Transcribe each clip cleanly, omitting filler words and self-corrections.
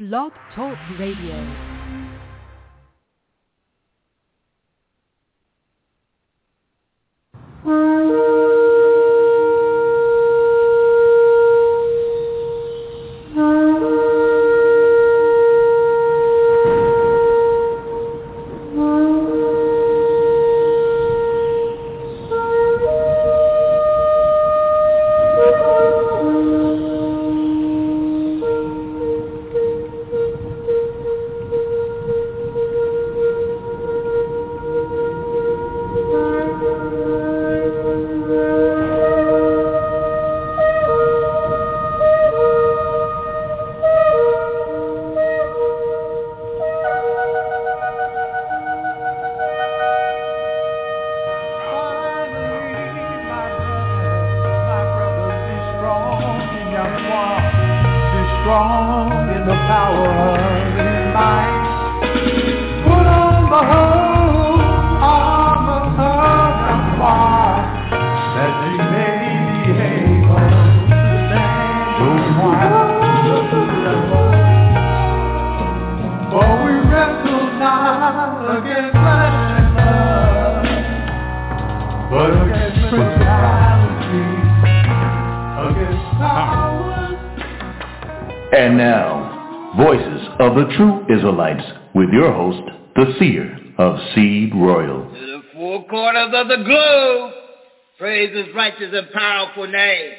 Blog Talk Radio. And now, Voices of the True Israelites, with your host, the Seer of Seed Royal. To the four corners of the globe, praise His righteous and powerful name.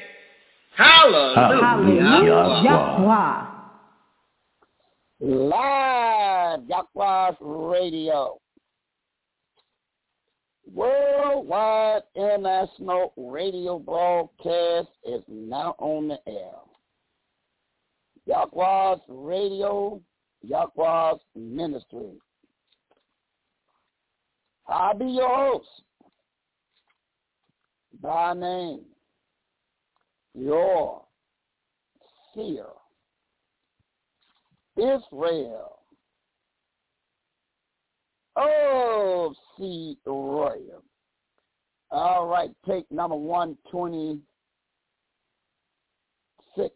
Hallelujah. Live Yahweh's Radio. Worldwide International Radio broadcast is now on the air. Yahweh's Radio, Yahweh's Ministry. I'll be your host. By name, your Seer, Israel, of Seed Royal. All right, take number 126.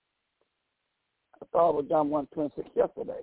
I thought we done 126 yesterday.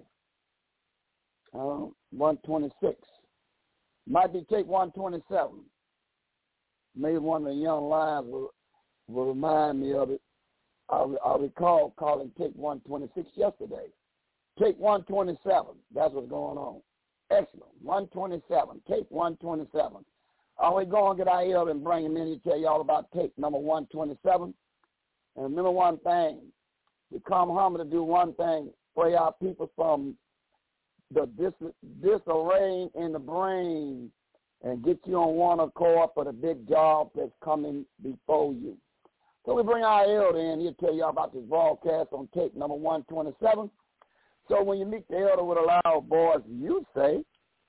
126. Might be take 127. Maybe one of the young lions will remind me of it. I recall calling take 126 yesterday. Take 127. That's what's going on. Excellent. 127. Take 127. We going to get our elder and bring him in to tell you all about take number 127. And remember one thing. We come humble to do one thing. Pray our people from the disarray in the brain and get you on one accord for the big job that's coming before you. So we bring our elder in. He'll tell you all about this broadcast on tape number 127. So when you meet the elder with a loud voice, you say,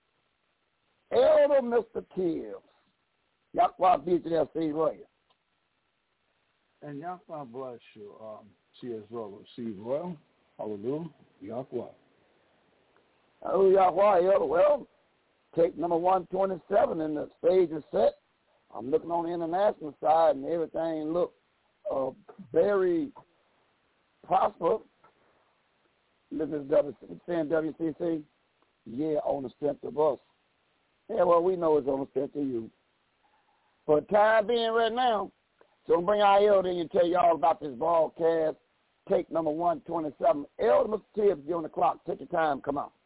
Elder Mr. Kills. Yahweh be to their seed royal. And Yahweh bless you, Seed Royal. Hallelujah. Yahweh. Oh, Yahweh, elder. Well, take number 127 and the stage is set. I'm looking on the international side and everything looks very prosperous. Living saying WCC, yeah, on the strength of us. Yeah, well, we know it's on the strength of you. For the time being right now, so we'll bring our elder in and tell you all about this broadcast. Take number 127. Elder Mr. Tibbs, you're on the clock. Take your time. Come on.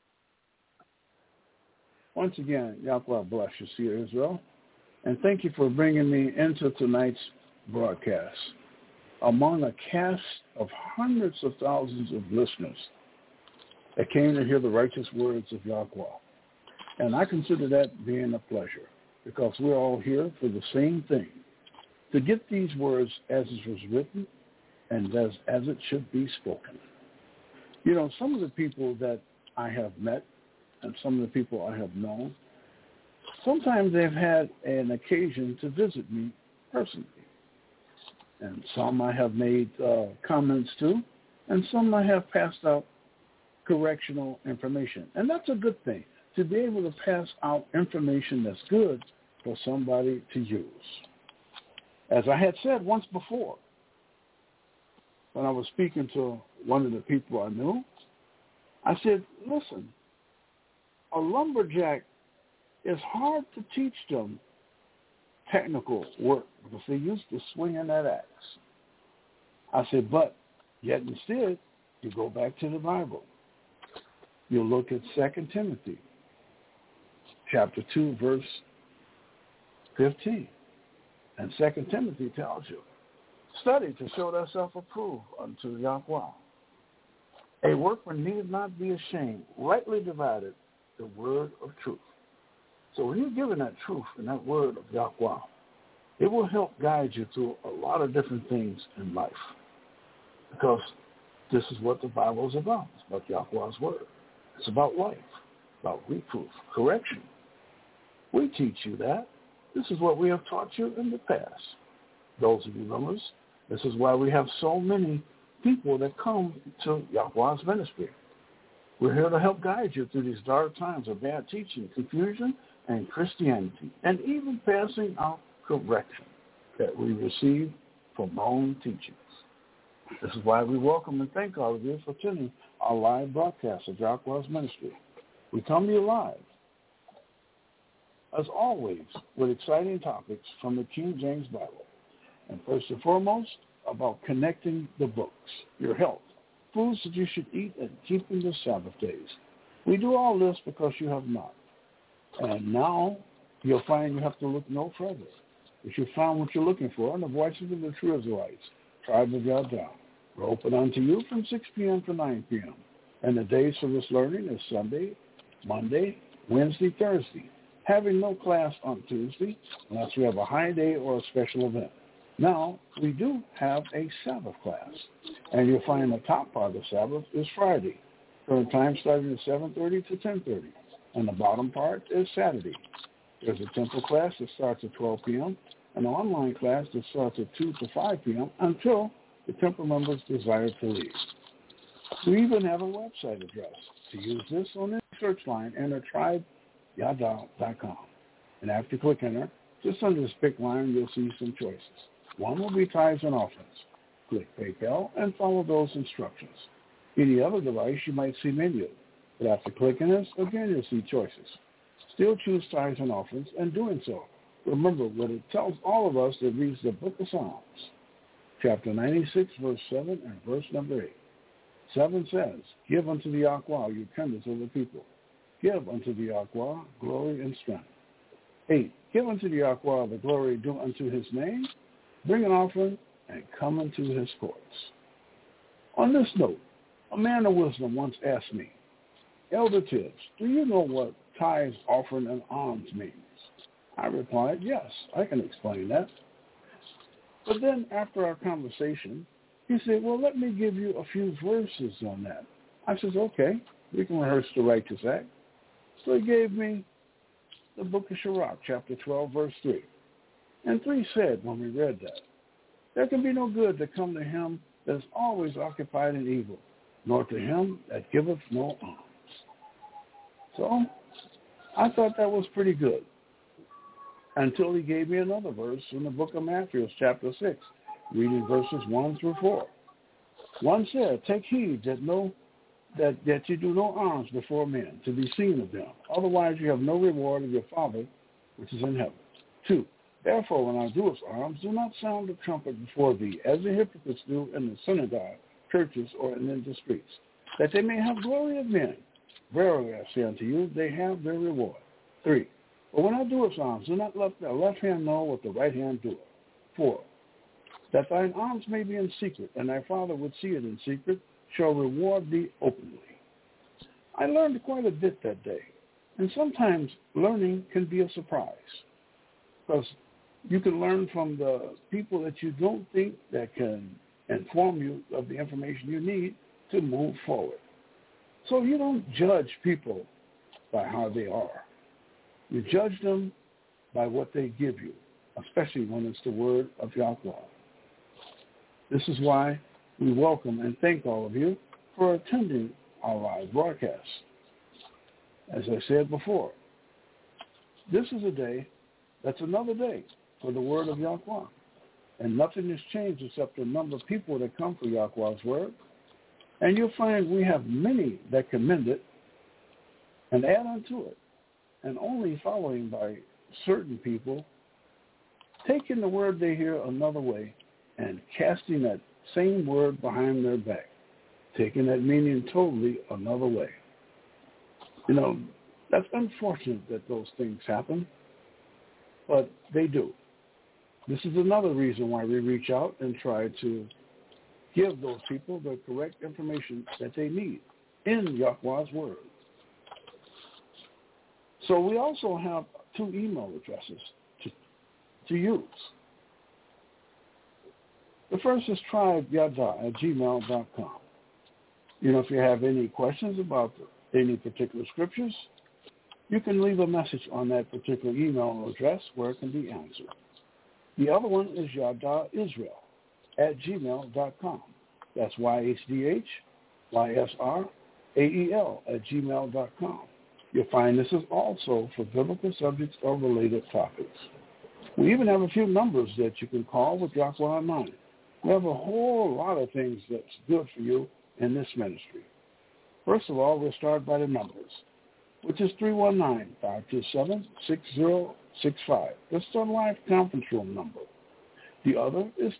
Once again, Yahweh bless you, Seer Israel. And thank you for bringing me into tonight's broadcast. Among a cast of hundreds of thousands of listeners that came to hear the righteous words of Yahweh. And I consider that being a pleasure because we're all here for the same thing, to get these words as it was written and as it should be spoken. You know, some of the people that I have met and some of the people I have known, sometimes they've had an occasion to visit me personally. And some I have made comments to, and some I have passed out correctional information. And that's a good thing, to be able to pass out information that's good for somebody to use. As I had said once before, when I was speaking to one of the people I knew, I said, listen, a lumberjack, it's hard to teach them technical work because they used to swinging that axe. I said, but yet instead, you go back to the Bible. You look at 2 Timothy chapter 2, verse 15. And 2 Timothy tells you, study to show thyself approved unto Yahweh. A workman need not be ashamed, rightly divided the word of truth. So when you're given that truth and that word of Yahweh, it will help guide you through a lot of different things in life. Because this is what the Bible is about. It's about Yahweh's word. It's about life, about reproof, correction. We teach you that. This is what we have taught you in the past. Those of you members, this is why we have so many people that come to Yahweh's ministry. We're here to help guide you through these dark times of bad teaching, confusion, and Christianity, and even passing out correction that we receive from wrong teachings. This is why we welcome and thank all of you for attending our live broadcast of Yahweh's ministry. We come to you live, as always, with exciting topics from the King James Bible. And first and foremost, about connecting the books, your health, foods that you should eat, and keeping the Sabbath days. We do all this because you have not. And now you'll find you have to look no further. If you found what you're looking for, and the voices of the true Israelites, tribe of Yahweh, we're open unto you from 6 p.m. to 9 p.m. And the days for this learning is Sunday, Monday, Wednesday, Thursday, having no class on Tuesday unless we have a high day or a special event. Now, we do have a Sabbath class, and you'll find the top part of the Sabbath is Friday, current time starting at 7:30 to 10:30, and the bottom part is Saturday. There's a temple class that starts at 12 p.m., an online class that starts at 2 to 5 p.m. until the temple members desire to leave. We even have a website address. To use this on the search line, enter tribeyada.com. And after you click enter, just under this big line, you'll see some choices. One will be tithes and offerings. Click PayPal and follow those instructions. Any other device, you might see menu. But after clicking this, again, you'll see choices. Still choose tithes and offerings, and doing so, remember what it tells all of us that reads the book of Psalms, chapter 96, verse 7 and verse number 8. 7 says, give unto the Yahweh your tenders of the people. Give unto the Yahweh glory and strength. 8, give unto the Yahweh the glory due unto his name. Bring an offering and come into his courts. On this note, a man of wisdom once asked me, Elder Tibbs, do you know what tithes, offering, and alms means? I replied, yes, I can explain that. But then after our conversation, he said, well, let me give you a few verses on that. I said, okay, we can rehearse the righteous act. So he gave me the book of Sirach, chapter 12, verse 3. And 3 said, when we read that, there can be no good that come to him that is always occupied in evil, nor to him that giveth no alms. So I thought that was pretty good, until he gave me another verse in the book of Matthew, chapter 6, reading verses 1 through 4. 1 said, take heed that you do no alms before men, to be seen of them. Otherwise you have no reward of your Father which is in heaven. 2, therefore when thou doest alms, do not sound the trumpet before thee, as the hypocrites do in the synagogue, churches, or in the streets, that they may have glory of men. Verily I say unto you, they have their reward. 3, but when thou doest alms, do not let the left hand know what the right hand doeth. 4, that thine alms may be in secret, and thy Father would see it in secret, shall reward thee openly. I learned quite a bit that day, and sometimes learning can be a surprise, because you can learn from the people that you don't think that can inform you of the information you need to move forward. So you don't judge people by how they are. You judge them by what they give you, especially when it's the word of Yahweh. This is why we welcome and thank all of you for attending our live broadcast. As I said before, this is a day that's another day for the word of Yahweh. And nothing has changed except the number of people that come for Yahweh's word And you'll find we have many that commend it and add unto it, and only following by certain people, taking the word they hear another way and casting that same word behind their back, taking that meaning totally another way. You know, that's unfortunate that those things happen, but they do. This is another reason why we reach out and try to give those people the correct information that they need in Yahweh's Word. So we also have 2 email addresses to use. The first is tribeyada@gmail.com. You know, if you have any questions about any particular scriptures, you can leave a message on that particular email address where it can be answered. The other one is yadaisrael@gmail.com. That's YHDHYSRAEL@gmail.com. You'll find this is also for biblical subjects or related topics. We even have a few numbers that you can call with Yahweh in mind. We have a whole lot of things that's good for you in this ministry. First of all, we'll start by the numbers, which is 319-527-6065. This is our live conference room number. The other is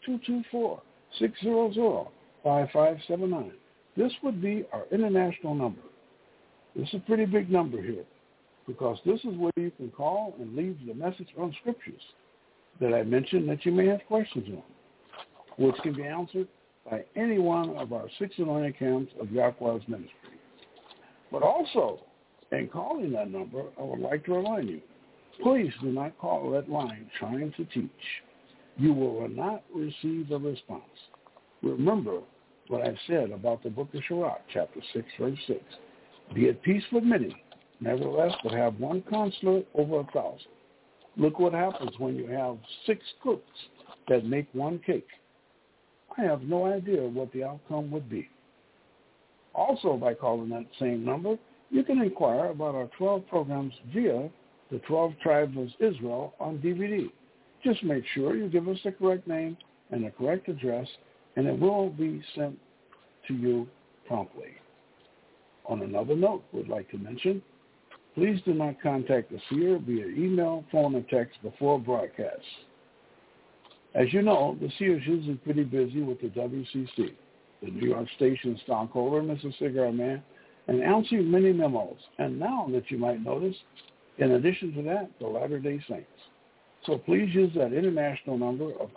224-600-5579. This would be our international number. This is a pretty big number here because this is where you can call and leave the message on scriptures that I mentioned that you may have questions on, which can be answered by any one of our 6 anointing camps of Yahweh's ministry. But also, in calling that number, I would like to remind you, please do not call that line trying to teach. You will not receive a response. Remember what I said about the book of Sirach, chapter 6, verse 6. Be at peace with many, nevertheless, but have one counselor over 1,000. Look what happens when you have 6 cooks that make one cake. I have no idea what the outcome would be. Also, by calling that same number, you can inquire about our 12 programs via the 12 Tribes of Israel on DVD. Just make sure you give us the correct name and the correct address, and it will be sent to you promptly. On another note, we'd like to mention, please do not contact the seer via email, phone, or text before broadcast. As you know, the seer is usually pretty busy with the WCC, the New York Station stockholder, Mr. Cigar Man, and answering many memos. And now that you might notice, in addition to that, the Latter-day Saints. So please use that international number of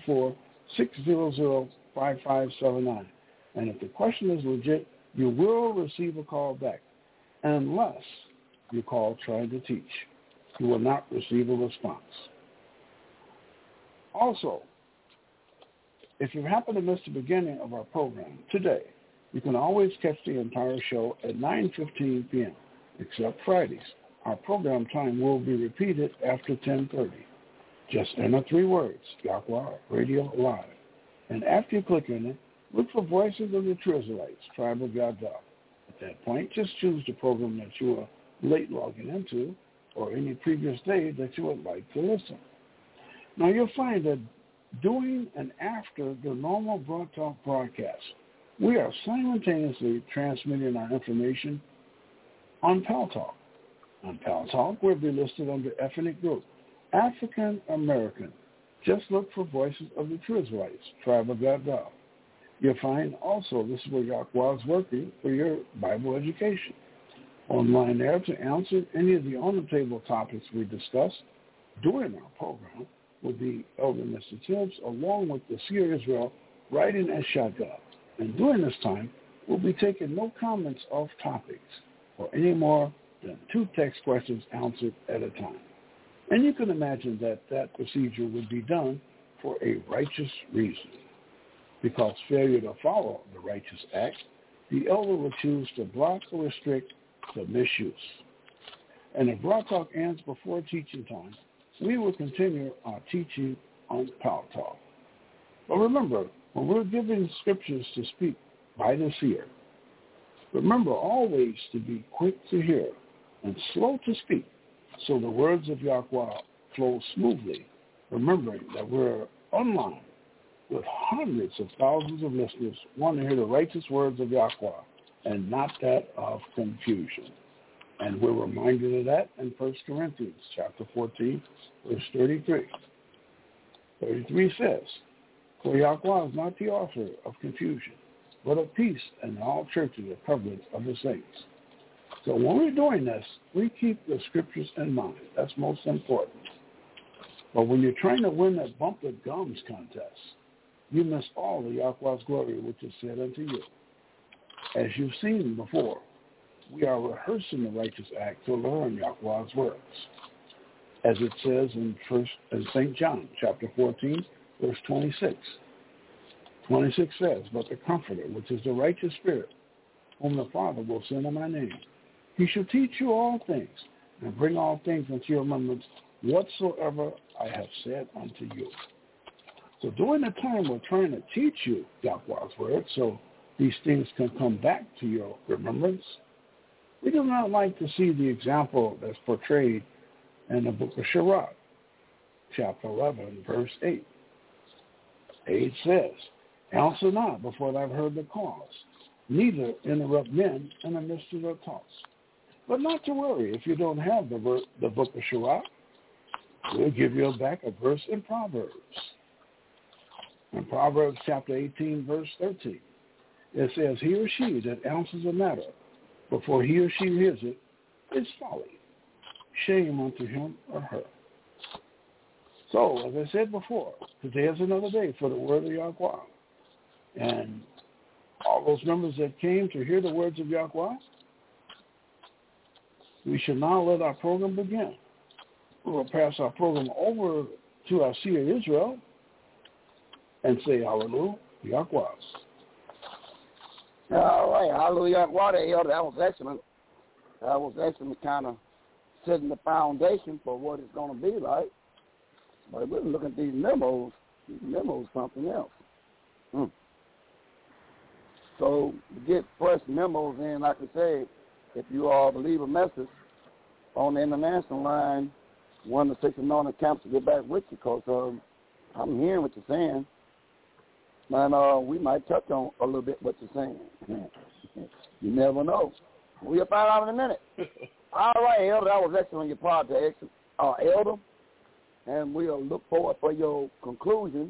224-600-5579. And if the question is legit, you will receive a call back, unless you call trying to teach. You will not receive a response. Also, if you happen to miss the beginning of our program today, you can always catch the entire show at 9:15 p.m., except Fridays. Our program time will be repeated after 10:30. Just enter 3 words, Yahweh Radio Live. And after you click on it, look for Voices of the True Israelites, Tribe of Yada. At that point, just choose the program that you are late logging into or any previous day that you would like to listen. Now, you'll find that during and after the normal Broad Talk broadcast, we are simultaneously transmitting our information on Pal Talk. On Pal Talk, we'll be listed under ethnic group, African American. Just look for Voices of the True Israelites, Tribe of Yada. You'll find also this is where Yahweh is working for your Bible education. Online there to answer any of the on-the-table topics we discuss during our program will be Elder Mr. Tibbs along with the Seer Israel writing as Shadgah. And during this time, we'll be taking no comments off topics or any more than 2 text questions answered at a time. And you can imagine that that procedure would be done for a righteous reason. Because failure to follow the righteous act, the elder will choose to block or restrict the misuse. And if Broad Talk ends before teaching time, we will continue our teaching on Power Talk. But remember, when we're giving scriptures to speak by the seer, remember always to be quick to hear and slow to speak so the words of Yahweh flow smoothly, remembering that we're online with hundreds of thousands of listeners wanting to hear the righteous words of Yahweh and not that of confusion. And we're reminded of that in 1 Corinthians chapter 14, verse 33. 33 says, "For Yahweh is not the author of confusion, but of peace, and all churches are covered of the saints." So when we're doing this, we keep the scriptures in mind. That's most important. But when you're trying to win that bump the gums contest, you miss all the Yahweh's glory, which is said unto you. As you've seen before, we are rehearsing the righteous act to learn Yahweh's words. As it says in St. John, chapter 14, verse 26. 26 says, "But the Comforter, which is the righteous Spirit, whom the Father will send in my name, he shall teach you all things, and bring all things into your remembrance, whatsoever I have said unto you." So during the time we're trying to teach you Yahweh's word, so these things can come back to your remembrance, we do not like to see the example that's portrayed in the book of Sirach, chapter 11, verse 8. 8 says, "Answer not before thou have heard the cause, neither interrupt men in the midst of their talks." But not to worry if you don't have the book of Sirach. We'll give you back a verse in Proverbs. In Proverbs chapter 18, verse 13, it says, "He or she that answers a matter before he or she hears it is folly. Shame unto him or her." So, as I said before, today is another day for the word of Yahweh. And all those members that came to hear the words of Yahweh, we should now let our program begin. We will pass our program over to our seer Israel and say, "Hallelujah, Yahweh." All right, hallelujah, Yahweh. That was excellent. That was excellent, kind of setting the foundation for what it's going to be like. But we're looking at these memos something else. So to get fresh memos in, like I say, if you all leave a message on the international line, 1 to 6 anointed camps to get back with you, because I'm hearing what you're saying. And we might touch on a little bit what you're saying. You never know. We'll find out in a minute. All right, Elder, that was excellent, your part there, Elder. And we'll look forward for your conclusion.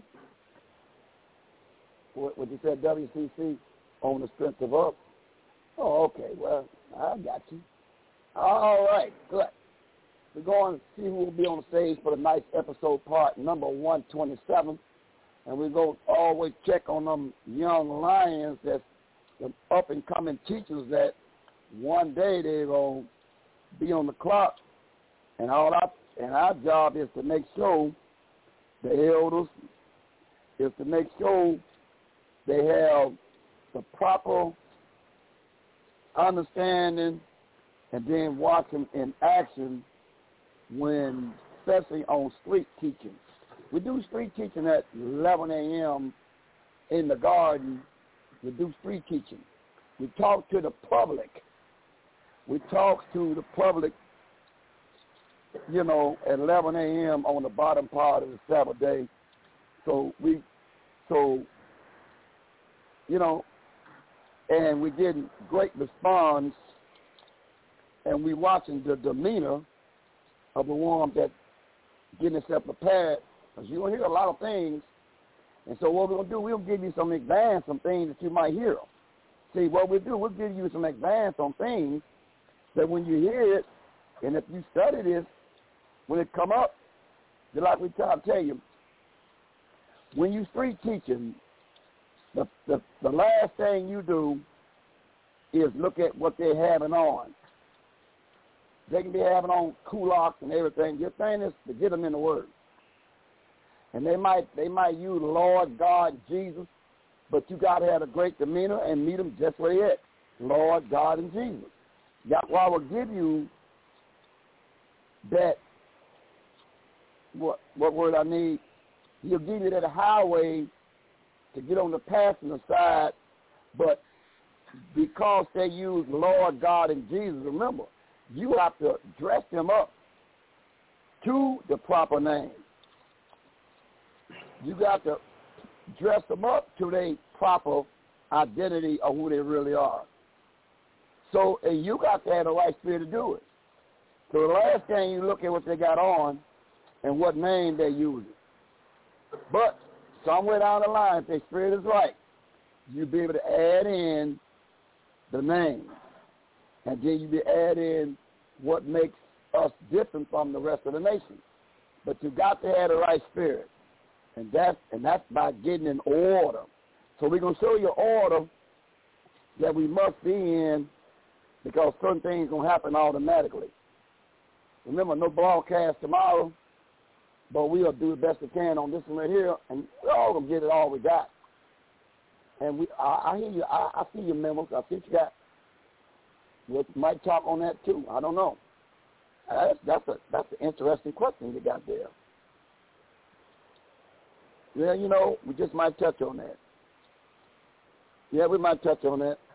What you said, WCC, on the strength of us. Oh, okay. Well, I got you. All right, good. We're going to see who will be on the stage for the night's episode, part number 127. And we're going to always check on them young lions, that's the up-and-coming teachers that one day they're going to be on the clock. And our job is to make sure the elders, is to make sure they have the proper understanding and then watch them in action when, especially on street teaching. We do street teaching at 11 a.m. in the garden. We do street teaching. We talk to the public. We talk to the public, at 11 a.m. on the bottom part of the Sabbath day. And we getting great response, and we watching the demeanor of the one that getting itself prepared, because you're going to hear a lot of things. And so what we're going to do, we'll give you some advance on things that you might hear. See, what we do, we'll give you some advance on things that when you hear it, and if you study this, when it come up, just like we try to tell you, when you street teaching, the last thing you do is look at what they're having on. They can be having on culottes and everything. Your thing is to get them in the Word. And they might use Lord, God, Jesus, but you got to have a great demeanor and meet them just where they're at. Lord, God, and Jesus. Yahweh will give you that, what word I need, he'll give you that highway to get on the passenger side, but because they use Lord, God, and Jesus, remember, you have to dress them up to the proper name. You got to dress them up to their proper identity of who they really are. So, and you got to have the right spirit to do it. So the last thing you look at what they got on and what name they're using. But somewhere down the line, if their spirit is right, you'll be able to add in the name. And then you be add in what makes us different from the rest of the nation. But you got to have the right spirit. And that's by getting in order. So we're going to show you order that we must be in, because certain things going to happen automatically. Remember, no broadcast tomorrow, but we'll do the best we can on this one right here, and we're all going to get it all we got. And I hear you. I see your memos. I see what you got. We might talk on that too. I don't know. That's an interesting question you got there. Yeah, you know, we just might touch on that. Yeah, we might touch on that.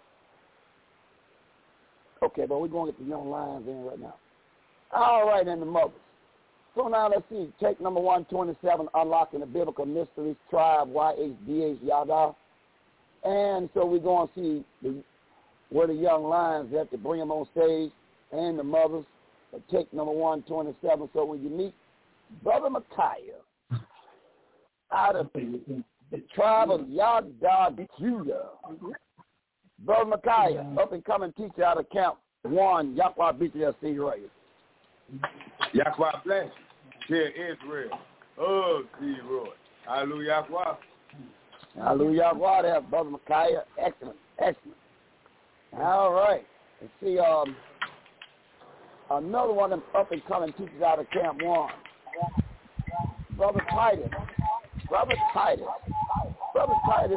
Okay, but we're going to get the young lions in right now. All right, and the mothers. So now let's see. Take number 127, Unlocking the Biblical Mysteries, Tribe, YHDH, Yada. And so we're going to see where the young lions have to bring them on stage, and the mothers. But take number 127. So when you meet Brother Micaiah out of the tribe of Yada, Judah, Brother Micaiah, up and coming teacher out of Camp 1, Yahweh BTSC Royal. Yahweh bless you. Here Israel. Oh, Steve Roy. Hallelujah. Hallelujah. There, Brother Micaiah. Excellent. Excellent. All right. Let's see. Another one of them up and coming teachers out of Camp 1. Brother Titus. Brother Titus. Brother Titus.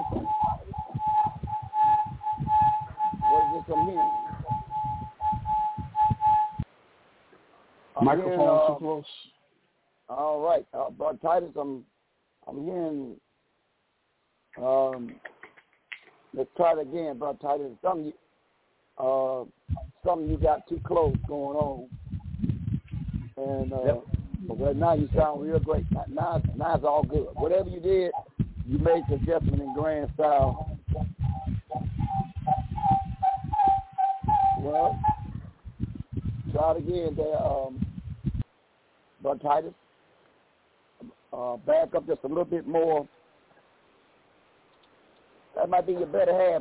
What is this I'm hearing? Microphone too close. All right, Brother Titus, I'm hearing. Let's try it again, Brother Titus. Something you got too close going on, and but right now you sound real great. Now it's all good. Whatever you did, you made the adjustment in grand style. Well, try it again there, Brother Titus. Back up just a little bit more. That might be your better half.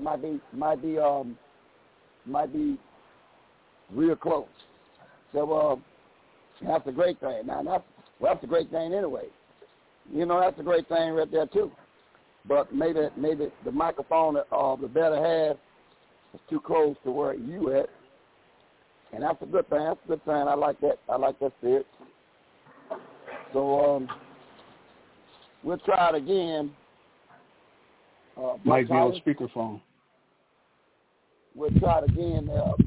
Might be real close. So that's a great thing. Now that's a great thing anyway. You know, that's a great thing right there too. But maybe the microphone of the better half is too close to where you at. And that's a good thing. That's a good thing. I like that. I like that spirit. So we'll try it again. Might be on speakerphone. We'll try it again.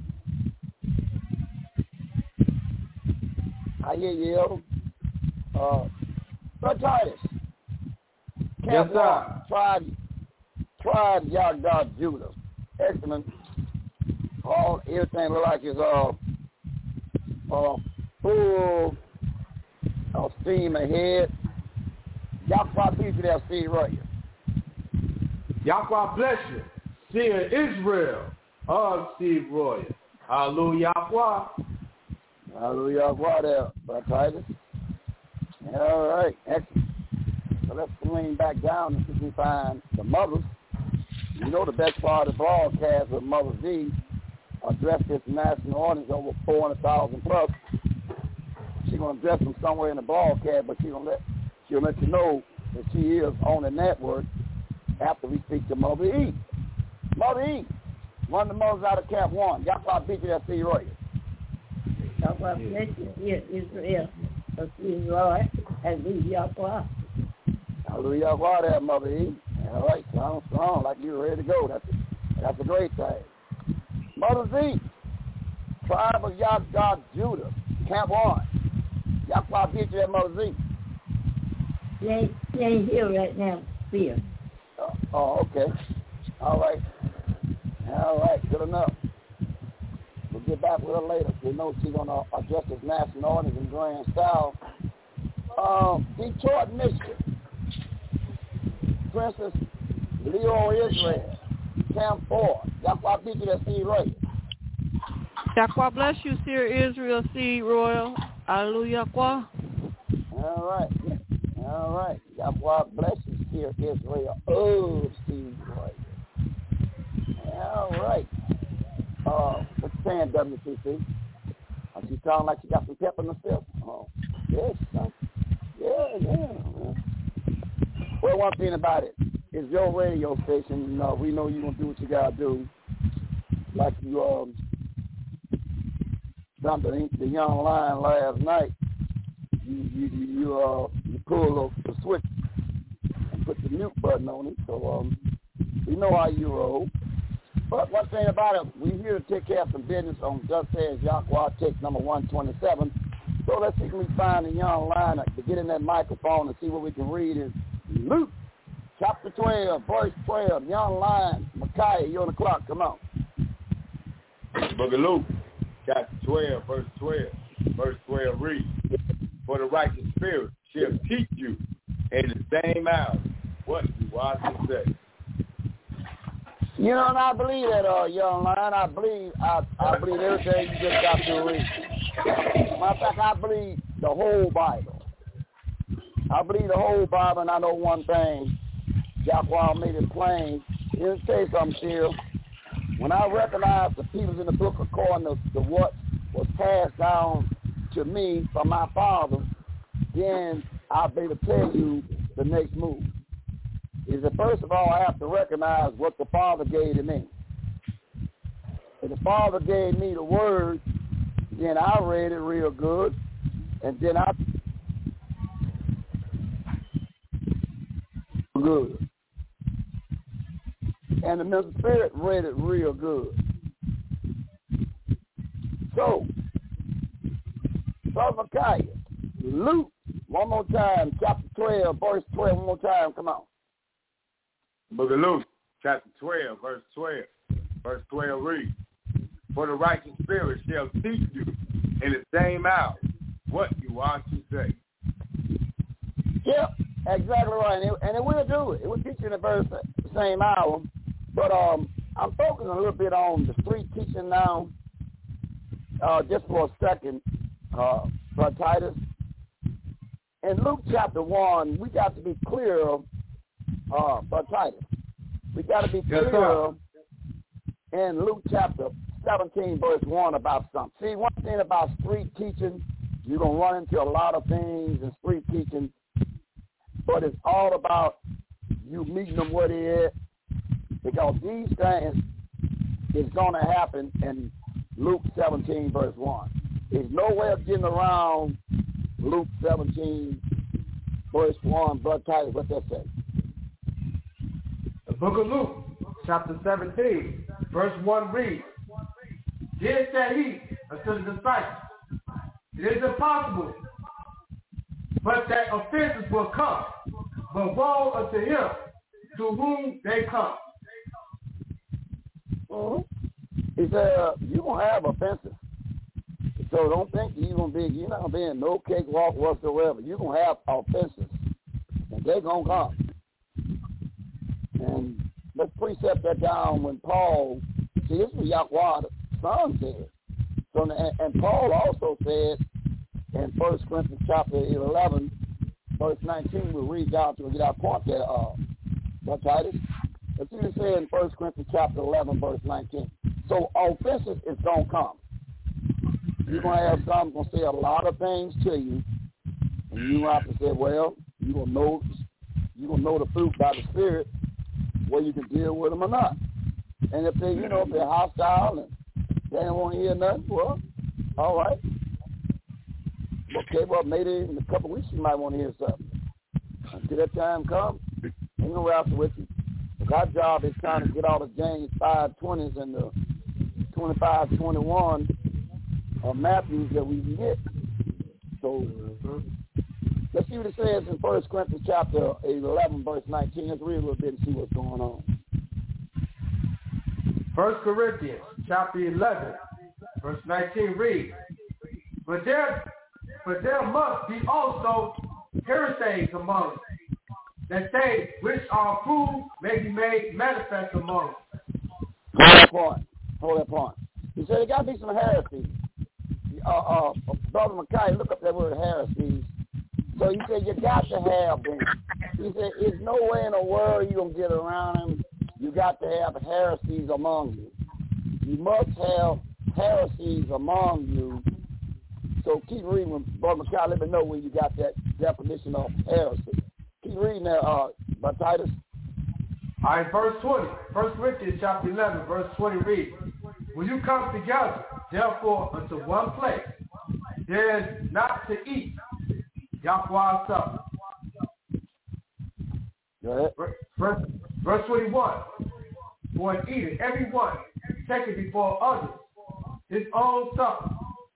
I hear you, Brother Titus. Yes, sir. Tribe Yada, Judah. Excellent. Everything look like it's full of steam ahead. Yahweh bless you there, Steve Royer. Yahweh bless you. Seer Israel of Steve Royer. Hallelujah. Hallelujah. There, Brother Titus. All right. Excellent. So let's lean back down and see if we find the mothers. You know the best part of the broadcast with Mother Z address this national audience over 400,000 plus. She's gonna address them somewhere in the broadcast, but she'll let you know that she is on the network after we speak to Mother E. Mother E, one of the mothers out of Camp 1. Yahweh beat you at C. Roy. Yahweh bless you, dear Israel, of C. Roy, and we Yahweh. Hallelujah, there, Mother E. All right, sound strong, like you're ready to go. That's a great thing. Mother Z, tribe of Yahweh, Judah, Camp 1. Yahweh beat you at Mother Z. She ain't here right now, Fear. Okay. All right, good enough. We'll get back with her later. We know she's going to address this national audience in grand style. Detroit, Michigan. Princess Leo Israel, Camp 4. Yahweh beat you that seed right. Yahweh bless you, Seer Israel, Seed Royal. Hallelujah. All right. Yahweh bless you, Seer Israel. Oh, Seed Royal. All right. What's you saying, WCC? She sound like she got some pep in herself. Oh, yes, son. Yeah. Well, one thing about it, it's your radio station. We know you're going to do what you got to do. Like you done the young lion last night. You pull the switch and put the mute button on it. So we know how you roll. But one thing about it, we're here to take care of some business on Just Says Yahweh, take number 127. So let's see if we can find a young lion to get in that microphone and see what we can read in Luke, chapter 12, verse 12. Young lion, Micaiah, you're on the clock. Come on. Book of Luke, chapter 12, verse 12. Verse 12 reads, "For the righteous spirit shall teach you in the same hour what you ought to say." You know, and I believe that, young lion. I believe everything you just got to read. Matter of fact, I believe the whole Bible. I believe the whole Bible, and I know one thing. Yahweh made it plain. Here's say something, Cheryl. When I recognize the people in the book according to what was passed down to me from my father, then I'll be able to tell you the next move. Is that first of all, I have to recognize what the Father gave to me. If the Father gave me the word, then I read it real good, and then I good. And the Holy Spirit read it real good. So, Brother Micaiah, Luke, one more time, chapter 12, verse 12, one more time, come on. Book of Luke, chapter 12, verse 12. Verse 12 reads, "For the righteous spirit shall teach you in the same hour what you ought to say." Yep, exactly right. And it will do it. It will teach you in the very same hour. But I'm focusing a little bit on the street teaching now, just for a second, Brother Titus. In Luke chapter 1, we got to be clear, Brother Titus. We got to be clear in Luke chapter 17, verse 1 about something. See, one thing about street teaching, you're going to run into a lot of things in street teaching, but it's all about you meeting them where they're at, because these things is going to happen in Luke 17, verse 1. There's no way of getting around Luke 17, verse 1. Brother Titus, what that say? The book of Luke, chapter 17, verse 1 reads, "Then said he unto the disciples, It is impossible, but that offenses will come, but woe unto him to whom they come." He said, you're going to have offenses. So don't think you're not going to be in no cakewalk whatsoever. You're going to have offenses, and they're going to come. And let's precept that down when Paul, see, this is what Yahweh the Son said. So, and Paul also said in 1 Corinthians chapter 11, verse 19, we'll read down to get our point there, Brother Titus. Let's see what it said in 1 Corinthians chapter 11, verse 19. So offenses is going to come. You're going to have some going to say a lot of things to you, and you have to say, well, you're going to know the fruit by the Spirit, whether you can deal with them or not. And if they, if they're hostile and they don't want to hear nothing, well, all right. Okay, well, maybe in a couple of weeks you might want to hear something. Until that time comes, ain't no wrestle with you. Our job is trying to get all the James 5:20s and the 25:21 Matthews that we can get. So let's see what it says in 1 Corinthians chapter 11, verse 19. Let's read a little bit and see what's going on. 1 Corinthians chapter 11, verse 19 reads, But there must be also heresies among you, that they which are approved may be made manifest among us. Hold that point. He said there got to be some heresies. Brother Mackay, look up that word heresies. So he said you got to have them. He said there's no way in the world you're going to get around them. You got to have heresies among you. You must have heresies among you. So keep reading, Brother Mackay. Let me know where you got that definition of heresy. Keep reading there, Brother Titus. All right, verse 20. 1 Corinthians chapter 11, verse 20 reads, when you come together, therefore, unto one place, there is not to eat Yahweh's supper. Go ahead. Verse 21. For in eating, every one taketh before others his own supper,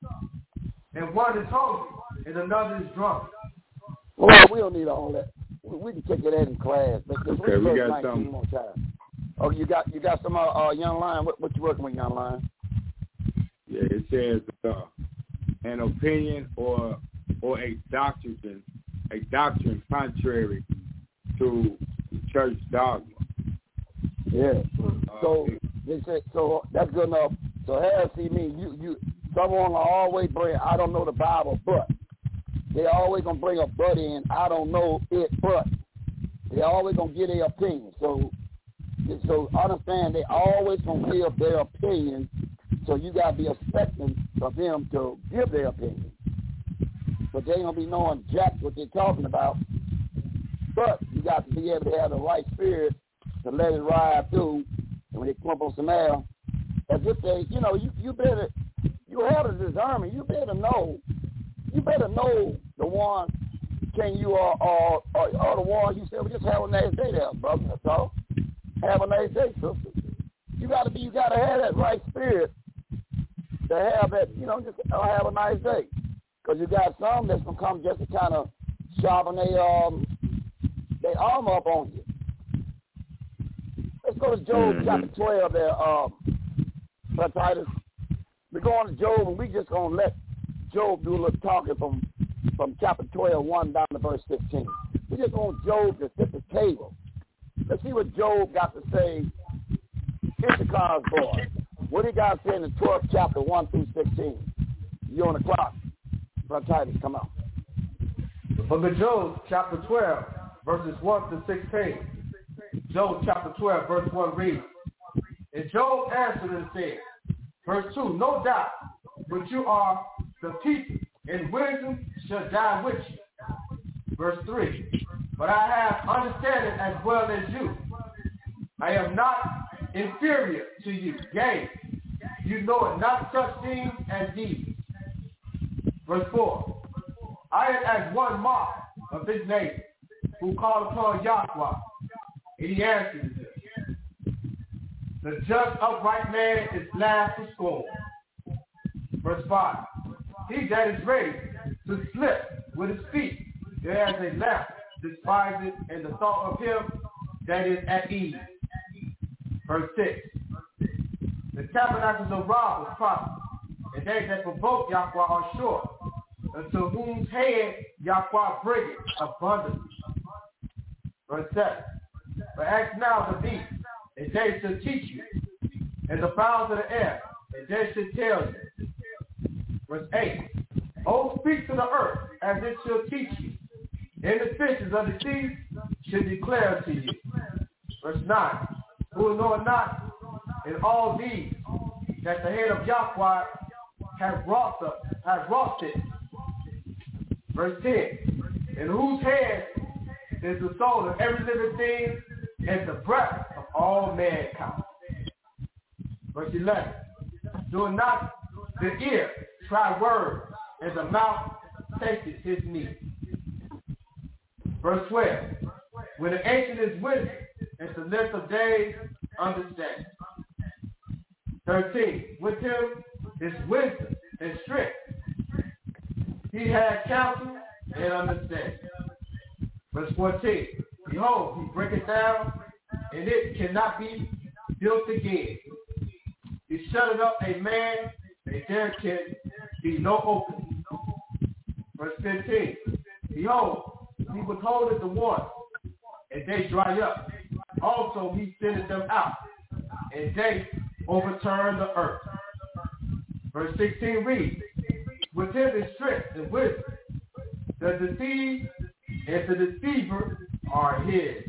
and one is hungry, and another is drunk. Well, we don't need all that. We can take it in class. Okay, we got some. More time. Oh, you got some Young Lion. What you working with, Young Lion? Yeah, it says an opinion or a doctrine contrary to church dogma. Yeah. So they said, so that's good enough. So heresy means you someone will always bring, I don't know the Bible, but they always gonna bring a but in. I don't know it, but they always gonna give their opinion. So understand they always gonna give their opinion. So you gotta be expecting of them to give their opinion. But they ain't gonna be knowing jack what they're talking about. But you got to be able to have the right spirit to let it ride through. And when they come up on some air, as if they, you better, you have a discernment. You better know the one. Can you or the one you said, well, just have a nice day there, brother. That's all. Have a nice day, sister. You gotta have that right spirit to have that, just have a nice day. Because you got some that's gonna come just to kind of sharpen their arm up on you. Let's go to Job chapter 12 there, Brother Titus. We're going to Job, and we just gonna let Job do a little talking from chapter 12, 1 down to verse 15. We just want Job to sit the table. Let's see what Job got to say. Issachar's boy. What he got to say in the 12th chapter, 1 through 16. You on the clock. Brother Titus, come on. The book of Job, chapter 12, verses 1 to 16. Job chapter 12, verse 1 reads, and Job answered and said, verse 2, no doubt, but you are the teacher, and wisdom shall die with you. Verse 3, but I have understanding as well as you. I am not inferior to you. Yea, you know it not such things as these. Verse 4, I am as one mark of his neighbor, who called upon Yahweh, and he answered him. The just upright man is laughed to scorn. Verse 5, he that is ready to slip with his feet, there as a lamp despises, and the thought of him that is at ease. Verse 6, the tabernacles of robbers prosper, and they that provoke Yahweh are sure, unto whose head Yahweh bringeth abundance. Verse 7, but ask now the beast, and they shall teach you, and the fowls of the air, and they shall tell you. Verse 8, oh, speak to the earth, as it shall teach you, and the fishes of the sea shall declare to you. Verse 9, who knoweth not in all these that the head of Yahweh has wrought it. Verse 10, in whose head is the soul of every living thing, and the breath of all mankind. Verse 11, do not the ear try words, and the mouth tasteth his meat. Verse 12, when the ancient is wisdom, and the length of days understand. 13, with him is wisdom and strength. He had counsel and understanding. Verse 14, behold, he breaketh down, and it cannot be built again. He shutted up a man, and there can be no opening. Verse 15, behold, he withholdeth the one, and they dry up. Also he sendeth them out, and they overturn the earth. Verse 16 reads, with him is strength and wisdom. The deceived and the deceiver are his.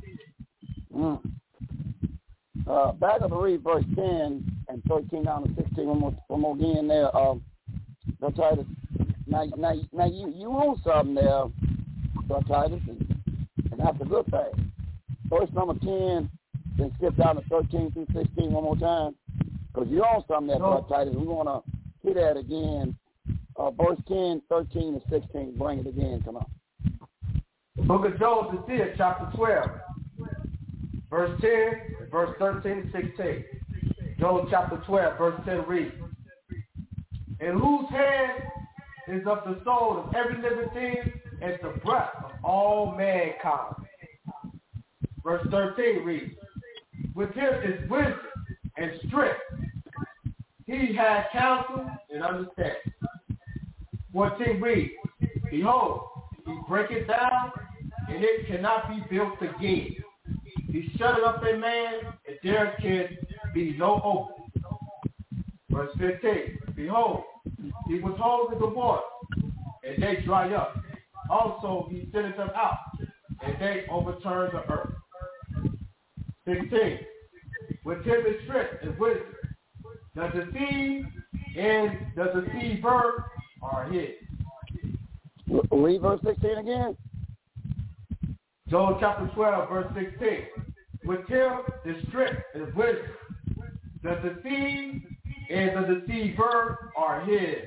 Back up to read verse 10 and 13 down to 16. One more again there. Titus. Now you own something there, Titus, and that's a good thing. Verse number 10, then skip down to 13 through 16 one more time, because you own something there, Titus. We want to hit that again. Verse 10, 13, and 16. Bring it again. Come on. The book of Joel, the seer, chapter 12, verse 10, verse 13 and 16. Joel chapter 12, verse 10 reads, in whose hand is of the soul of every living thing and the breath of all mankind. Verse 13 reads, with him is wisdom and strength. He had counsel and understanding. 14 reads, behold, he breaketh down, and it cannot be built again. He shut up a man, and there can be no opening. Verse 15, behold, he withholdeth the water, and they dry up. Also he sendeth them out, and they overturn the earth. 16, with him is strength and wisdom. The deceived and the deceiver are his. Read verse 16 again. Joel chapter 12, verse 16. With him is strength and wisdom. The deceived and the deceiver are his.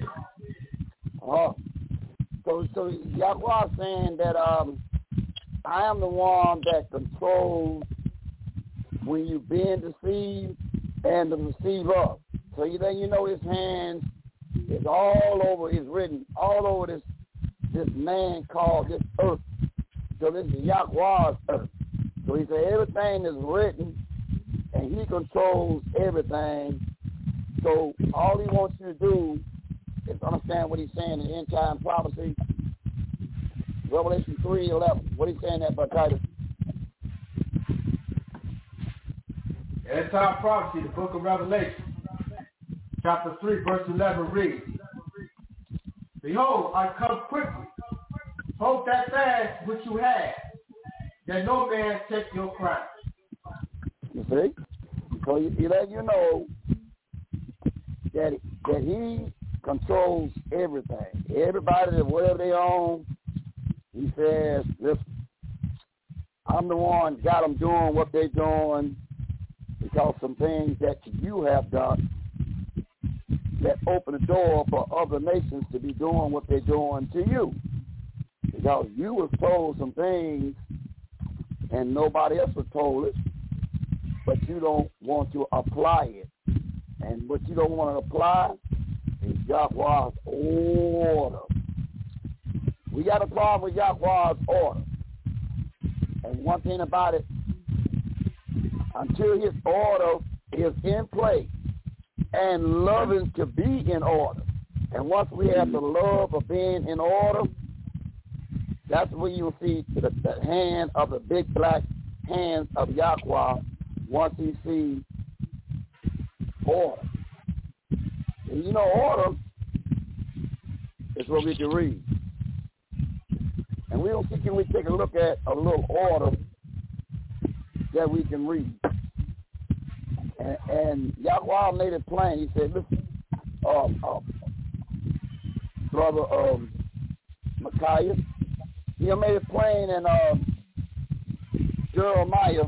So Yahweh is saying that I am the one that controls when you've been deceived and the deceiver. So you know his hands is all over, is written all over this man called this earth. So this is Yahweh's earth. So he said everything is written and he controls everything. So all he wants you to do is understand what he's saying in end time prophecy. Revelation 3:11. What he's saying there by Titus? End time prophecy, the book of Revelation, chapter 3, verse 11 reads, behold, I come quickly. Hold that fast which you have, that no man take your crown. You see? So he let you know that he controls everything. Everybody, whatever they own, he says, listen, I'm the one got them doing what they're doing because some things that you have done that open the door for other nations to be doing what they're doing to you. Because you was told some things and nobody else was told it, but you don't want to apply it. And what you don't want to apply is Yahweh's order. We got a problem with Yahweh's order. And one thing about it, until his order is in place and loving to be in order, and once we have the love of being in order, that's when you'll see the hand of the big black hands of Yahweh once he sees order. And you know order is what we can read. And we don't see, can we take a look at a little order that we can read. And Yahweh made it plain. He said, listen, brother Micaiah, he made it plain in Jeremiah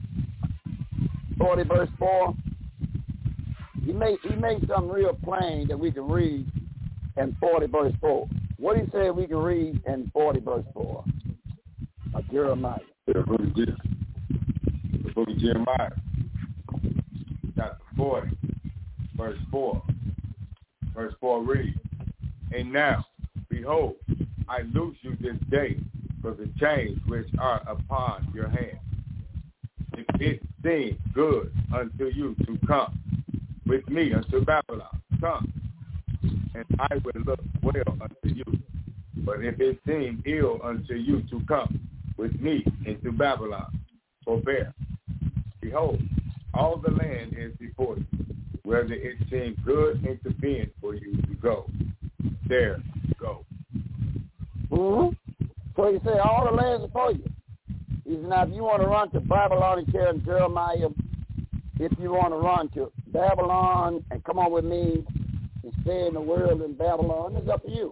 40 verse 4. He made something real plain that we can read in 40 verse 4. What he said we can read in 40 verse 4 of Jeremiah. The book of Jeremiah, chapter 40, verse 4. Verse 4 reads, and now, behold, I loose you this day for the chains which are upon your hand. If it seems good unto you to come with me unto Babylon, come, and I will look well unto you. But if it seem ill unto you to come, with me into Babylon. Forbear. Behold, all the land is before you, whether it seems good and convenient for you to go. There, go. Mm-hmm. So you say all the land is before you. He said, now if you want to run to Babylon and carry Jeremiah, if you want to run to Babylon and come on with me and stay in the world in Babylon, it's up to you.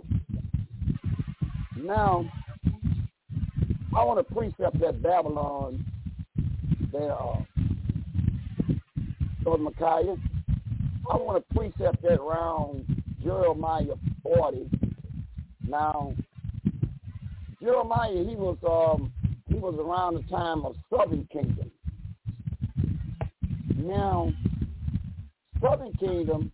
Now, I want to precept that Babylon there, Brother Micaiah. I want to precept that around Jeremiah 40. Now, Jeremiah, he was around the time of Southern Kingdom. Now, Southern Kingdom,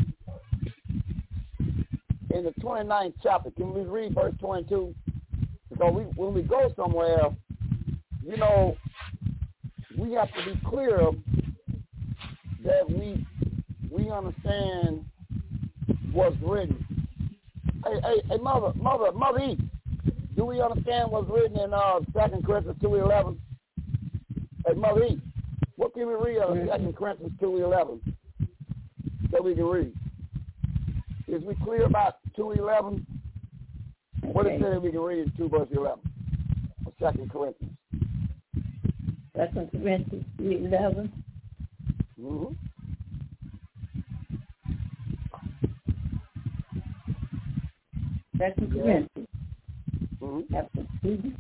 in the 29th chapter, can we read verse 22? Because when we go somewhere, you know, we have to be clear that we understand what's written. Hey, Mother E, do we understand what's written in 2 Corinthians 2:11? Hey, Mother E, what can we read out of 2 Corinthians 2:11 that we can read? Is we clear about 2:11? What is it that we can read in 2 verse 11 of 2 Corinthians? 2 Corinthians 3:11. Mm-hmm. Second Corinthians, Mm-hmm. chapter 2,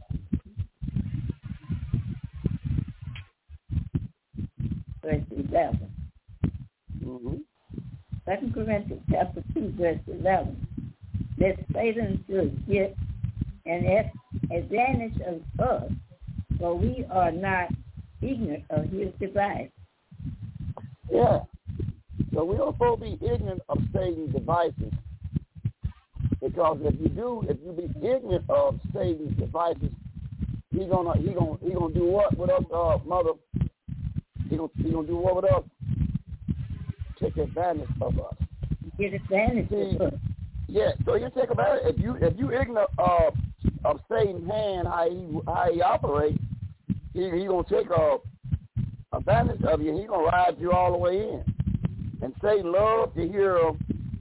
verse 11. Mm-hmm. 2 Corinthians chapter 2, verse 11. That Satan should get an advantage of us, for we are not ignorant of his device. Yeah. So we don't supposed to be ignorant of Satan's devices. Because if you be ignorant of Satan's devices, he gonna do what with us, Mother? He gonna do what with us? Take advantage of us. Get advantage of us. Yeah. So you take advantage. If you ignorant of Satan's hand, how he operates, he gonna take advantage of you. He gonna ride you all the way in. And Satan loves to hear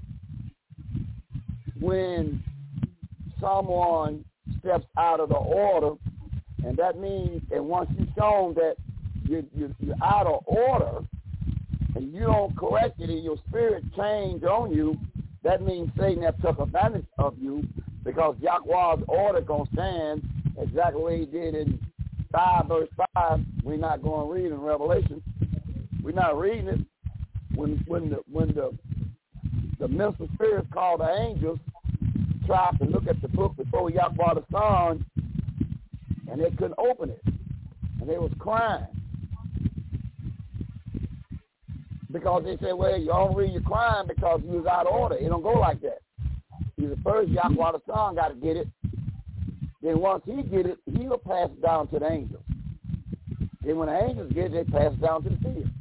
when someone steps out of the order, and that means, and once you've shown that you're out of order, and you don't correct it, and your spirit change on you, that means Satan have took advantage of you, because Yahweh's order gonna stand exactly what he did in 5 verse 5. We're not going to read in Revelation. We're not reading it. When the minister spirits called the angels tried to look at the book before Yahweh the Son, and they couldn't open it, and they was crying because they said, "Well, you only read your crying because you was out of order." It don't go like that. He's the first Yahweh the Son got to get it. Then once he get it, he'll pass it down to the angels. Then when the angels get it, they pass it down to the seer.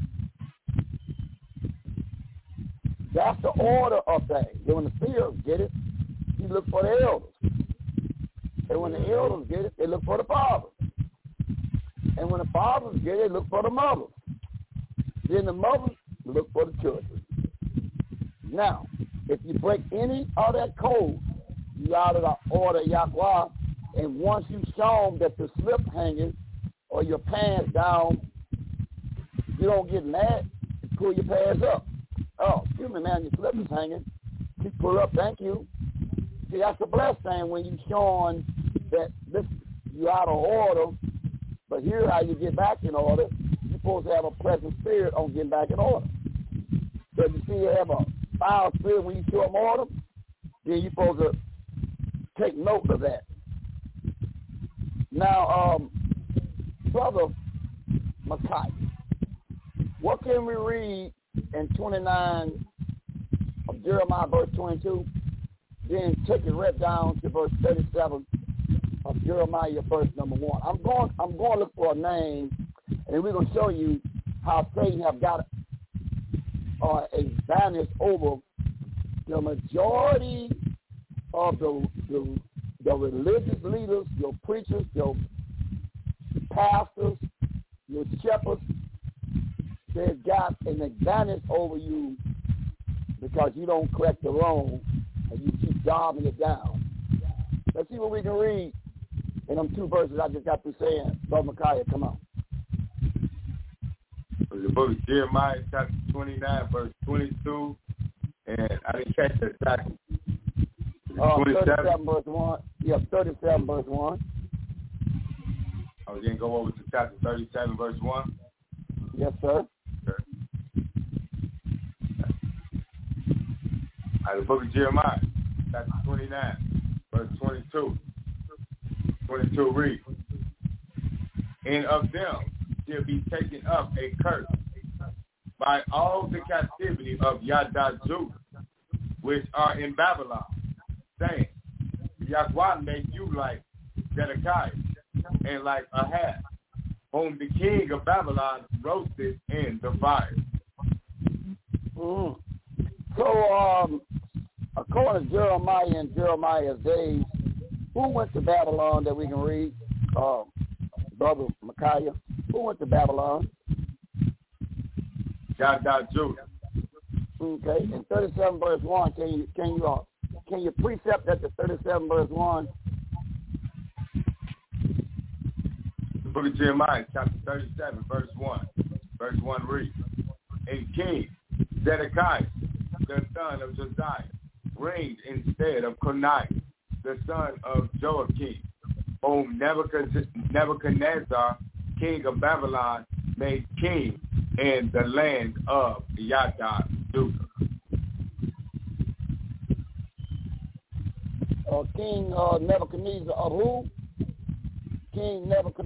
That's the order of things. Then when the seers get it, he look for the elders. And when the elders get it, they look for the fathers. And when the fathers get it, they look for the mothers. Then the mothers look for the children. Now, if you break any of that code, you out of the order of Yahweh, and once you've shown that the slip hanging or your pants down, you don't get mad, you pull your pants up. Oh, excuse me, man, your slip is hanging. You pull up, thank you. See, that's the blessed thing when you're showing that you're out of order, but here's how you get back in order. You're supposed to have a pleasant spirit on getting back in order. So if you see you have a foul spirit when you show them order, then you're supposed to take note of that. Now, Brother Micaiah, what can we read in 29 of Jeremiah, verse 22? Then take it right down to verse 37 of Jeremiah, verse number 1. I'm going to look for a name, and we're going to show you how Satan have got a advantage over the majority of the religious leaders, your preachers, your pastors, your shepherds, they've got an advantage over you because you don't correct the wrong and you keep jobbing it down. Let's see what we can read in them 2 verses I just got through saying. Brother Micaiah, come on. The book of Jeremiah, chapter 29, verse 22, and I didn't catch that exactly. 37 verse 1. Yeah, 37 verse 1. I was going to go over to chapter 37, verse 1. Yes, sir. Okay. The book of Jeremiah, chapter 29, verse 22. 22 reads, and of them shall be taken up a curse by all the captivity of Yada Judah, which are in Babylon, saying, Yahweh made you like Zedekiah and like Ahaz, whom the king of Babylon roasted in the fire. So, according to Jeremiah and Jeremiah's days, who went to Babylon that we can read? Brother Micaiah. Who went to Babylon? Yada Judah. Okay, in 37 verse 1, can you precept that to 37 verse 1? The book of Jeremiah, chapter 37, verse 1. Verse 1 reads, and King Zedekiah, the son of Josiah, reigned instead of Coniah, the son of Joachim, whom Nebuchadnezzar, king of Babylon, made king in the land of Yada Judah. King Nebuchadnezzar of who? King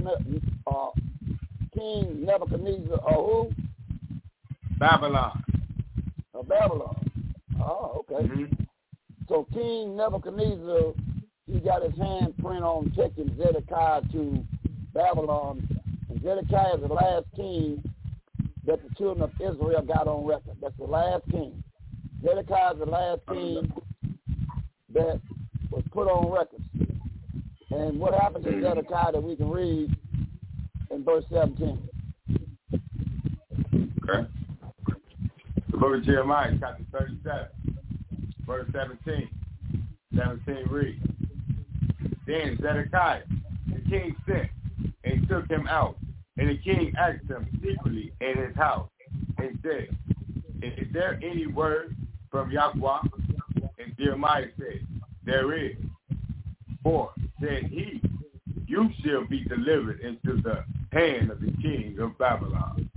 Nebuchadnezzar of who? Babylon. Of Babylon. Oh, okay. Mm-hmm. So King Nebuchadnezzar, he got his handprint on taking Zedekiah to Babylon. And Zedekiah is the last king that the children of Israel got on record. That's the last king. Zedekiah is the last king that was put on record. And what happened to Zedekiah that we can read in verse 17? Okay. The book of Jeremiah, chapter 37, verse 17. 17 reads, then Zedekiah, the king sent and took him out. And the king asked him secretly in his house and said, is there any word from Yahweh? And Jeremiah said, there is. For, said he, you shall be delivered into the hand of the king of Babylon.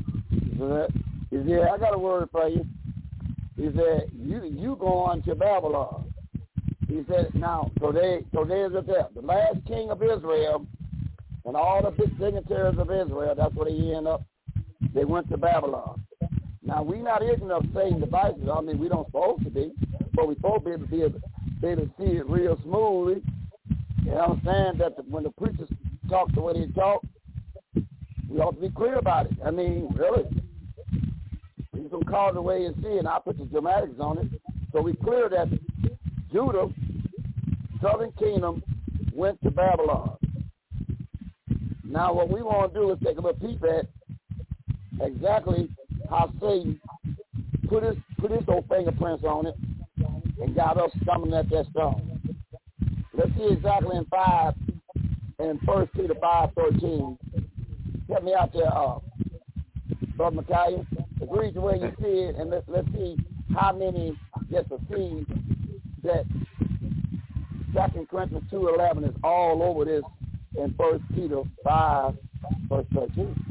I got a word for you. He said, you go on to Babylon. He said, now, so there's the last king of Israel and all the big dignitaries of Israel, that's where they end up. They went to Babylon. Now, we're not ignorant of Satan's devices. I mean, we don't supposed to be, but we're supposed to be able to see it real smoothly. You understand that when the preachers talk the way they talk, we ought to be clear about it. I mean, really. He's going to call it the way you see it, and I'll put the dramatics on it. So we clear that Judah, southern kingdom, went to Babylon. Now what we want to do is take a little peep at exactly how Satan put his old fingerprints on it and got us stumbling at that stone. Let's see exactly in 1 Peter 5:13. Help me out there, Brother Micaiah. Agree the way you see it, and let's see how many get to see that 2 Corinthians 2:11 is all over this in 1 Peter 5, verse 13.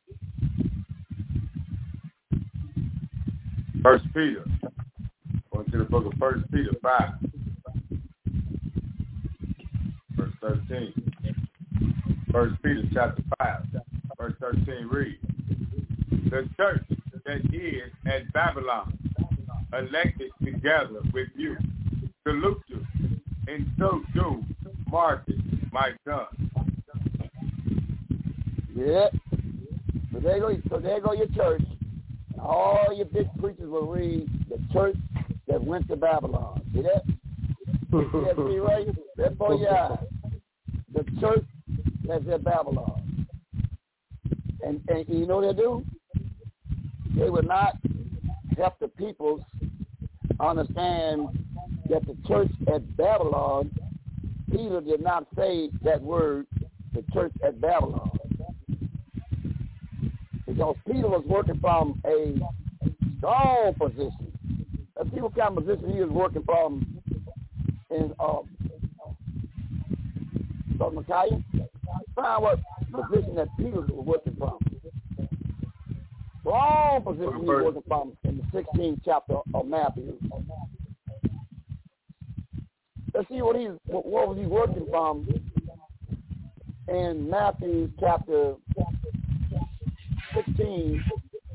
1 Peter. Going to the book of 1 Peter 5, verse 13. 1 Peter chapter 5, verse 13 reads, the church that is at Babylon, elected together with you, salute you, and so do Marcus, my son. Yeah. So there go your church. All your big preachers will read the church that went to Babylon. See that? See right? That's for your eyes. The church that's at Babylon. And you know what they do? They would not help the peoples understand that the church at Babylon, Peter did not say that word, the church at Babylon. Because Peter was working from a strong position. Let's see what kind of position he was working from in Micaiah. Find what position that Peter was working from. Strong position he was working from in the 16th chapter of Matthew. Let's see what was he working from in Matthew chapter 16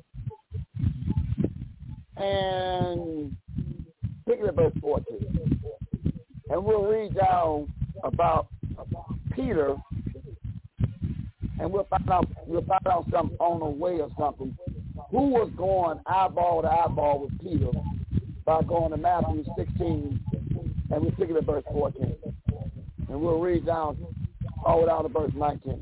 and particularly verse 14. And we'll read down about Peter, and we'll find out something on the way or something. Who was going eyeball to eyeball with Peter by going to Matthew 16 and we'll pick it at verse 14. And we'll read down all down to verse 19.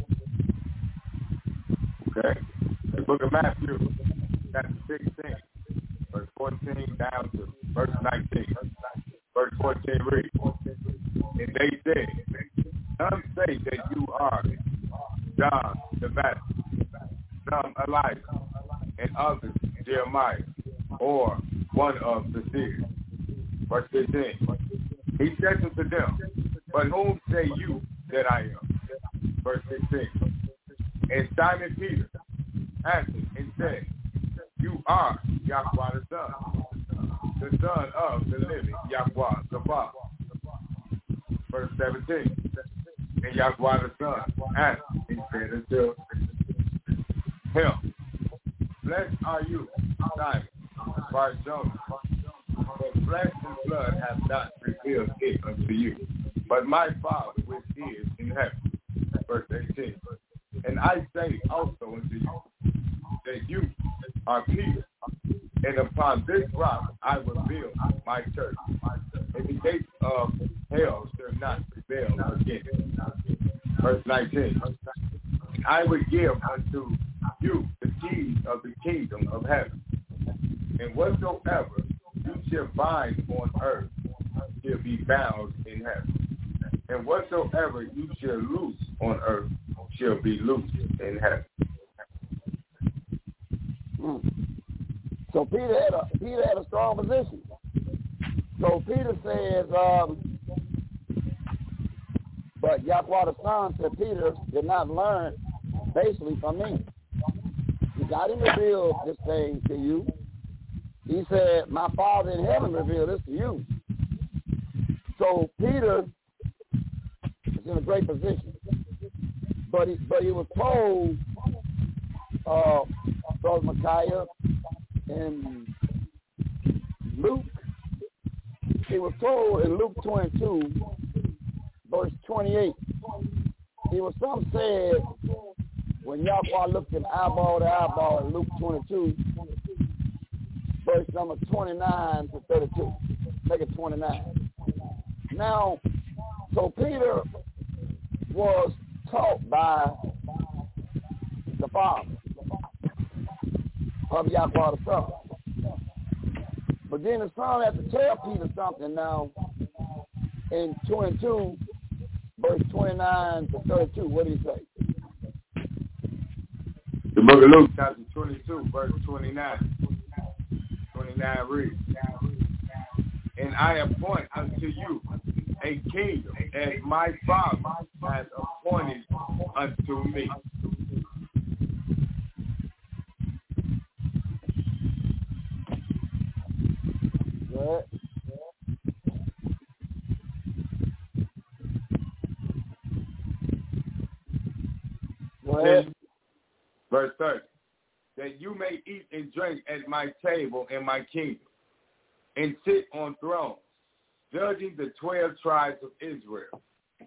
Okay. The book of Matthew, chapter 16, verse 14 down to verse 19. Verse 14 reads, and they said, some say that you are John the Baptist, some Elijah, and others Jeremiah, or one of the seers. Verse 15. He said unto them, but whom say you that I am? Verse 16. And Simon Peter answered and said, you are Yahweh the Son of the living Yahweh the Father. Verse 17. And Yahweh the Son answered and said unto him, blessed are you, Simon, Bar-Jonah, for flesh and blood have not revealed it unto you, but my Father which is in heaven. Verse 18. And I say also unto you, that you are Peter, and upon this rock I will build my church, and the gates of hell shall not prevail against it. Verse 19. I will give unto you the keys of the kingdom of heaven, and whatsoever you shall bind on earth shall be bound in heaven, and whatsoever you shall loose on earth shall be loosed in heaven. So Peter had a strong position. So Peter says, but Yahweh the Son said Peter did not learn basically from me. He got him to reveal this thing to you. He said, my Father in heaven revealed this to you. So Peter is in a great position. But he was told, Brother Micaiah, in Luke, he was told in Luke 22, verse 28, some said, when Yahweh looked at eyeball to eyeball in Luke 22, verse number 29 to 32. Make it 29. Now, so Peter was taught by the Father of Yahweh the Son. But then the Son had to tell Peter something now in 22, verse 29 to 32. What did he say? The book of Luke, chapter 22, verse 29. 29 reads, and I appoint unto you a kingdom as my Father has appointed unto me. Go ahead. Verse 30. That you may eat and drink at my table in my kingdom, and sit on thrones, judging the 12 tribes of Israel.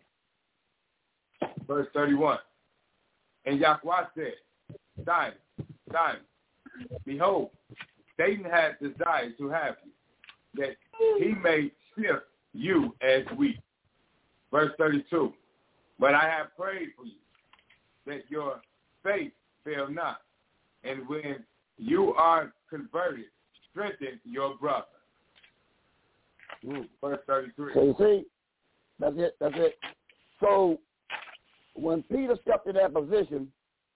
Verse 31. And Yahweh said, Simon, Simon, behold, Satan has desired to have you, that he may sift you as wheat. Verse 32. But I have prayed for you, that your faith fail not. And when you are converted, strengthen your brother. Verse 33. So you see, that's it. So when Peter stepped in that position,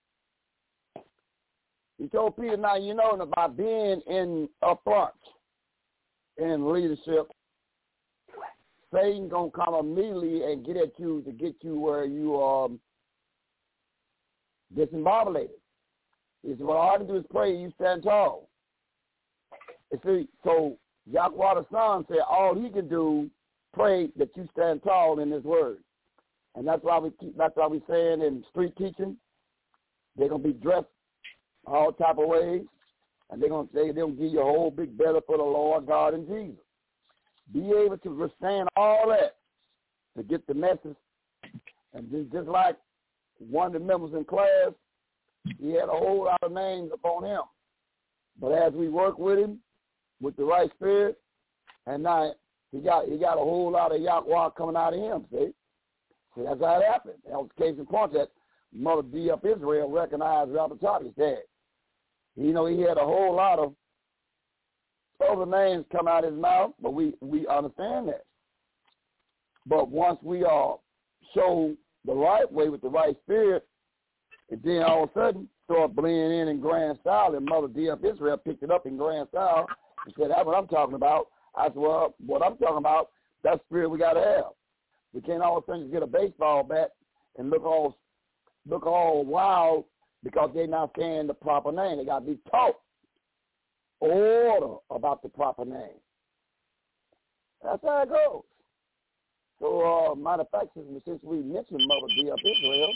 he told Peter, now you know about being in up front in leadership, Satan gonna come immediately and get at you to get you where you are discombobulated. He said, well, all I can do is pray, you stand tall. You see, so Yahweh the Son said all he can do, pray that you stand tall in his word. And that's why we saying in street teaching, they're gonna be dressed all type of ways, and they're gonna give you a whole big belly for the Lord God and Jesus. Be able to withstand all that to get the message. And just like one of the members in class, he had a whole lot of names upon him. But as we work with him, with the right spirit, and now he got a whole lot of Yahweh coming out of him, see? So that's how it happened. That was the case in point that Mother D. Up Israel recognized Robert Tommy's dad. He had a whole lot of other names come out of his mouth, but we understand that. But once we show the right way with the right spirit, and then all of a sudden start blending in grand style, and Mother D. Up Israel picked it up in grand style and said, that's what I'm talking about. I said, well, what I'm talking about, that's the spirit we got to have. We can't all of a sudden just get a baseball bat and look all wild because they're not saying the proper name. They got to be taught order about the proper name. That's how it goes. So, matter of fact, since we mentioned Mother D. Up Israel,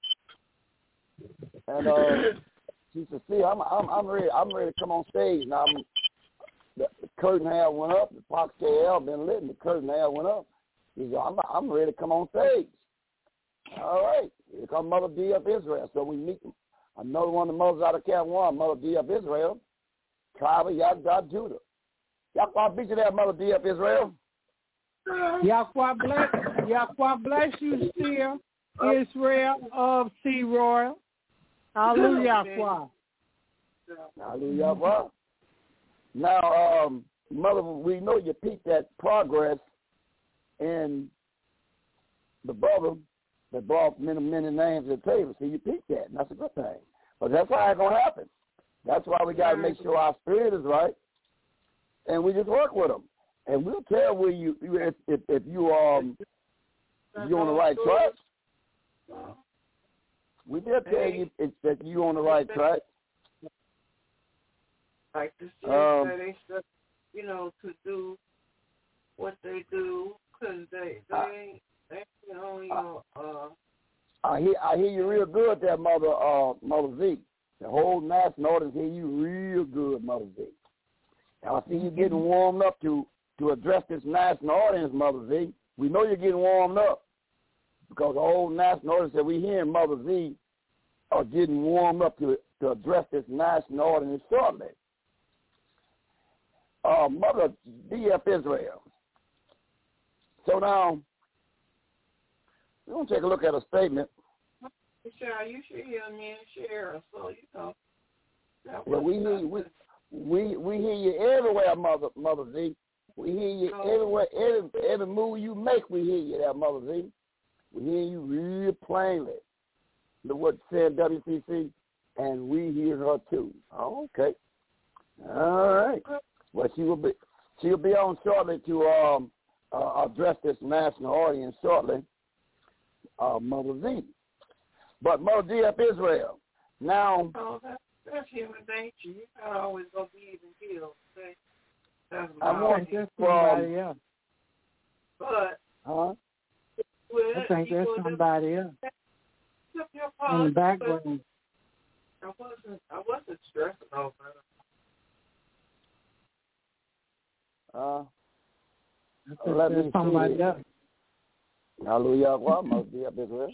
and she said, "See, I'm ready to come on stage now. The curtain have went up. The Fox KL been lit, and the curtain have went up. He said, I'm ready to come on stage. All right, here comes Mother D. Up Israel. So we meet another one of the mothers out of Camp 1, Mother D. Up Israel, tribe of Yahweh Judah. Yahweh beat you there, Mother D. Up Israel. Yahweh bless you, Seer Israel of C. Royal. Hallelujah. Hallelujah. Now, Mother, we know you peeped that progress in the brother that brought many names to the table. See, you peeped that, and that's a good thing. But that's how it's going to happen. That's why we got to make sure our spirit is right, and we just work with them. And we'll tell where if you're on the right track. We will tell you that you're on the right track. Like the students they stuff, to do what they do, because they on your I hear you real good there, Mother Z. The whole national audience hear you real good, Mother Z. Now I see you getting warmed up to address this national audience, Mother Z. We know you're getting warmed up because the whole national audience that we hear in Mother Z are getting warmed up to address this national audience shortly. Mother D.F. Israel. So now, we're going to take a look at a statement. Sure, you should hear me and share, so Well, we hear you everywhere, Mother Z. We hear you everywhere. Every move you make, we hear you there, Mother Z. We hear you real plainly. Look what said WCC, and we hear her too. Oh, okay. All right. Well, she'll be on shortly to address this national audience shortly, Mother Z. But Mother D.F. Israel. Now. Oh, that's human nature. You're not always gonna be even killed. I want somebody else. But. Huh? I think there's somebody else in the background. I wasn't stressing over it. Let me somebody see. else. Hallelujah. Well, Mother D.F. Israel.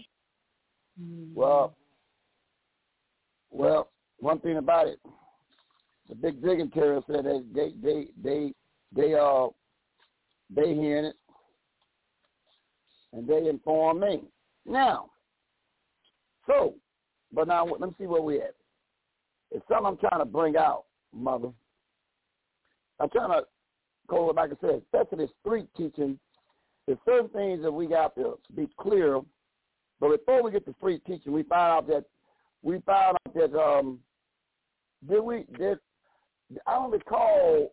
Well, one thing about it, the big dignitary said they hearing it, and they inform me. Now, so But now, let me see where we're at. It's something I'm trying to bring out, Mother. I'm trying to go back and say, especially this street teaching, there's certain things that we got to be clear. But before we get to street teaching, we found out that I don't recall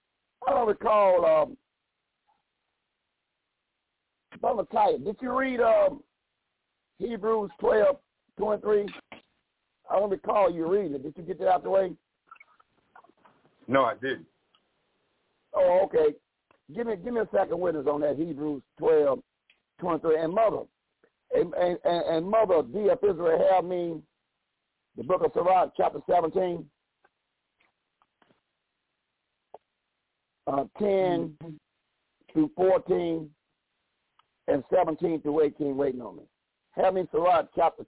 Brother Titus, did you read Hebrews 12:23? I don't recall you reading it. Did you get that out the way? No, I didn't. Oh, okay. Give me a second witness on that Hebrews 12:23. And Mother, and Mother, D.F. Israel, have me the book of Sirach, chapter 17, 10 through 14, and 17 through 18, waiting on me. Have me Sirach, chapter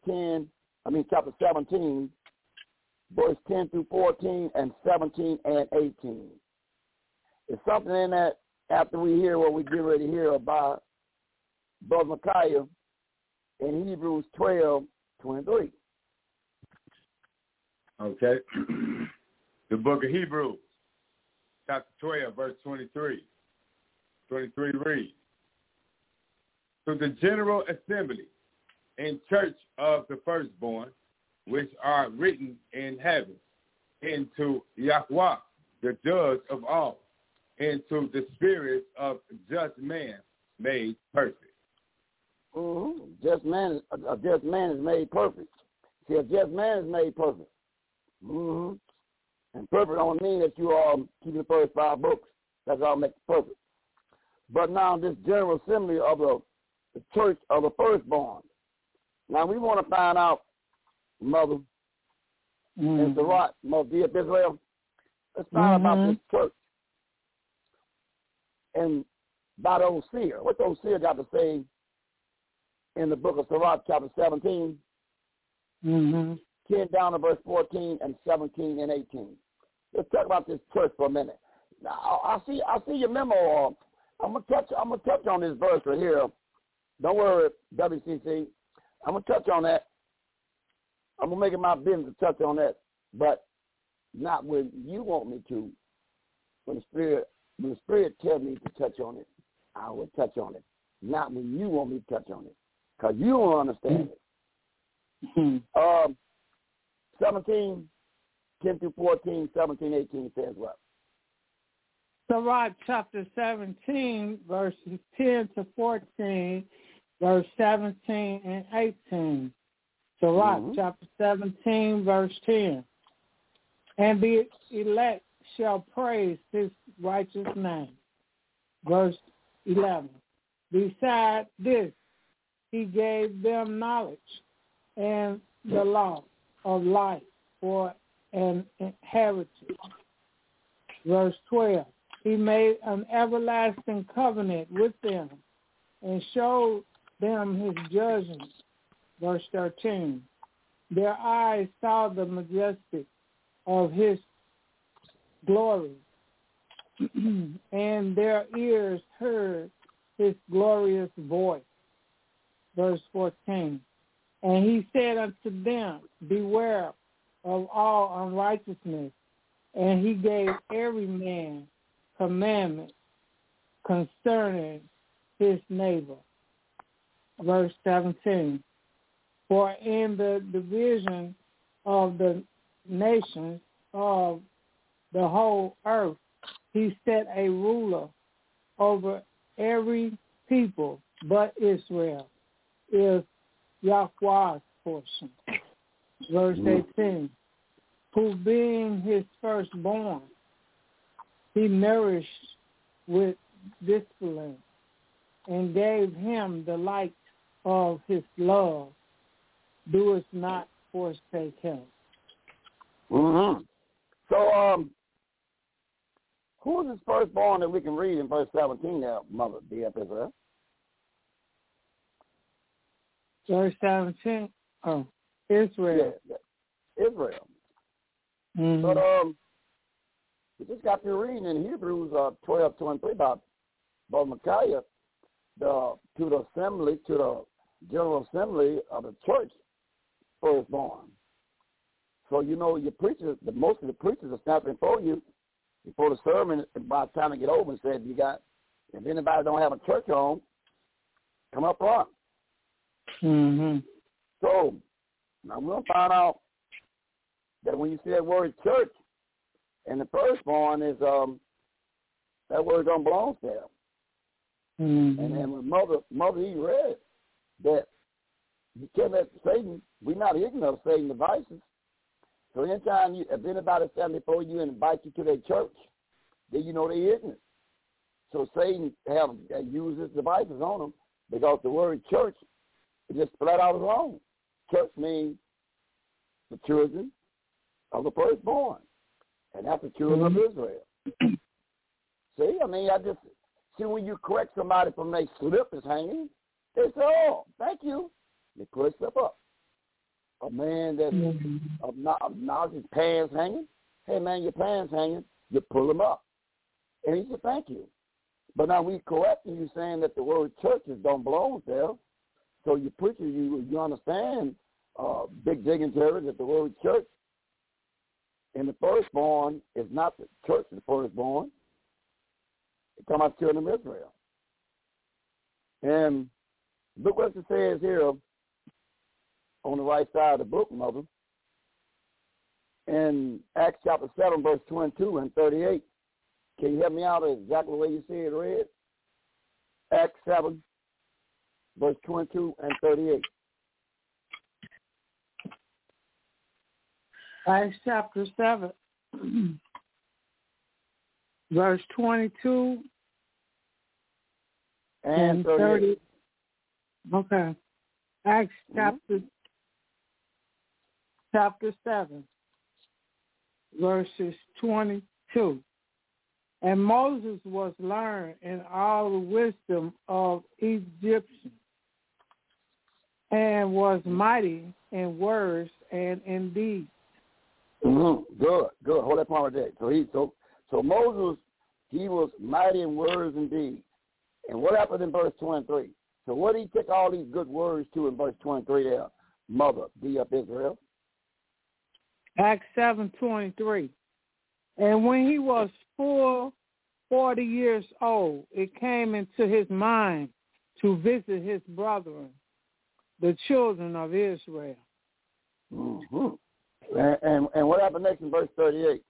17, verse 10 through 14, and 17 and 18. There's something in that after we hear what we get ready to hear about Brother Micaiah in Hebrews 12:23. Okay. The book of Hebrews, chapter 12, verse 23. 23 reads, to the general assembly and church of the firstborn, which are written in heaven, and to Yahweh, the judge of all, and to the spirits of just man made perfect. Mm-hmm. A just man is made perfect. See, a just man is made perfect. Mm-hmm. And perfect don't mean that you are keeping the first 5 books. That's all makes perfect. But now this general assembly of the church of the firstborn. Now we want to find out, Mother, and Sirach, Mother D.F. Israel, let's find out about this church. And by the old seer. What the old seer got to say in the book of Sirach, chapter 17, 10 down to verse 14 and 17 and 18. Let's talk about this church for a minute. Now, I see your memo. I'm gonna touch on this verse right here. Don't worry, WCC. I'm gonna touch on that. I'm gonna make it my business to touch on that, but not when you want me to. When the Spirit tells me to touch on it, I will touch on it. Not when you want me to touch on it, because you don't understand it. 17, 10 through 14, 17, 18 says what? Sirach chapter 17, verses 10 to 14, verse 17 and 18. Sirach chapter 17, verse 10. And the elect shall praise his righteous name. Verse 11. Beside this, he gave them knowledge and the law of life for an inheritance. Verse 12. He made an everlasting covenant with them and showed them his judgments. Verse 13. Their eyes saw the majesty of his glory, and their ears heard his glorious voice. Verse 14. And he said unto them, beware of all unrighteousness, and he gave every man commandment concerning his neighbor. Verse 17. For in the division of the nations of the whole earth, he set a ruler over every people, but Israel is Yahweh's portion. Verse 18. Who being his firstborn, he nourished with discipline and gave him the light of his love. Doest not forsake him. So, who is this firstborn that we can read in verse 17 now, Mother D.F. Israel? Verse 17? Oh, Israel. Yeah, Israel. But we just got through reading in Hebrews 12:23 about Brother Micaiah to the general assembly of the church firstborn. So, you know, your preachers, most of the preachers are snapping for you before the sermon, by the time they get over and said, if anybody don't have a church home, come up front. Mm-hmm. So, now we're going to find out that when you see that word church, and the firstborn is, that word don't belong there. Mm-hmm. And then when Mother Eve read that you can't let Satan, we're not ignorant of Satan's devices. So anytime if anybody stands before you and invite you to their church, then you know they're ignorant. So Satan uses devices on them because the word church is just flat out wrong. Church means the children of the firstborn, and that's the children of Israel. See, I mean, I just see when you correct somebody from their slip is hanging, they say, "Oh, thank you." They put a slip up. A man that's obnoxious, his pants hanging. Hey, man, your pants hanging. You pull them up, and he said, "Thank you." But now we correcting you, saying that the word churches don't belong there. So you preacher, you understand, Big Dignitary, that the word church in the firstborn is not the church of the firstborn. It's talking about children of Israel. And look what it says here on the right side of the book, Mother. In Acts chapter 7, verse 22 and 38. Can you help me out exactly the way you see it read? Acts 7, verse 22 and 38. Acts chapter 7, verse 22 and 30. Okay. Acts chapter 7, verses 22. And Moses was learned in all the wisdom of Egyptians, and was mighty in words and in deeds. Mm-hmm. Good. Hold that point right there. So Moses, he was mighty in words and deeds. And what happened in verse 23? So what did he take all these good words to in verse 23 there? Mother, be up Israel. Acts 7:23. And when he was full 40 years old, it came into his mind to visit his brethren, the children of Israel. Mm-hmm. And what happened next in verse 38?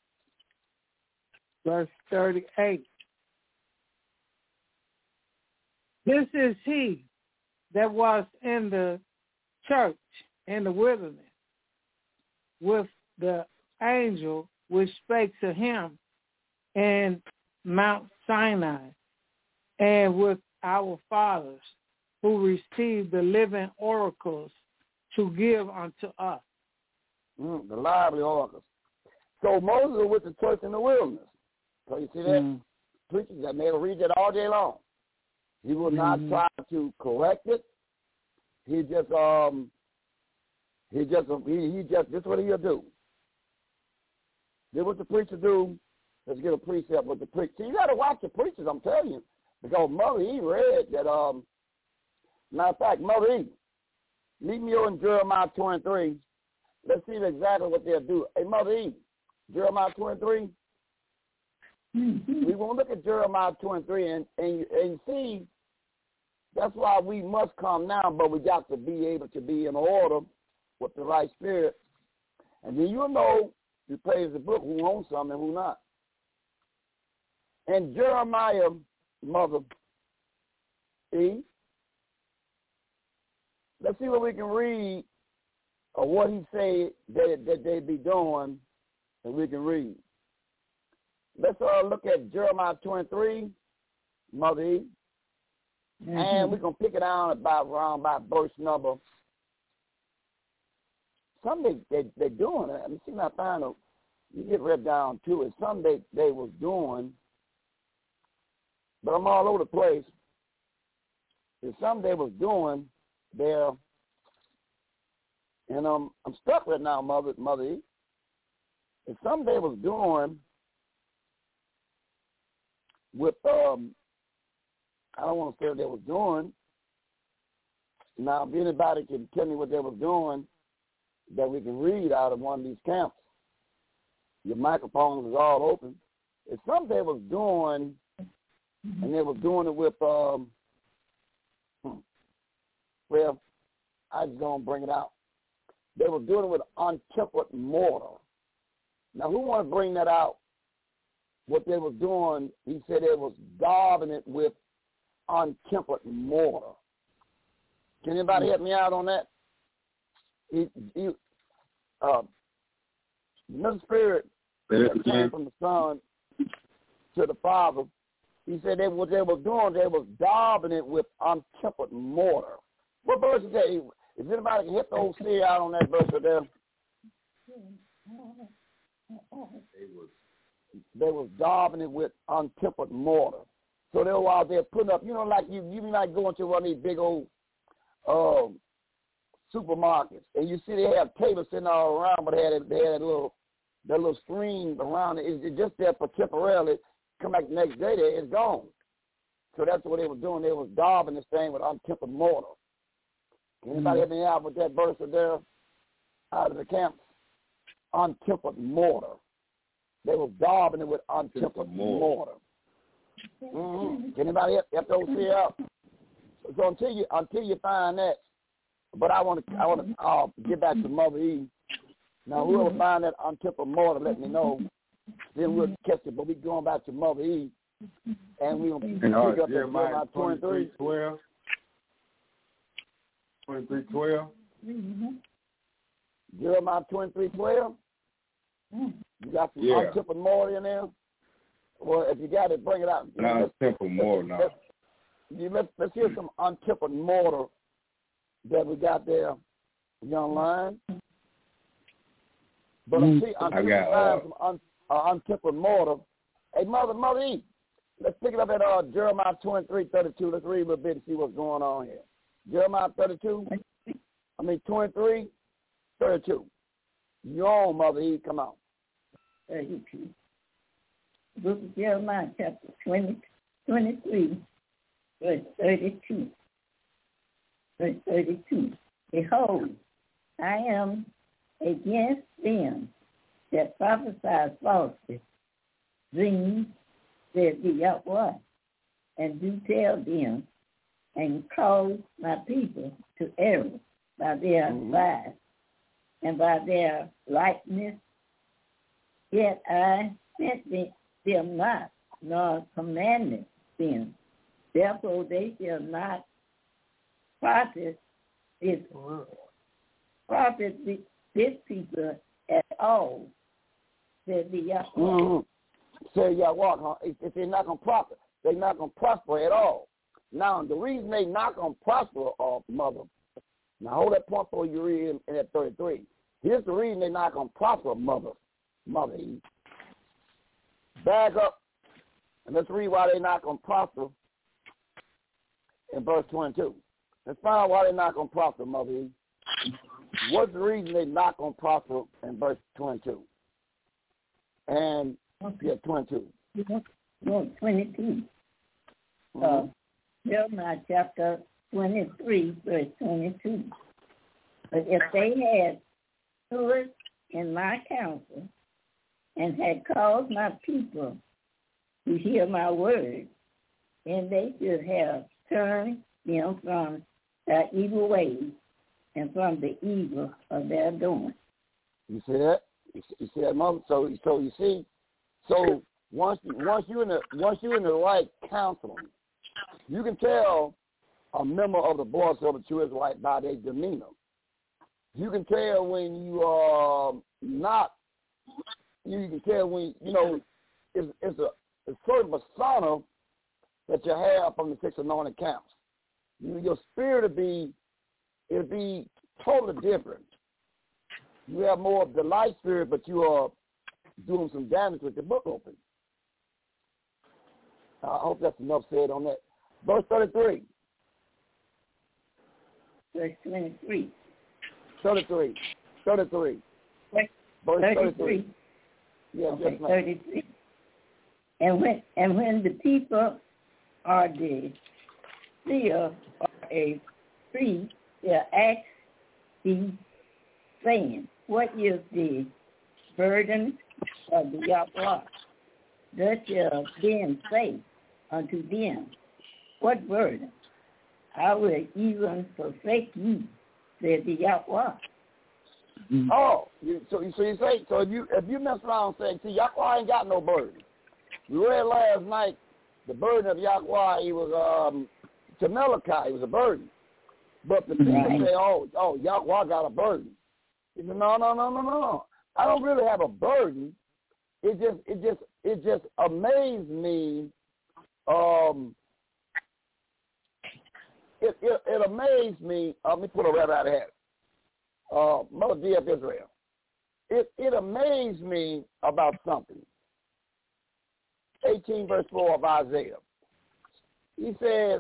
Verse 38. This is he that was in the church in the wilderness with the angel which spake to him in Mount Sinai, and with our fathers who received the living oracles to give unto us. The lively oracles. So Moses was with the church in the wilderness. So you see that? Preachers that made him read that all day long. He will not try to correct it. He just this is what he'll do. This is what the preacher do. Let's get a precept with the preacher. See, you got to watch the preachers, I'm telling you. Because Mother Eve read that, matter of fact, Mother Eve, leave me over in Jeremiah 23. Let's see exactly what they'll do. Hey, Mother Eve, Jeremiah 23. We want to look at Jeremiah 23 and see, that's why we must come now, but we got to be able to be in order with the right spirit. And then you'll know, you praise the book, who owns something and who not. And Jeremiah, Mother E, let's see what we can read of what he said that they be doing, and we can read. Let's look at Jeremiah 23, Mother E, and we're going to pick it down around verse number. Some they're doing it. Let me see if I find it. You get read down to it. Some they was doing, but I'm all over the place. There's some they was doing there, and I'm stuck right now, Mother E. There's some they was doing with I don't want to say what they was doing. Now, if anybody can tell me what they was doing, that we can read out of one of these camps. Your microphones is all open. It's something they was doing, and they was doing it with, well, I just going to bring it out. They were doing it with untempered mortar. Now, who want to bring that out? What they was doing, he said they was daubing it with untempered mortar. Can anybody help me out on that? The Middle Spirit that came from the Son to the Father, he said what they were doing, they was daubing it with untempered mortar. What verse is that? If anybody can hit the old seer out on that verse right there. They was daubing it with untempered mortar. So they were out there putting up, like you might go into one of these big old supermarkets, and you see they have tables sitting all around, but they had that little screen around it. It's just there for temporarily. Come back the next day, it's gone. So that's what they were doing. They was daubing this thing with untempered mortar. Anybody help me out with that verse there out of the camps? Untempered mortar. They were daubing it with untempered mortar. Mm-hmm. Anybody help those see out? So until you find that, but I want to get back to Mother Eve. Now whoever find that untempered mortar, let me know. Then we'll catch it. But we're going back to Mother Eve, and we're going to pick up at Jeremiah 23:12. 23:12. Jeremiah 23:12. You got some untempered mortar in there? Well, if you got it, bring it out. Untempered mortar now. Let's hear some untempered mortar that we got there, young lion. But I got some untempered mortar. Hey, Mother E, let's pick it up at Jeremiah 23:32. Let's read a little bit and see what's going on here. Jeremiah 23:32. Your own Mother E, come on. 32. Book of Jeremiah, chapter 23, verse 32. Verse 32. Behold, I am against them that prophesy falsely, dreams, said the Yahweh, and do tell them, and cause my people to err by their lies and by their likeness. Yet I sent them not, nor commanded them. Therefore they shall not profit this people at all, said the Yahweh. Said Yahweh, if they're not going to profit, they're not going to prosper at all. Now, the reason they're not going to prosper, Mother, now hold that point for you read in that 33. Here's the reason they're not going to prosper, Mother Eve. Back up, and let's read why they're not going to prosper in verse 22. Let's find out why they're not going to prosper, Mother Eve. What's the reason they're not going to prosper in verse 22? And, 22. 22. Jeremiah chapter 23, verse 22. But if they had stood in my counsel and had caused my people to hear my word, then they should have turned them from their evil ways and from the evil of their doing. You see that? You see that, Mother? So you see, so once you're in the right counseling, you can tell a member of the Boys of the True Israelite by their demeanor. You can tell when you are not. You can tell when it's a certain persona that you have from the 6 anointed camps. Your spirit it'll be totally different. You have more of the light spirit, but you are doing some damage with the book open. I hope that's enough said on that. Verse 33. Verse 23. 33. Verse 33. Yeah, okay, 33. And when the people are the seer or a priest, they'll ask these saying, what is the burden of the Yahweh? Thus shall then say unto them, what burden? I will even forsake you, said the Yahweh. Oh, so you say, so if you mess around saying, see, Yahweh ain't got no burden. We read last night the burden of Yahweh, he was to Malachi, it was a burden. But the people say, oh, Yahweh got a burden. He said, no. I don't really have a burden. It just amazed me. It amazed me. Let me pull a rabbit out of here. Mother D of Israel. It amazed me about something. 18 verse 4 of Isaiah. He says,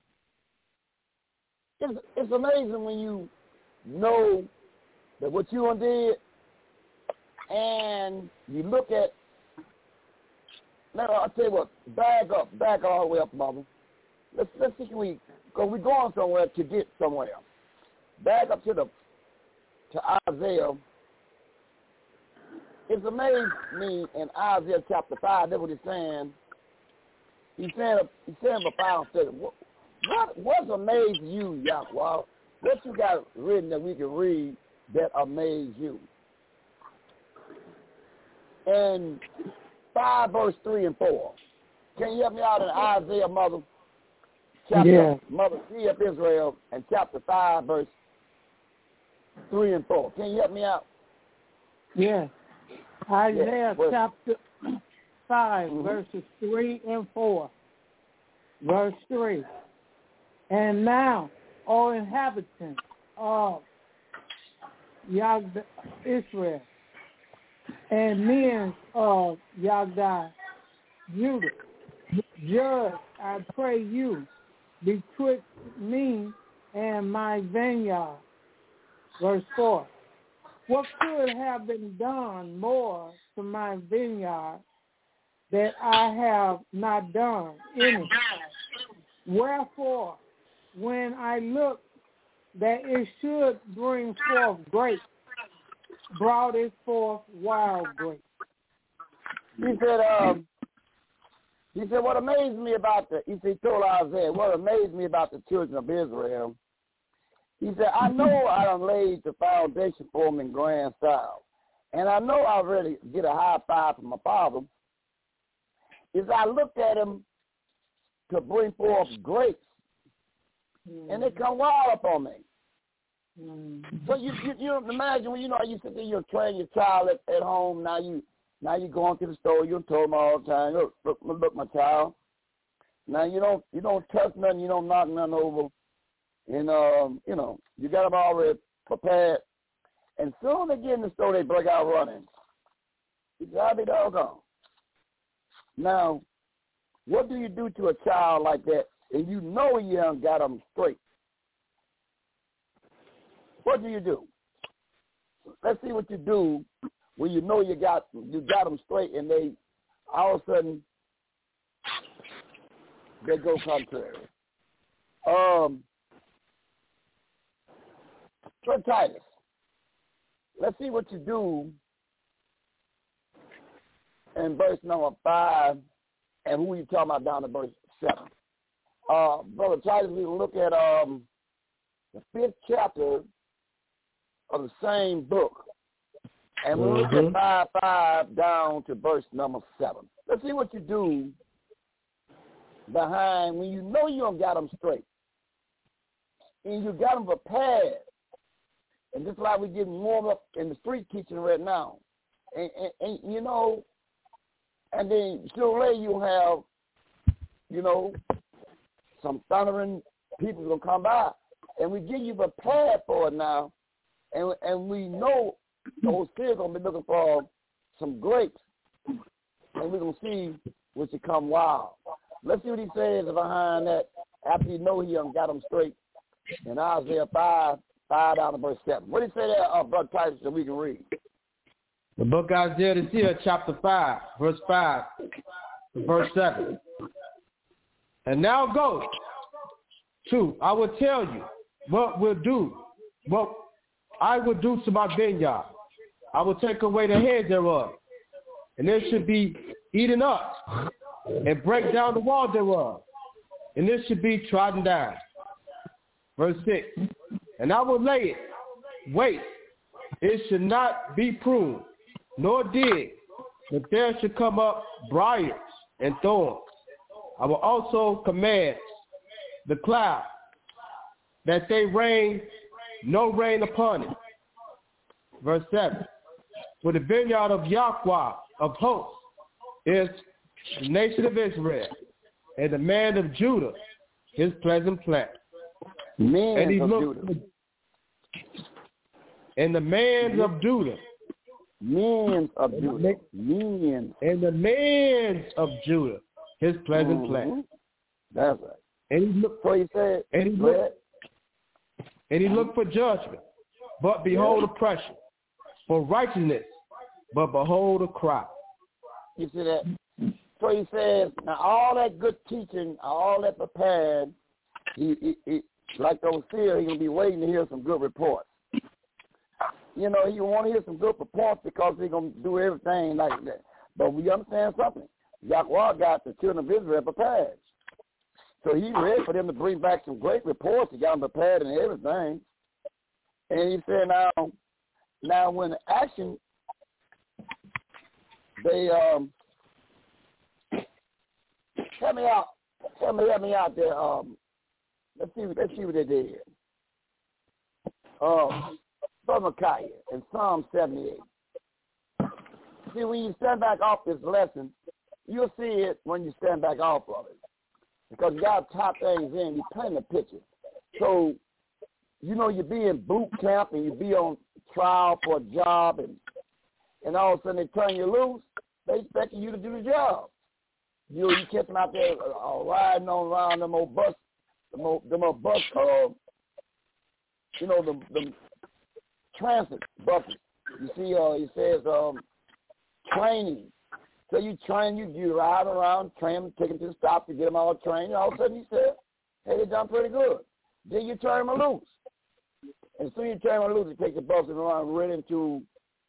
it's amazing when you know that what you did, and you look at, now I'll tell you what, back all the way up, Mama. Let's see, because we're going somewhere to get somewhere. Back up to Isaiah. It's amazed me in Isaiah chapter 5, that's what he's saying. He's saying about what's amazed you, Yahweh? What you got written that we can read that amazed you? And 5 verse 3 and 4. Can you help me out in Isaiah, Mother? Mother C of Israel, and chapter 5 verse 3 and 4. Can you help me out? Yeah. Isaiah chapter 5 verses 3 and 4. Verse 3. And now, O inhabitants of Israel, and men of Judah, judge, I pray you, betwixt me and my vineyard. Verse 4. What could have been done more to my vineyard that I have not done in it? Wherefore, when I looked that it should bring forth grapes, brought it forth wild grapes. He said, what amazed me about he told Isaiah, what amazed me about the children of Israel, he said, I know I done laid the foundation for them in grand style. And I know I really get a high five from my father. Is I looked at him to bring forth grapes. And they come wild up on me. So you imagine when you sit there, you train your child at home. Now you going to the store. You told them all the time, look, my child. Now you don't touch nothing. You don't knock nothing over. And you got them already prepared. And soon they get in the store, they break out running. You gotta be doggone. Now, what do you do to a child like that? And you know you haven't got them straight. What do you do? Let's see what you do when you know you got them straight, and they all of a sudden they go contrary. So Titus, let's see what you do in verse number 5, and who you talking about down to verse 7. Brother Titus, we will look at the 5th chapter of the same book. And we'll look at 5 down to verse number 7. Let's see what you do behind when you know you don't got them straight. And you got them prepared. And just like we're getting warmed up in the street teaching right now. And and then sooner or later you'll have, some thundering people going to come by. And we get you prepared for it now. And we know those kids going to be looking for some grapes. And we're going to see which will come wild. Let's see what he says behind that after you know he got them straight. In Isaiah 5 down to verse 7. What did he say there, Brother Titus, that we can read? The book of Isaiah, chapter 5, verse 5 to verse 7. And now go to, I will tell you what we'll do, what I will do to my vineyard. I will take away the head thereof, and it should be eaten up, and break down the wall thereof, and it should be trodden down. Verse 6, and I will lay it waste. It should not be pruned, nor digged, but there should come up briars and thorns. I will also command the cloud that they rain no rain upon it. Verse 7, for the vineyard of Yahweh of hosts is the nation of Israel, and the man of Judah his pleasant plant. And the man of Judah. Men of Judah. And the man of Judah his pleasant plant. That's right. And he looked, so he said, and he looked for judgment, but behold oppression, for righteousness, but behold a cry. You see that? So he says, now all that good teaching, all that prepared, he like those seers, he's going to be waiting to hear some good reports. You know, you want to hear some good reports because he's going to do everything like that. But we understand something. Yahweh got the children of Israel prepared. So he's ready for them to bring back some great reports. He got them prepared and everything. And he said, now when action, they, help me out there. Let's see what they did. Brother Micaiah in Psalm 78. See, when you stand back off this lesson, you'll see it when you stand back off of it. Because you got to top things in. You paint a picture. So, you know, you be in boot camp and you be on trial for a job and all of a sudden they turn you loose. They expect you to do the job. You catch them out there riding on around them old bus, them old bus, you know, the transit buses. You see, he says training. So you train, you ride around, train them, take them to the stop to get them all trained. And all of a sudden he said, hey, they done pretty good. Then you turn them loose. And as soon as you turn them loose, you take the bus and run right into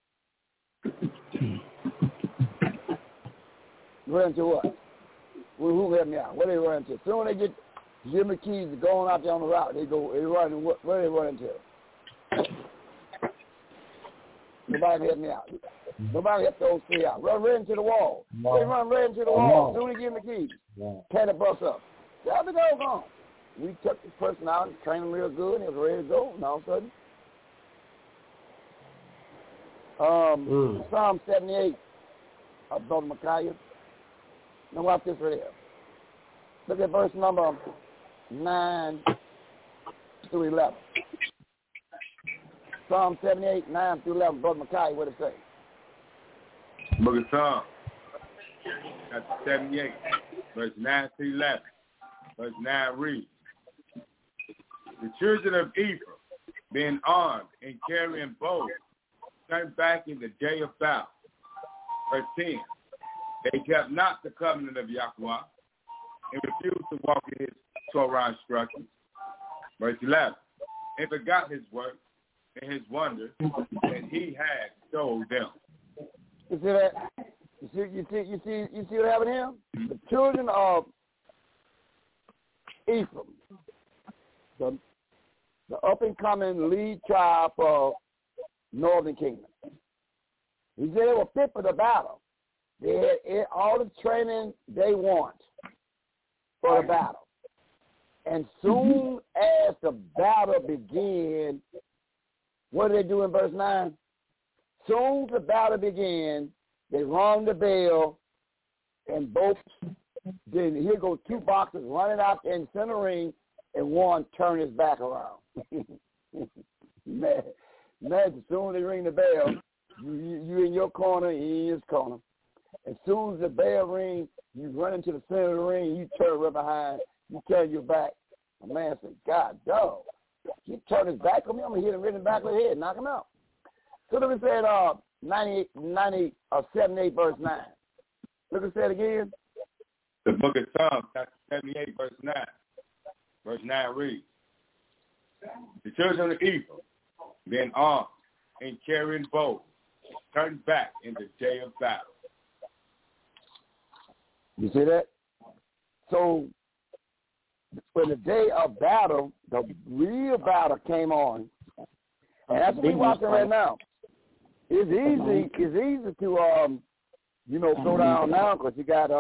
what? Who help me out? What do they run into? As soon as they get Jimmy Keys going out there on the route, they run, what do they run into? Nobody help me out. Nobody help those three out. Run right into the wall. No. They run right into the wall. As soon as they give them the keys, tear the bus up. How the goes on? We took this person out and trained them real good, and he was ready to go, and all of a sudden, Psalm 78 of Brother Micaiah. Now watch this right here. Look at verse number 9 through 11. Psalm 78, 9 through 11. Brother Micaiah, what it say? Book of Psalms, chapter 78, verse 9 through 11. Verse 9 reads, the children of Ephraim, being armed and carrying bows, turned back in the day of battle. Verse 10, they kept not the covenant of Yahweh and refused to walk in his Torah instructions. Verse 11, and forgot his work and his wonders that he had showed them. You see that? You see what happened here? The children of Ephraim, the up-and-coming lead tribe of Northern Kingdom. He said they were fit for the battle. They had all the training they want for the battle. And soon as the battle began, what did they do in verse 9? Soon as the battle began, they rung the bell, and both, then here go two boxers running out there in the center ring, and one turned his back around. Man, as soon as they ring the bell, you in your corner, he in his corner. As soon as the bell rings, you run into the center of the ring, you turn right behind, you turn your back. The man said, God, dog, he turned his back on me, I'm going to hit him right in the back of the head, knock him out. So look at that 78 verse 9. Look at that again. The book of Psalms, chapter 78, verse 9. Verse 9 reads, the children of Ephraim, then armed and carrying bows, turned back in the day of battle. You see that? So when the day of battle, the real battle came on, and that's what we're watching right now. It's easy to go down now because you got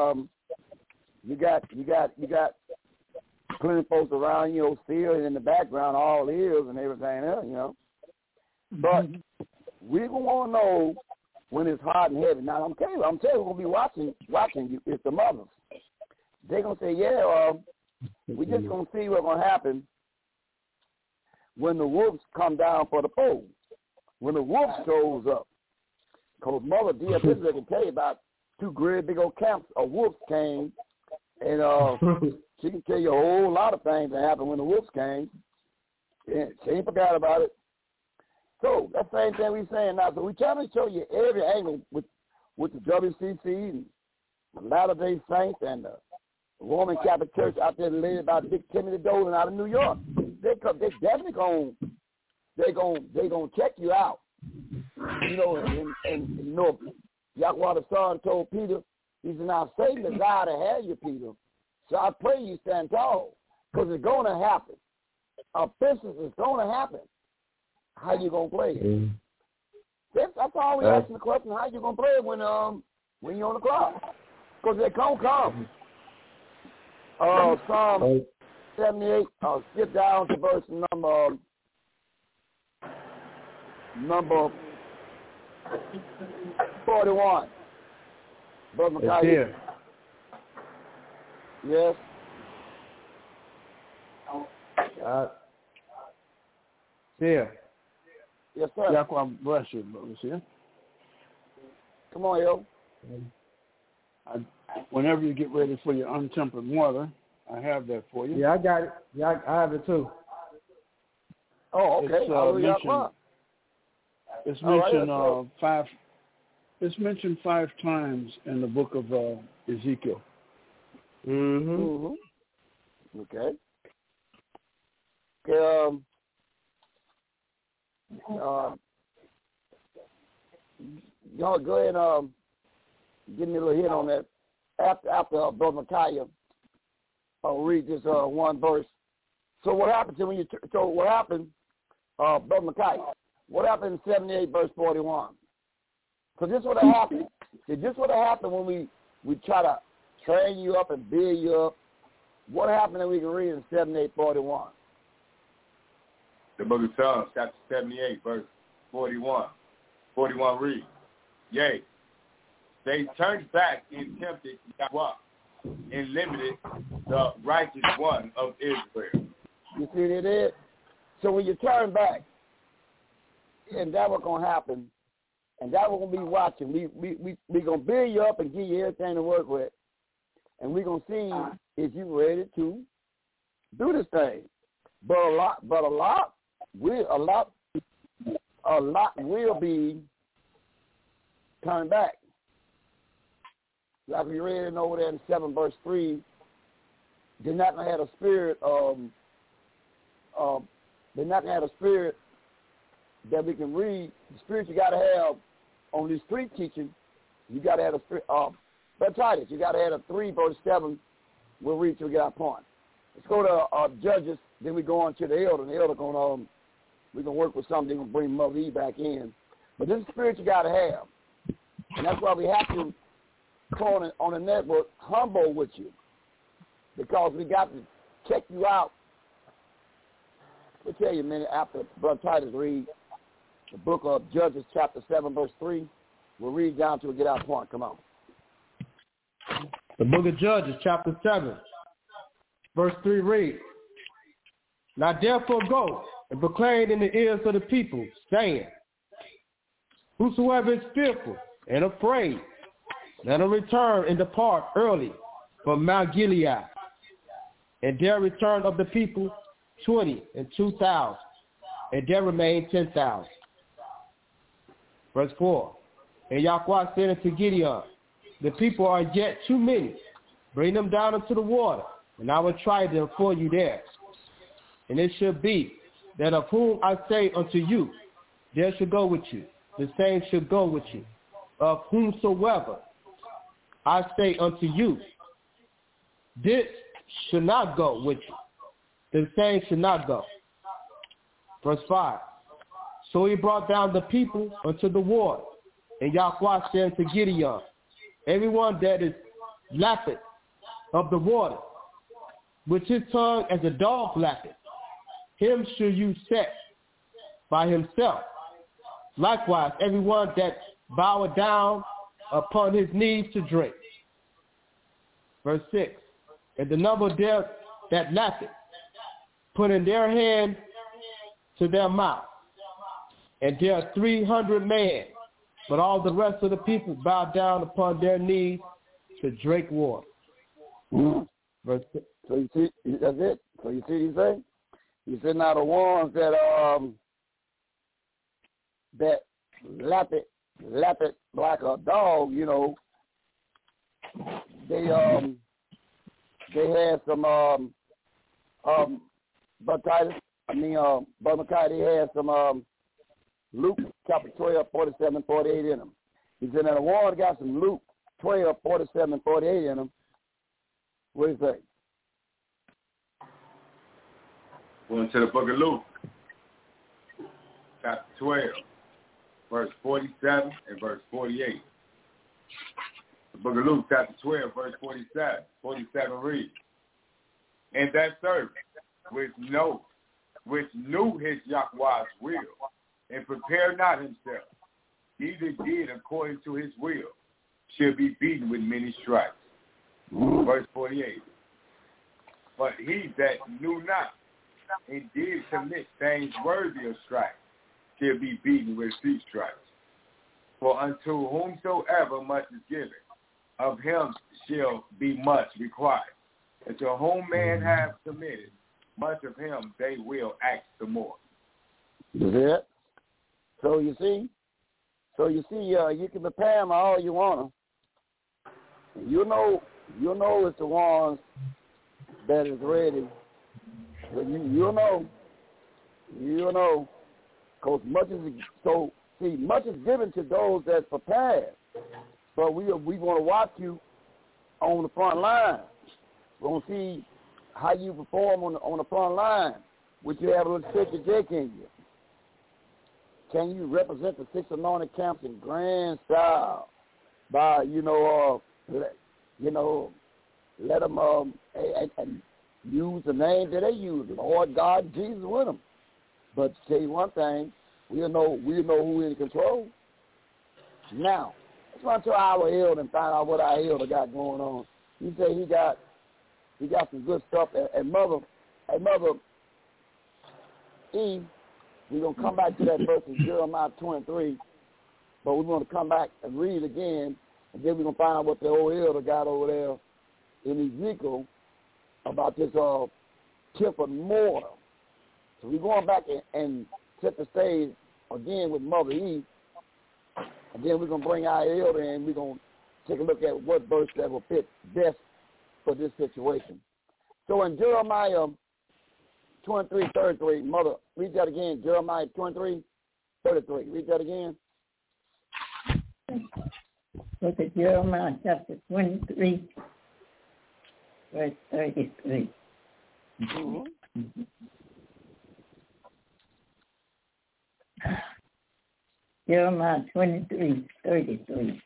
plenty of folks around you, still in the background, all ears and everything else, But we gonna want to know when it's hot and heavy. Now I'm telling you, we're gonna be watching you. It's the mothers. They're gonna say, we just gonna see what's gonna happen when the wolves come down for the fold. When the wolf shows up, because Mother Dear Elizabeth can tell you about 2 great big old camps of wolves came, and she can tell you a whole lot of things that happened when the wolves came. And she ain't forgot about it. So that same thing we're saying now. So we're trying to show you every angle with the WCC and the Latter-day Saints and the Roman Catholic Church out there led by Dick Timothy Dolan out of New York. They definitely gonna check you out. And Yahweh the Son told Peter, he said, now Satan desire to have you, Peter. So I pray you stand tall, because it's going to happen. Offenses is going to happen. How you going to play it? That's all we asking the question, how you going to play it when you're on the clock? Because they're going to come. Psalm 78, skip down to verse number 41. Brother Micaiah. Yes. Here. Yes, sir. Yahweh bless you, brothers here. Come on, yo. Whenever you get ready for your untempered water, I have that for you. Yeah, I got it. Yeah, I have it too. Oh, okay. It's mentioned five. It's mentioned 5 times in the book of Ezekiel. Mm-hmm. Okay. Y'all go ahead and give me a little hit on that. After Brother Micaiah, I'll read this one verse. So what happened Brother Micaiah? What happened in 78 verse 41? So this would have happened. See, this would have happened when we try to train you up and build you up. What happened that we can read in 78:41? The book of Psalms, chapter 78, verse 41. 41 reads, yea, they turned back and tempted Yahweh and limited the righteous one of Israel. You see what it is? So when you turn back, and that was going to happen, and that we're going to be watching. We're going to build you up and give you everything to work with. And we're going to see if you're ready to do this thing. But a lot will be turned back. Like we read over there in 7 verse 3, they're not going to have a spirit they're not going to have a spirit that we can read. The spirit you got to have on this street teaching, you got to have a spirit. But Titus, you got to have a 3 verse 7. We'll read till we get our point. Let's go to Judges. Then we go on to the elder. And the elder going we're gonna work with something. They're gonna bring Mother E back in. But this is the spirit you got to have, and that's why we have to call on the network humble with you, because we got to check you out. We'll tell you a minute after Brother Titus read the book of Judges, chapter 7, verse 3. We'll read down till we get our point. Come on. The book of Judges, chapter 7, verse 3 reads, now therefore go and proclaim in the ears of the people, saying, whosoever is fearful and afraid, let him return and depart early from Mount Gilead. And there returned of the people 22,000, and there remained 10,000. Verse 4, and Yahweh said unto Gideon, the people are yet too many. Bring them down into the water, and I will try them for you there. And it shall be that of whom I say unto you, there should go with you. The same should go with you. Of whomsoever I say unto you, this should not go with you. The same should not go. Verse 5. So he brought down the people unto the water, and Yahweh said to Gideon, everyone that is lappeth of the water, with his tongue as a dog lappeth, him should you set by himself. Likewise, everyone that boweth down upon his knees to drink. Verse 6. And the number of them that lappeth, putting their hand to their mouth. And there are 300 men, but all the rest of the people bow down upon their knees to drink water. Verse 6. So you see, that's it. So you see what he's saying? He said, now the ones that lap it like a dog, you know, they had some Brother Makai, they had some Luke chapter 12, 47, 48 in them. He said, now the one got some Luke 12, 47, 48 in them. What do you say? Going to the book of Luke, chapter 12, verse 47 and verse 48. The book of Luke, chapter 12, verse 47 reads, and that servant which knew his Yahweh's will, and prepared not himself, neither did according to his will, shall be beaten with many stripes. Verse 48. But he that knew not, and did commit things worthy of stripes, shall be beaten with few stripes. For unto whomsoever much is given, of him shall be much required. And to whom man hath committed, much of him they will ask the more. Yeah. So you see, you can prepare them all you want them. You know it's the ones that is ready. But you know, because much is given to those that's prepared. But we want to watch you on the front line. We want to see how you perform on the front line. Would you have a little sister Jake in you? Can you represent the 6 anointed camps in grand style by, let them and use the name that they use, Lord God, Jesus with them. But to tell you one thing, we'll know who's in control. Now, let's run to our elder and find out what our elder got going on. He said he got some good stuff. And Mother Eve, we're going to come back to that verse in Jeremiah 23, but we're going to come back and read again, and then we're going to find out what the old elder got over there in Ezekiel about this tip of mortar. So we're going back and set the stage again with Mother Eve, and then we're going to bring our elder in, and we're going to take a look at what verse that will fit best for this situation. So in Jeremiah 23:33, Mother, read that again. Jeremiah 23:33. Read that again. Look at Jeremiah chapter 23, verse 33. Mm-hmm. Jeremiah 23:33.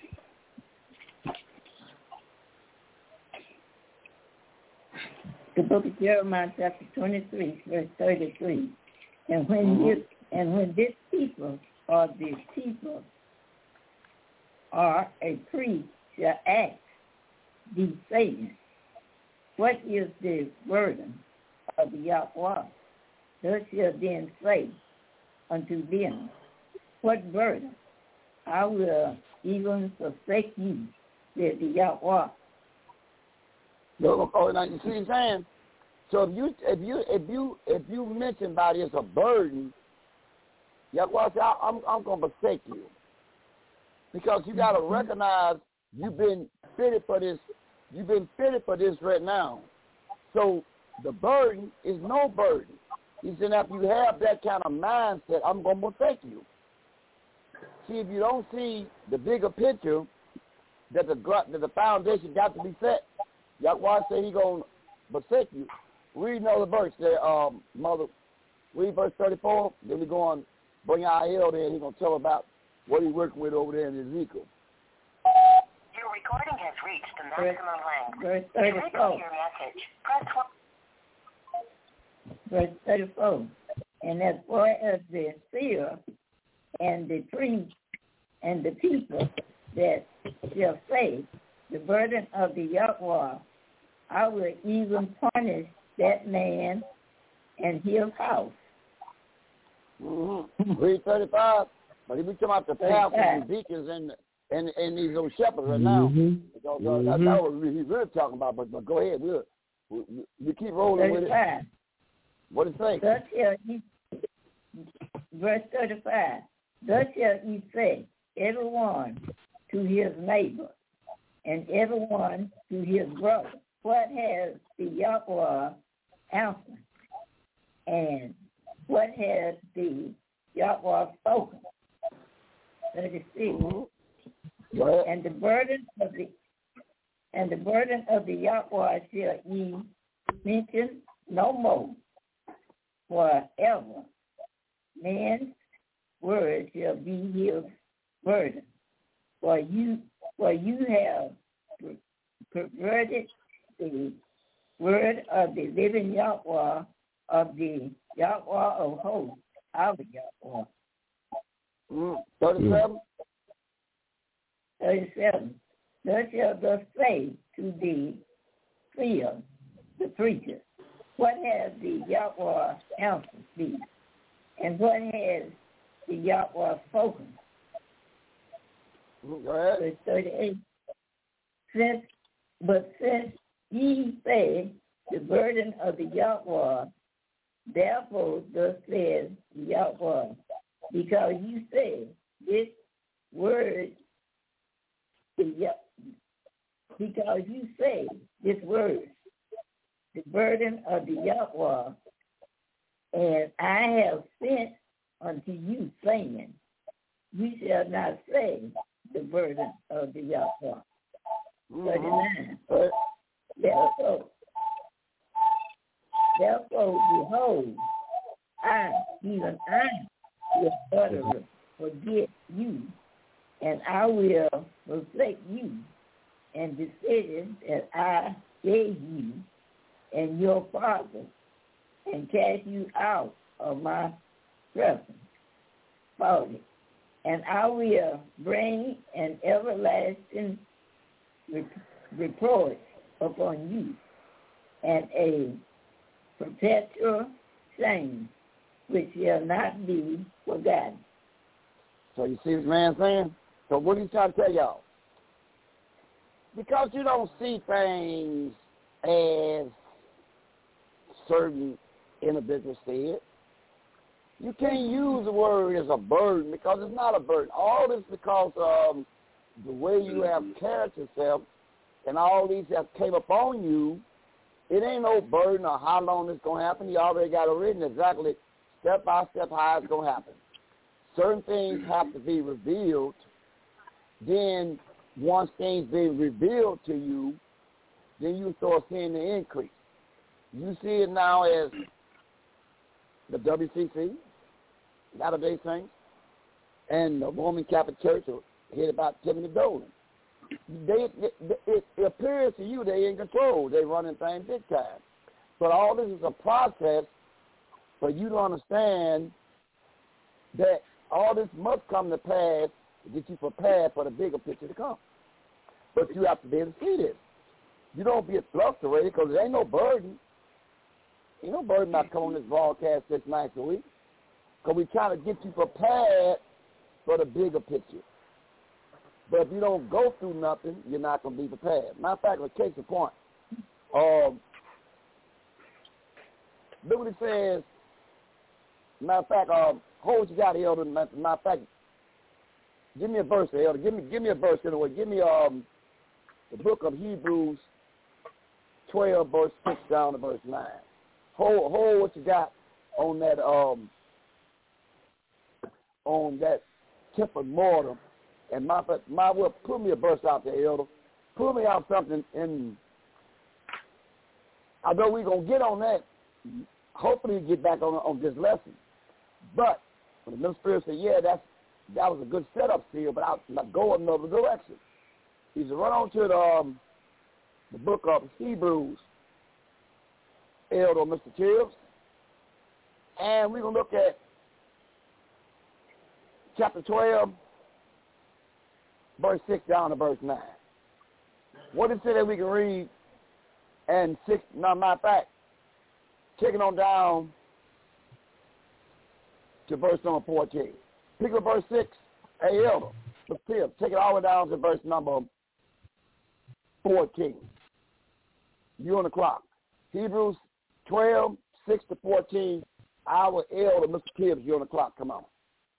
The book of Jeremiah chapter 23, verse 33. And when this people or these people or a priest shall ask these saying, what is the burden of the Yahweh? Thus shall then say unto them, what burden? I will even forsake you, said the Yahweh. Oh, now you see what I'm saying? So if you mention about it's a burden, Yahweh said, I'm going to forsake you, because you got to recognize you've been fitted for this. You've been fitted for this right now. So the burden is no burden. He said, after you have that kind of mindset, I'm going to protect you. See, if you don't see the bigger picture, that the foundation got to be set, Yahweh said He going to protect you. Read another verse there, Mother. Read verse 34. Then we're going to bring our elder in. He's going to tell about what he's working with over there in Ezekiel. Your recording has reached the maximum length. Verse To 34. listen to your message, press 1. Verse 34. And as far as the seer and the priest and the people that shall say, the burden of the Yahweh, I will even punish that man and his house. Mm-hmm. Read 35. But he be talking about the pastors and deacons and these little shepherds right now. Because that's what he's really talking about. But go ahead. We keep rolling 35. With it. What does it say? Verse 35. Thus shall ye say, everyone to his neighbor, and everyone to his brother. What has the Yahweh answered? And what has the Yahweh spoken? 36. And the burden of the Yahweh shall ye mention no more forever. Man's word shall be his burden. For you have perverted the word of the living Yahweh, of the Yahweh of hosts, our Yahweh. 37. 37. Thus shall thus say to the seer, the preacher, what has the Yahweh answered thee? And what has the Yahweh spoken? Verse 38. Since ye say the burden of the Yahweh, therefore thus says Yahweh, because you say this word, because you say this word, the burden of the Yahweh, and I have sent unto you, saying, you shall not say the burden of the Yahweh. 39. Therefore, behold, I, even I, will utterly forget you, and I will reflect you and decisions that I gave you and your father, and cast you out of my presence. 40. And I will bring an everlasting reproach upon you, and a perpetual shame which shall not be forgotten. So you see this man saying? So what he's trying to tell y'all? Because you don't see things as certain individuals see it, you can't use the word as a burden, because it's not a burden. All this because of the way you have carried yourself, and all these have came upon you. It ain't no burden or how long it's going to happen. You already got it written exactly step by step how it's going to happen. Certain things have to be revealed. Then once things be revealed to you, then you start seeing the increase. You see it now as the WCC, Latter-day Saints, and the Roman Catholic Church, headed by Timothy Dolan. It appears to you they in control. They running things big time. But all this is a process for you to understand that all this must come to pass to get you prepared for the bigger picture to come. But you have to be able to see this. You don't be fluctuated, because there ain't no burden. Ain't no burden not coming on this broadcast 6 nights a week, because we trying to get you prepared for the bigger picture. But if you don't go through nothing, you're not going to be prepared. Matter of fact, let's case in point. Look what it says. Matter of fact, hold what you got, Elder. Matter of fact, give me a verse, Elder. Give me a verse anyway. Give me the book of Hebrews 12, verse 6 down to verse 9. Hold what you got on that tempered mortar. And my will pull me a verse out there, Elder. Pull me out something, and I know we're going to get on that. Hopefully get back on this lesson. But when the Minister Spirit said, yeah, that was a good setup still, but I'll go another direction. He said, run on to the book of Hebrews, Elder Mr. Tibbs, and we're going to look at chapter 12, verse 6 down to verse 9. What is it that we can read? And 6, matter of fact, taking on down to verse number 14. Pick up verse 6. Hey, Elder, Mr. Tibbs, take it all the way down to verse number 14. You on the clock. Hebrews 12, 6 to 14. Our Elder, Mr. Tibbs, you on the clock. Come on.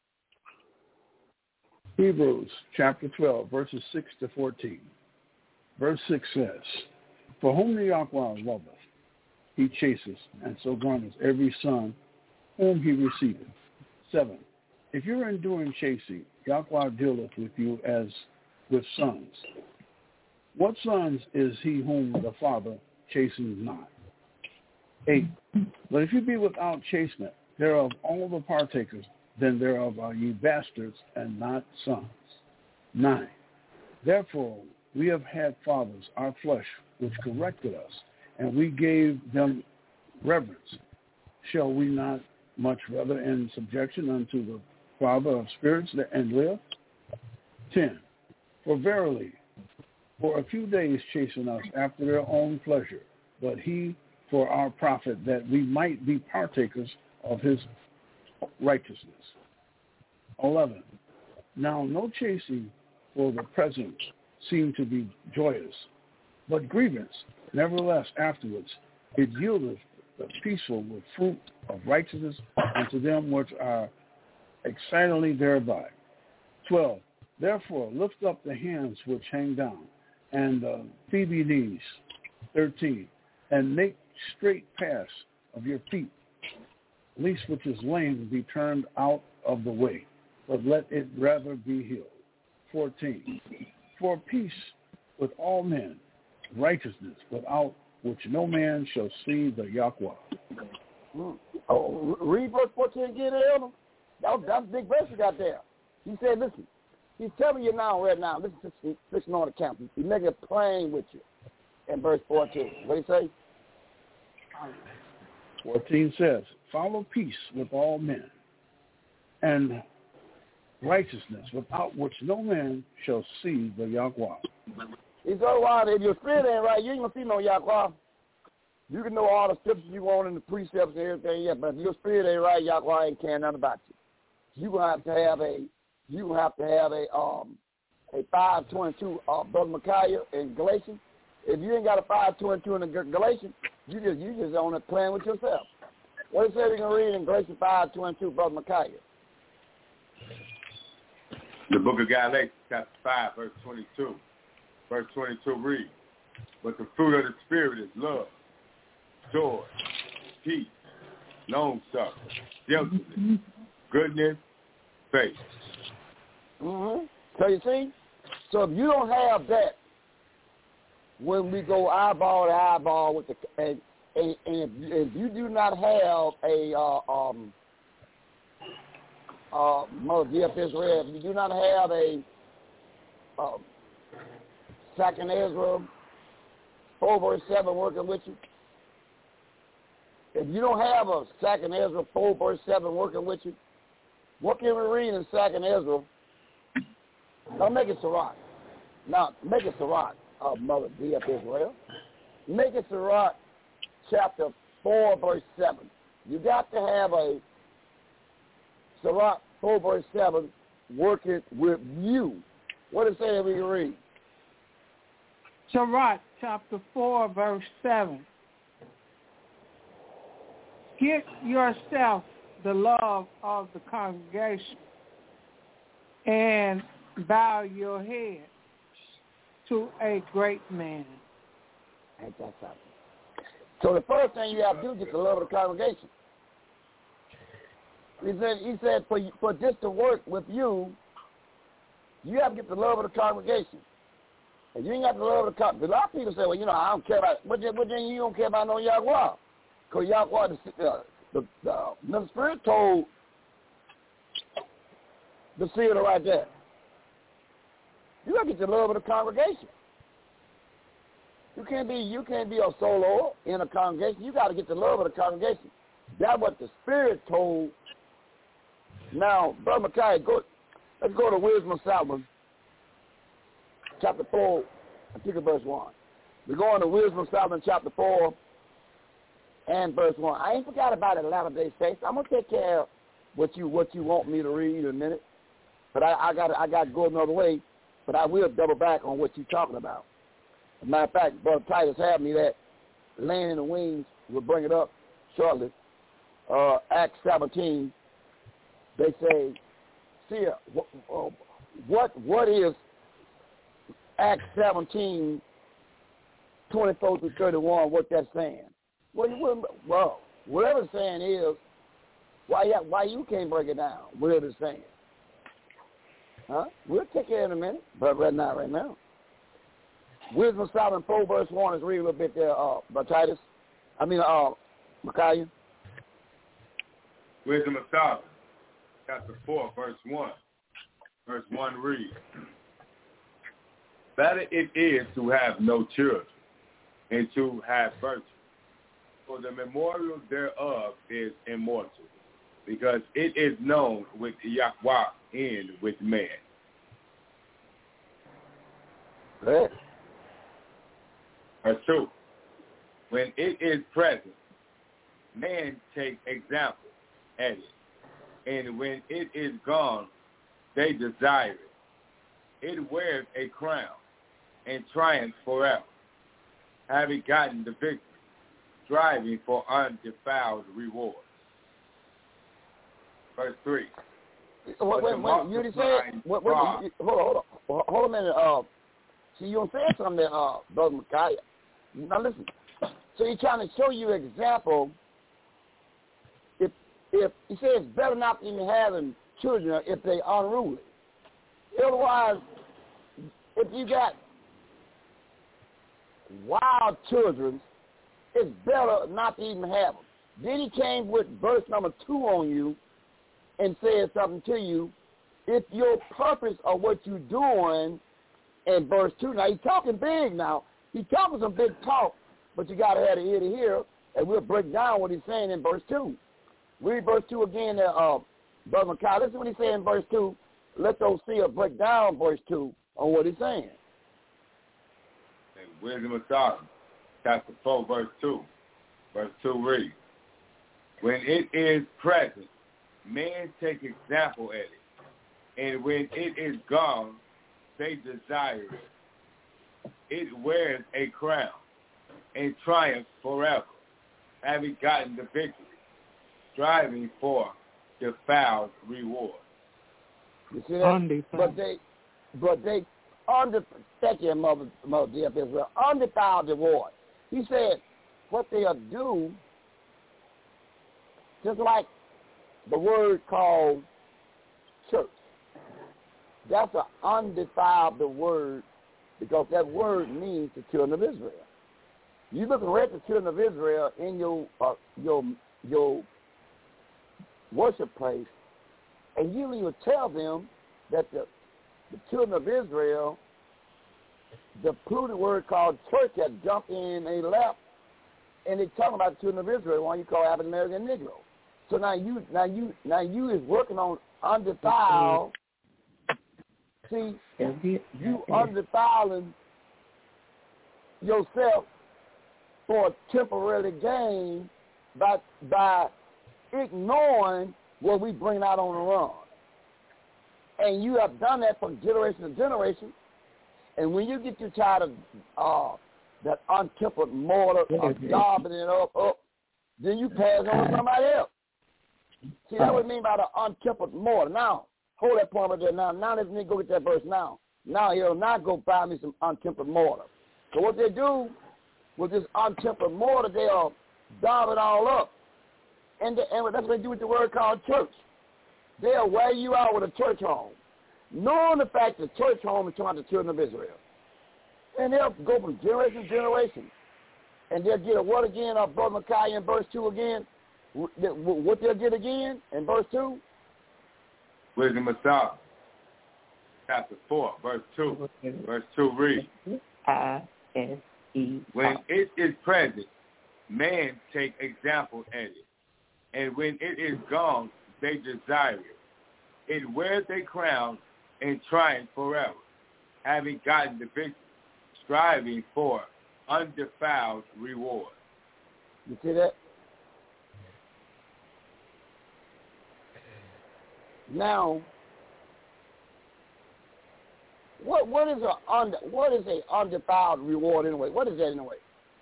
Hebrews chapter 12, verses 6 to 14. Verse 6 says, for whom the Yahweh loveth, he chasteth, and so garners every son whom he receiveth. 7. If you're enduring chasing, Yahweh dealeth with you as with sons. What sons is he whom the Father chastens not? 8. But if you be without chastisement, thereof all the partakers, then thereof are ye bastards and not sons. 9. Therefore we have had fathers, our flesh, which corrected us, and we gave them reverence. Shall we not much rather in subjection unto the Father of spirits and live? 10. For verily, for a few days chasten us after their own pleasure, but he for our profit, that we might be partakers of his righteousness. 11. Now no chasing for the present seem to be joyous, but grievance. Nevertheless, afterwards it yieldeth the peaceful with fruit of righteousness unto them which are exceedingly thereby. 12. Therefore lift up the hands which hang down, and the feeble knees. 13. And make straight paths of your feet, lest which is lame be turned out of the way, but let it rather be healed. 14. For peace with all men, righteousness, without which no man shall see the Yahweh. Oh, read verse 14 again, Elder. That's a big verse you got there. He said, listen, he's telling you now, right now, listen on the camp. He's making it plain with you in verse 14. What do you say? 14 says, follow peace with all men, and righteousness, without which no man shall see the Yahweh. He's otherwise, if your spirit ain't right, you ain't going to see no Yahweh. You can know all the scriptures you want and the precepts and everything, yeah, but if your spirit ain't right, Yahweh ain't caring nothing about you. You're going to have to have a 5:22, Brother Micaiah in Galatians. If you ain't got a 5:22 in the Galatians, you just on it playing with yourself. What it say we can read in Galatians 5:22, Brother Micaiah? The book of Galatians, chapter 5, verse 22. Verse 22 reads, but the fruit of the Spirit is love, joy, peace, long-suffering, gentleness, goodness, faith. Mm-hmm. So you see? So if you don't have that, when we go eyeball to eyeball with and if you do not have a Mother DF Israel, if you do not have a Second Ezra 4 verse 7 working with you, if you don't have a Second Ezra 4 verse 7 working with you, what can we read in Second Ezra? Now make it Sirach. Now make it Sirach, Mother DF Israel. Make it Sirach chapter 4 verse 7. You got to have a Sirach 4 verse 7 working with you. What does it say that we can read? Sirach chapter 4 verse 7. Get yourself the love of the congregation and bow your head to a great man. Ain't that something? So the first thing you have to do is get the love of the congregation. He said for this to work with you, you have to get the love of the congregation. And you ain't got the love of the congregation. A lot of people say, well, I don't care about it. But then you don't care about no Yahweh. Because Yahweh, the Spirit told the seer right there, you got to get the love of the congregation. You can't be a solo in a congregation. You got to get the love of the congregation. That's what the Spirit told. Now, Brother Micaiah, let's go to Wisdom of Solomon, chapter 4, I think of verse 1. We're going to Wisdom of Solomon, chapter 4, and verse 1. I ain't forgot about it, Latter-day Saints. I'm going to take care of what you want me to read in a minute. But I got to go another way, but I will double back on what you're talking about. As a matter of fact, Brother Titus had me that Laying in the Wings. We'll bring it up shortly. Acts 17, they say, see, what is Acts 17, 24 through 31, what that's saying? Well, whatever it's saying is, why you can't break it down, whatever it's saying. Huh? We'll take care in a minute, but right now. Wisdom of Solomon 4, verse 1 is read a little bit there, Micaiah. Wisdom of Solomon, chapter 4, verse 1. Verse 1 reads, better it is to have no children and to have virtue, for the memorial thereof is immortal, because it is known with Yahweh and with man. Good. Verse 2, when it is present, man take example at it, and when it is gone, they desire it. It wears a crown and triumphs forever, having gotten the victory, striving for undefiled rewards. Verse 3. Wait, you said, hold a minute. See, you said something there, Brother Micaiah. Now listen. So he's trying to show you an example. If he says it's better not even having children if they unruly. Otherwise, if you got wild children, it's better not to even have them. Then he came with verse number 2 on you and said something to you. If your purpose of what you're doing in verse 2, now he's talking big now. He's talking some big talk, but you got to have the ear to hear, and we'll break down what he's saying in verse 2. Read verse 2 again there, Brother Micaiah. Listen to what he's saying in verse 2. Let those see break down verse 2 on what he's saying. And Wisdom of Solomon, chapter 4, verse 2. Verse 2 reads, when it is present, men take example at it, and when it is gone, they desire it. It wears a crown and triumphs forever, having gotten the victory, striving for defiled reward. You see that? But they thank you, Mother dear Israel, undefiled reward. He said what they'll do, just like the word called church. That's an undefiled word, because that word means the children of Israel. You look at the children of Israel in your worship place, and you will tell them that the children of Israel, the polluted word called church, had jumped in and they left, and they're talking about the children of Israel, one you call African American Negro. So now you is working on undefiled. See, you undefiling yourself for a temporary gain by ignoring what we bring out on the run. And you have done that from generation to generation. And when you get too tired of that untempered mortar of daubing it up, then you pass on to somebody else. See, that's what I mean by the untempered mortar. Now, hold that point right there. Now let me go get that verse now. Now he'll not go buy me some untempered mortar. So what they do with this untempered mortar, they'll daub it all up. And that's what they do with the word called church. they'll wear you out with a church home, knowing the fact that church home is trying the children of Israel. And they'll go from generation to generation. And they'll get a what again, Brother Micaiah in verse 2 again? What they'll get again in verse 2? Wisdom of Solomon, chapter 4, verse 2. Verse 2 reads, when it is present, man take example at it. And when it is gone, they desire it. It wears their crown and triumph forever, having gotten the victory, striving for undefiled reward. You see that? Now, what is a undefiled reward anyway? What is that anyway?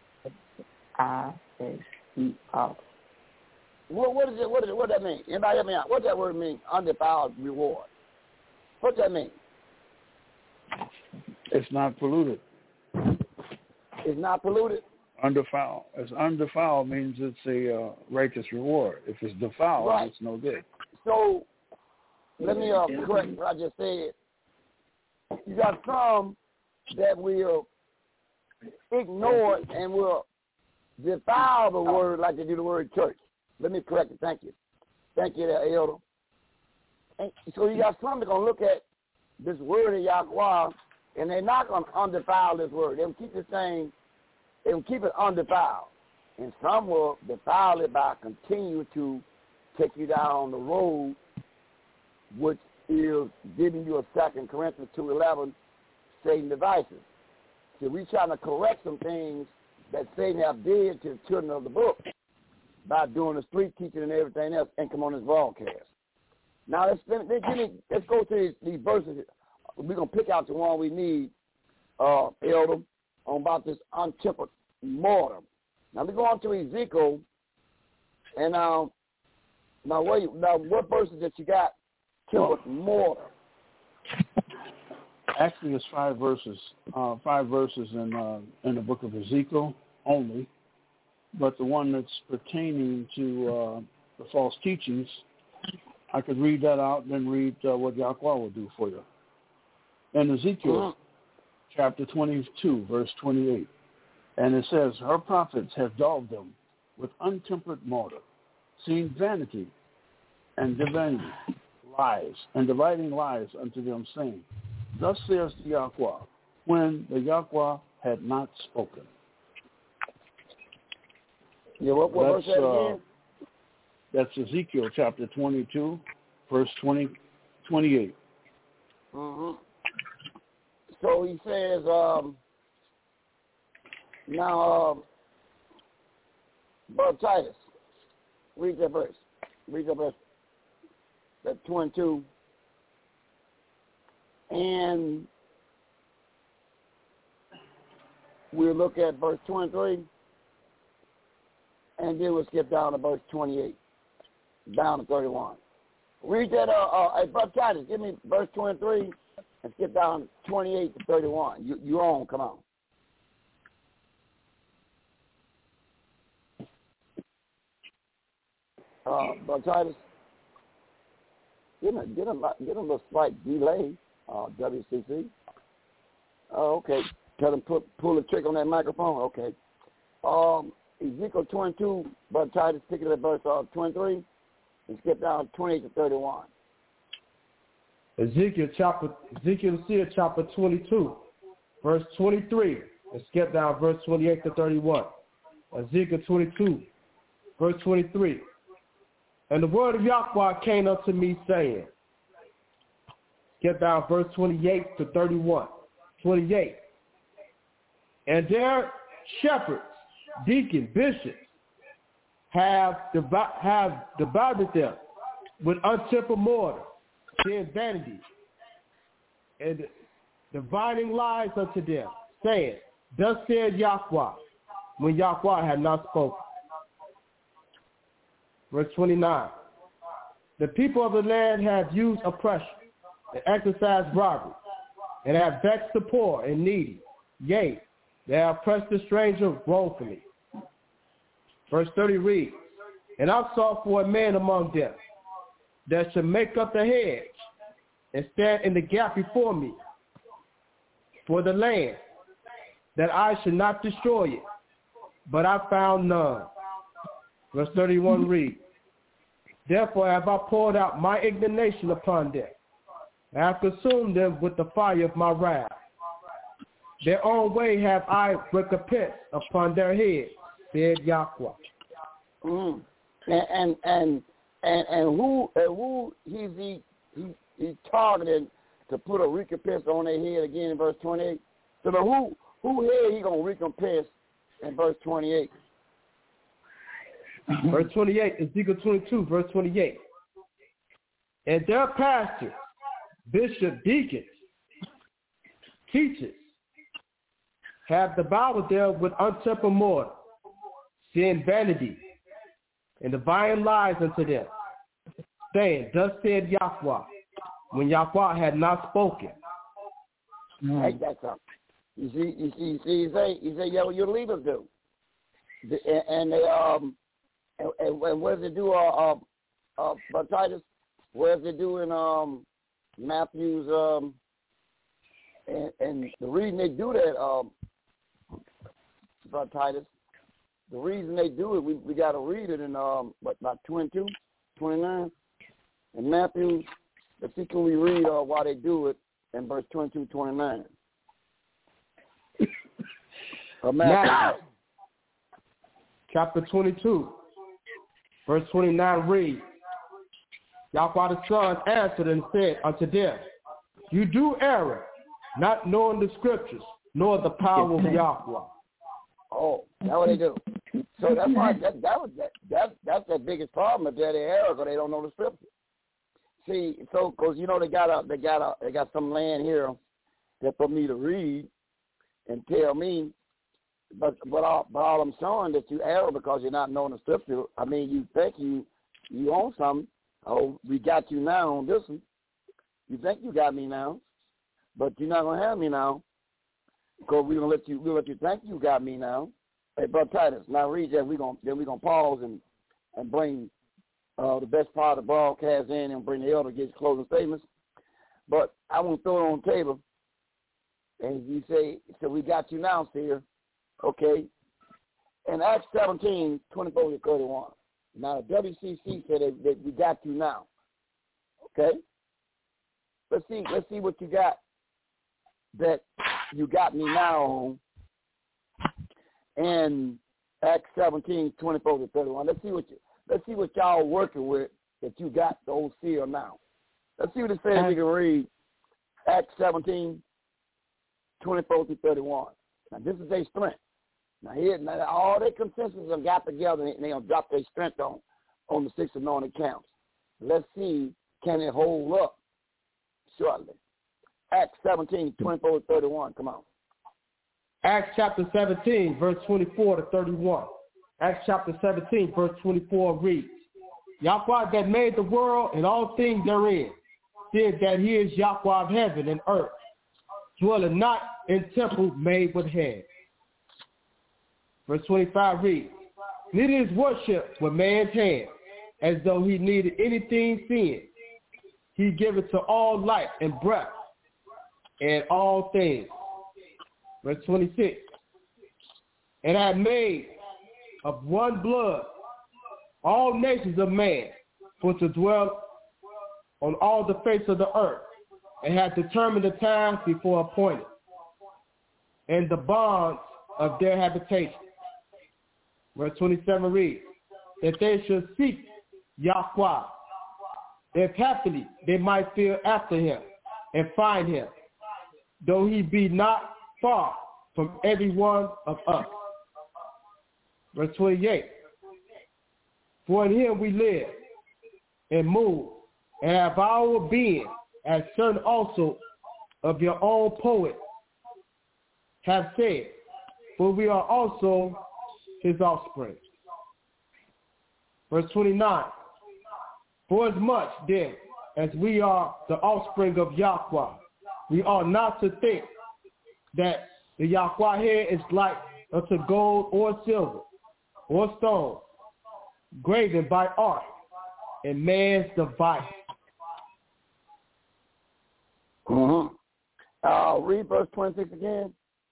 What is it? What does that mean? Anybody help me out? What does that word mean? Undefiled reward. What does that mean? It's not polluted. It's not polluted? Undefiled. As undefiled means it's a righteous reward. If it's defiled, right. It's no good. So, let me correct what I just said. You got some that will ignore it and will defile the word like they do the word church. Let me correct it. Thank you. Thank you there, Elder. And so you got some that are going to look at this word of Yahweh, and they're not going to undefile this word. They'll keep it saying, they will keep it undefiled. And some will defile it by continuing to take you down the road, which is giving you a 2 Corinthians 2:11, Satan devices. So we're trying to correct some things that Satan have did to the children of the book by doing the street teaching and everything else and come on this broadcast. Now, let's go to these verses. We're going to pick out the one we need, Elder, on about this untempered mortar. Now, we go on to Ezekiel, and now what verses that you got? Tempered mortar. Actually, it's 5 verses. 5 verses in the book of Ezekiel only, but the one that's pertaining to the false teachings, I could read that out and then read what Yahweh will do for you. In Ezekiel chapter 22, verse 28, and it says, her prophets have daubed them with untempered mortar, seeing vanity and divinity, lies, and dividing lies unto them, saying, thus says the Yahweh, when the Yahweh had not spoken. Yeah, what verse that again? That's Ezekiel chapter 22, verse 28. Mm-hmm. So he says, Brother Titus, read that verse. That 22. And we'll look at verse 23. And then we'll skip down to verse 28, down to 31. Read that, hey, Brother Titus, give me verse 23 and skip down to 28 to 31. You're on, come on. Brother Titus, get a slight delay, WCC. Oh, okay. Tell them pull the trick on that microphone. Okay. Ezekiel 22, Brother Titus, pick it at verse 23, and skip down 28 to 31. Ezekiel chapter 22, verse 23, and skip down verse 28 to 31. Ezekiel 22, verse 23. And the word of Yahweh came unto me, saying, skip down verse 28 to 31. 28. And their shepherds, deacons, bishops, have divided them with untempered mortar, their vanity, and dividing lies unto them, saying, thus said Yahweh, when Yahweh had not spoken. Verse 29. The people of the land have used oppression and exercised robbery, and have vexed the poor and needy. Yea, they have oppressed the stranger wrongfully. Verse 30 reads, and I sought for a man among them that should make up the hedge and stand in the gap before me for the land, that I should not destroy it, but I found none. Verse 31 reads, therefore have I poured out my indignation upon them, and I have consumed them with the fire of my wrath. Their own way have I recompensed upon their heads, said Yahweh. And who he's targeting to put a recompense on their head again in verse 28? So who head he gonna recompense in verse 28? Verse 28, Ezekiel 22, verse 28. And their pastors, bishop, deacons, teachers, have devoured them with untempered mortar, sin, vanity, and divine lies unto them, saying, thus said Yahweh, when Yahweh had not spoken. Ain't that something? You see, he say, yeah, well, your leaders do. And they, and what does it do, Titus? What does it do in Matthew's, and the reason they do that, Titus, the reason they do it, we got to read it in, about 22, 29, in Matthew, particularly read why they do it in verse 22, 29. Matthew, chapter 22, verse 29 reads, Yahweh the Son answered and said unto them, you do err, not knowing the scriptures, nor the power of Yahweh. Oh, that's what they do. So that's why that's the biggest problem, is that they err because they don't know the scripture. See, so because they got some land here that for me to read and tell me, but all I'm showing that you err because you're not knowing the scripture. I mean, you think you own something. Oh, we got you now on this one. You think you got me now, but you're not gonna have me now, because we'll let you think you got me now. Hey, Brother Titus, now read that. We're gonna pause and bring the best part of the broadcast in and bring the elder to get his closing statements. But I want to throw it on the table. And you say, so we got you now, Seer. Okay. In Acts 17, 24 to 31. Now the WCC said that we got you now. Okay. Let's see what you got that you got me now on. And Acts 17, 24 to 31. Let's see what y'all working with that you got the old seal now. Let's see what it says. We can read Acts 17, 24 to 31. Now this is their strength. Now all their consensus have got together and they're gonna drop their strength on the 6 anointed counts. Let's see, can it hold up shortly? Acts 17, 24 to 31. Come on. Acts chapter 17, verse 24 to 31. Acts chapter 17, verse 24 reads, Yahweh that made the world and all things therein, said that he is Yahweh of heaven and earth, dwelling not in temple made with hands. Verse 25 reads, neither is worship with man's hand, as though he needed anything seen. He giveth to all life and breath and all things. Verse 26, and I made of one blood all nations of man, for to dwell on all the face of the earth, and hath determined the times before appointed, and the bonds of their habitation. Verse 27 reads, that they should seek Yahweh, if happily they might fear after him and find him, though he be not far from every one of us. Verse 28, for in him we live and move and have our being, as certain also of your own poets have said, for we are also his offspring. Verse 29, for as much then as we are the offspring of Yahweh, we ought not to think that the Yahweh here is like unto gold or silver or stone, graven by art and man's device. read verse 26 again.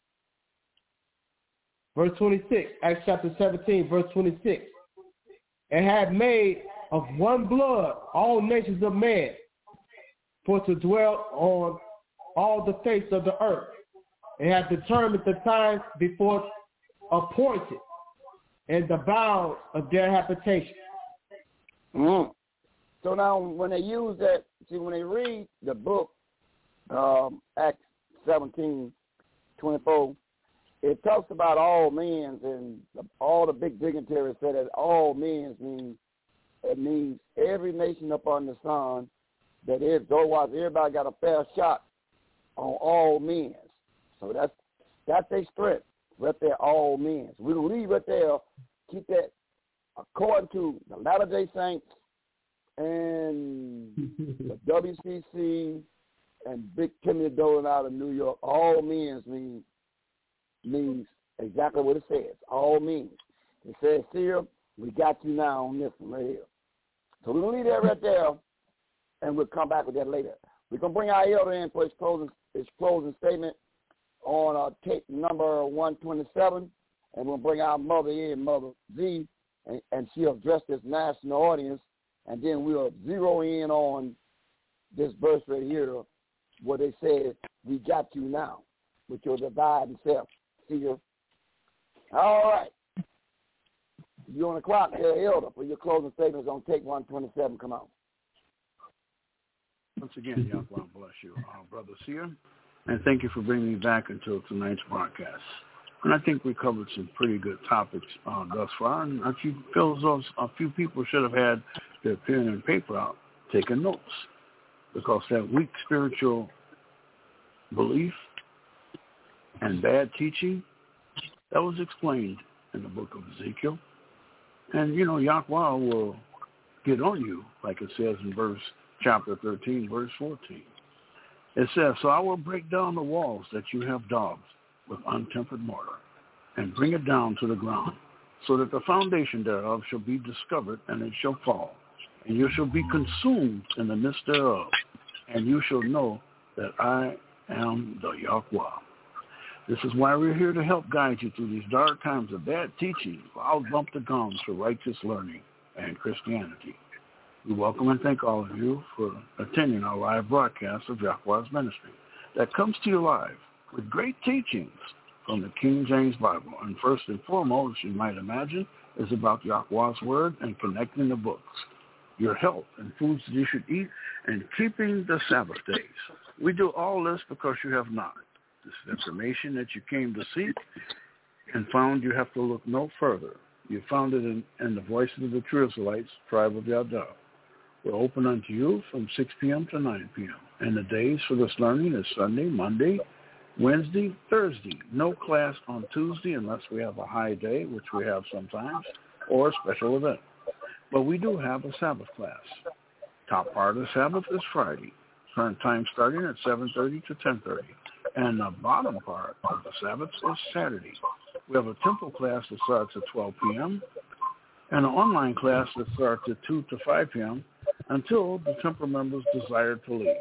Verse 26, Acts chapter 17, verse 26. And had made of one blood all nations of men, for to dwell on all the face of the earth, and had determined the times before appointed, and the bounds of their habitation. So now when they use that, see, when they read the book, Acts 17:24, it talks about all men, and all the big dignitaries said that all men means every nation up on the sun, that everybody got a fair shot on all men. So that's their strength, right there, all men. So we'll leave right there, keep that according to the Latter-day Saints and the WCC and Big Timmy Dolan out of New York. All men means exactly what it says. All means. It says here, we got you now on this one right here. So we're going to leave that right there, and we'll come back with that later. We're going to bring our elder in for his closing statement on tape number 127, and we'll bring our mother in, Mother Z, and she'll address this national audience, and then we'll zero in on this verse right here where they said, we got you now, with your divine self. See you. All right. You're on the clock there, Elder, for your closing statements on take 127. Come on. Once again, Yahweh bless you, Brother Seer, and thank you for bringing me back until tonight's broadcast. And I think we covered some pretty good topics thus far, and I feel as though a few people should have had their pen and paper out, taking notes, because that weak spiritual belief and bad teaching, that was explained in the book of Ezekiel. And, Yahweh will get on you, like it says in chapter 13, verse 14. It says, so I will break down the walls that you have daubed with untempered mortar, and bring it down to the ground, so that the foundation thereof shall be discovered, and it shall fall. And you shall be consumed in the midst thereof, and you shall know that I am the Yahweh. This is why we're here to help guide you through these dark times of bad teaching. I'll bump the gums for righteous learning and Christianity. We welcome and thank all of you for attending our live broadcast of Yahweh's ministry that comes to you live with great teachings from the King James Bible. And first and foremost, you might imagine, is about Yahweh's word and connecting the books, your health and foods that you should eat, and keeping the Sabbath days. We do all this because you have not. This is information that you came to seek and found. You have to look no further. You found it in the Voices of the True Israelites, Tribe of Yada. We're open unto you from 6 p.m. to 9 p.m. And the days for this learning is Sunday, Monday, Wednesday, Thursday. No class on Tuesday unless we have a high day, which we have sometimes, or a special event. But we do have a Sabbath class. Top part of the Sabbath is Friday. Current time starting at 7:30 to 10:30. And the bottom part of the Sabbath is Saturday. We have a temple class that starts at 12 p.m. and an online class that starts at 2 to 5 p.m. until the temple members desire to leave.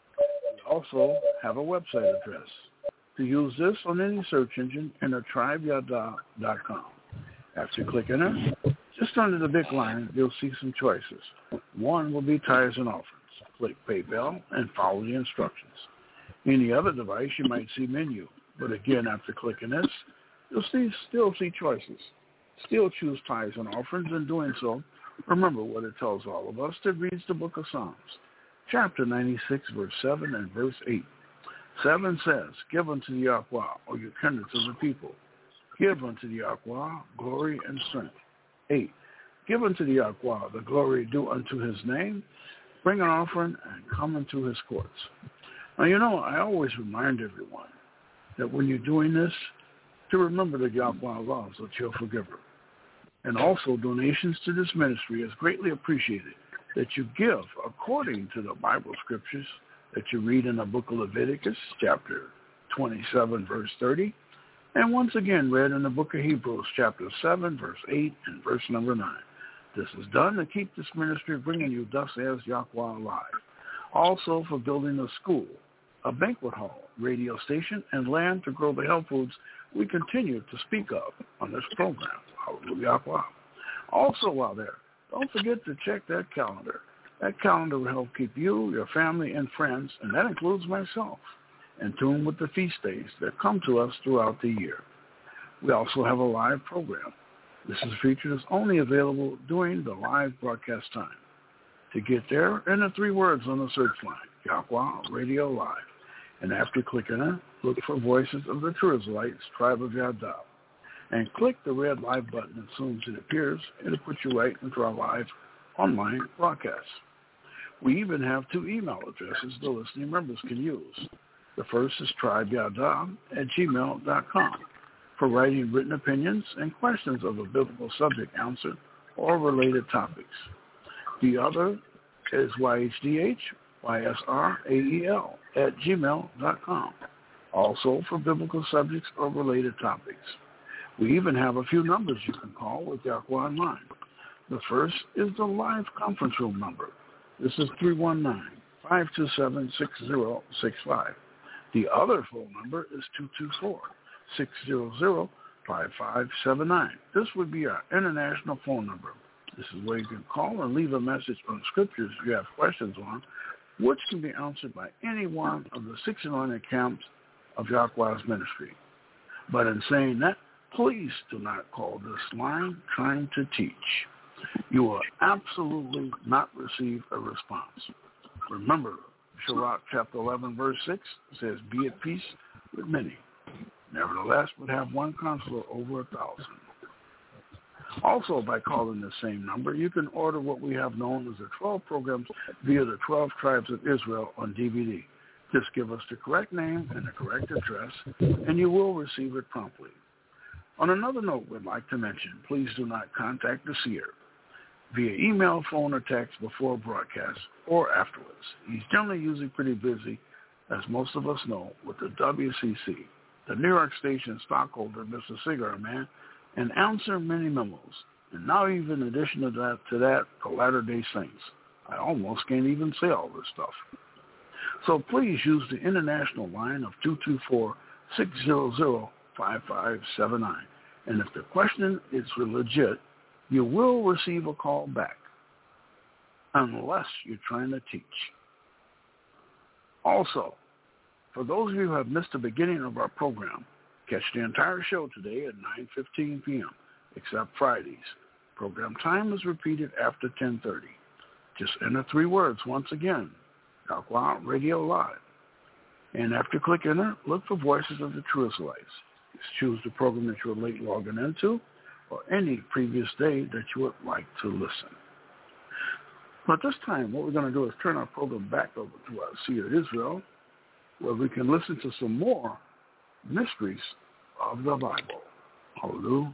We also have a website address. To use this on any search engine, enter tribeyada.com. After clicking it, just under the big line, you'll see some choices. One will be tithes and offerings. Click PayPal and follow the instructions. Any other device, you might see menu. But again, after clicking this, you'll still see choices. Still choose tithes and offerings. In doing so, remember what it tells all of us that reads the book of Psalms, chapter 96, verse 7 and verse 8. 7 says, give unto the Yahweh, or your kindreds of the people. Give unto the Yahweh glory and strength. 8. Give unto the Yahweh the glory due unto his name. Bring an offering and come into his courts. Now, I always remind everyone that when you're doing this, to remember that Yahweh loves a cheerful giver. And also, donations to this ministry is greatly appreciated, that you give according to the Bible scriptures that you read in the book of Leviticus, chapter 27, verse 30, and once again read in the book of Hebrews, chapter 7, verse 8, and verse number 9. This is done to keep this ministry bringing you thus as Yahweh alive. Also for building a school a banquet hall, radio station, and land to grow the health foods we continue to speak of on this program. Hallelujah. Also, while there, don't forget to check that calendar. That calendar will help keep you, your family, and friends, and that includes myself, in tune with the feast days that come to us throughout the year. We also have a live program. This is a feature that's only available during the live broadcast time. To get there, enter 3 words on the search line, Yahweh Radio Live. And after clicking it, look for Voices of the True Israelites, Tribe of Yada. And click the red live button as soon as it appears. It'll put you right into our live online broadcast. We even have 2 email addresses the listening members can use. The first is tribeyada@gmail.com for writing written opinions and questions of a biblical subject answer or related topics. The other is YHDHYSRAEL@gmail.com, also for biblical subjects or related topics. We even have a few numbers you can call with Yahweh Online. The first is the live conference room number. This is 319-527-6065. The other phone number is 224-600-5579. This would be our international phone number. This is where you can call and leave a message on scriptures you have questions on, which can be answered by any one of the 6 anointed camps of Yahweh's ministry. But in saying that, please do not call this line trying to teach. You will absolutely not receive a response. Remember, Sirach chapter 11, verse 6 says, "Be at peace with many. Nevertheless, would have one counselor over 1,000. Also, by calling the same number, you can order what we have known as the 12 programs via the 12 tribes of Israel on DVD. Just give us the correct name and the correct address, and you will receive it promptly. On another note we'd like to mention, please do not contact the seer via email, phone, or text before broadcast or afterwards. He's generally usually pretty busy, as most of us know, with the WCC, the New York station stockholder, Mr. Cigar Man, and answer many memos. And now even in addition to that, the Latter-day Saints. I almost can't even say all this stuff. So please use the international line of 224-600-5579. And if the question is legit, you will receive a call back, unless you're trying to teach. Also, for those of you who have missed the beginning of our program, catch the entire show today at 9:15 p.m., except Fridays. Program time is repeated after 10:30. Just enter 3 words once again, Yahweh Radio Live. And after click enter, look for Voices of the True Israelites. Just choose the program that you're late logging into, or any previous day that you would like to listen. But this time, what we're going to do is turn our program back over to our Seer Israel, where we can listen to some more mysteries of the Bible. Hallelujah.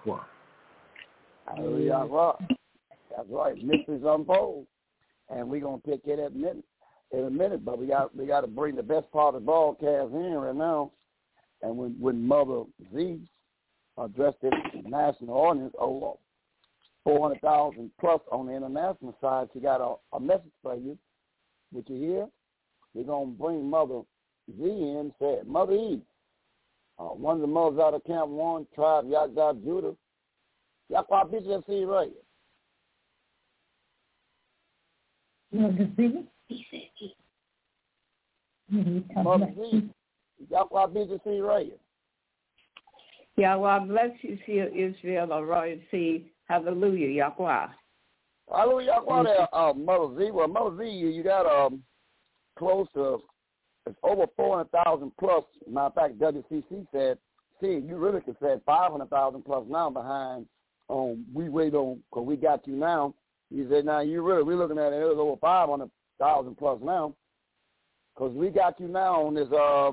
Hallelujah. That's right. Mysteries unfold. And we're going to take care of that in a minute, but we got to bring the best part of the broadcast in right now. And when Mother Z addressed it to the national audience, over 400,000 plus on the international side, she got a message for you. Would you hear? We're going to bring Mother Z in, said, Mother E, one of the mothers out of Camp 1, Tribe Yada Judah. Yahweh Bishop C. right here. Mother Z? Mother Z, Yahweh Bishop C. right here. Yahweh bless you, Seer Israel, or Royal Seed. Hallelujah, Yahweh. Hallelujah, Yahweh there, Mother Z. Well, Mother Z, you got close to, it's over 400,000 plus. Matter of fact, WCC said, see, you really could say 500,000 plus now behind. We wait on, because we got you now. He said, now we're looking at it was over 500,000 plus now, because we got you now on this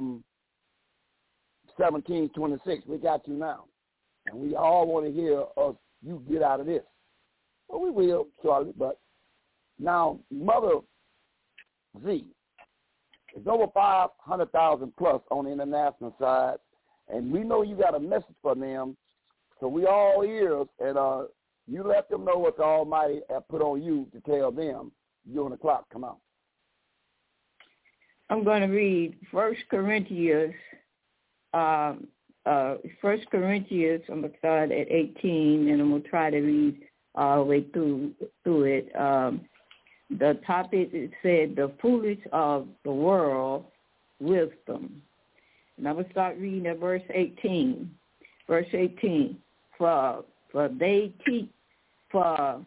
1726. We got you now. And we all want to hear us, you get out of this. Well, we will shortly, but now Mother Z, it's over 500,000 plus on the international side, and we know you got a message for them, so we all ears, and you let them know what the Almighty have put on you to tell them. You're on the clock. Come on. I'm going to read 1 Corinthians. 1 Corinthians, I'm going to start at 18, and I'm going to try to read all the way through it. The topic, it said, the foolish of the world, wisdom. And I'm going to start reading at verse 18. Verse 18, for they teach of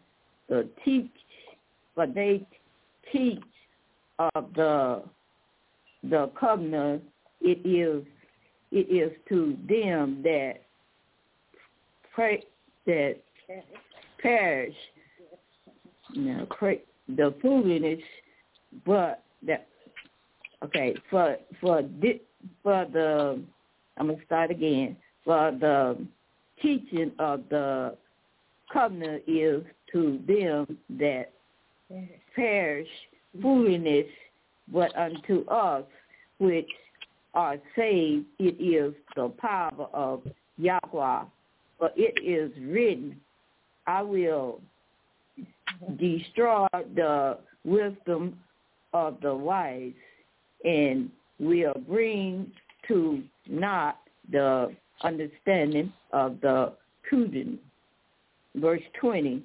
the covenant, it is to them that perish, the foolishness, but that for the I'm gonna start again. For the teaching of the covenant is to them that perish foolishness, but unto us which are saved, it is the power of Yahweh. For it is written, I will destroy the wisdom of the wise, and will bring to naught the understanding of the prudent. Verse 20.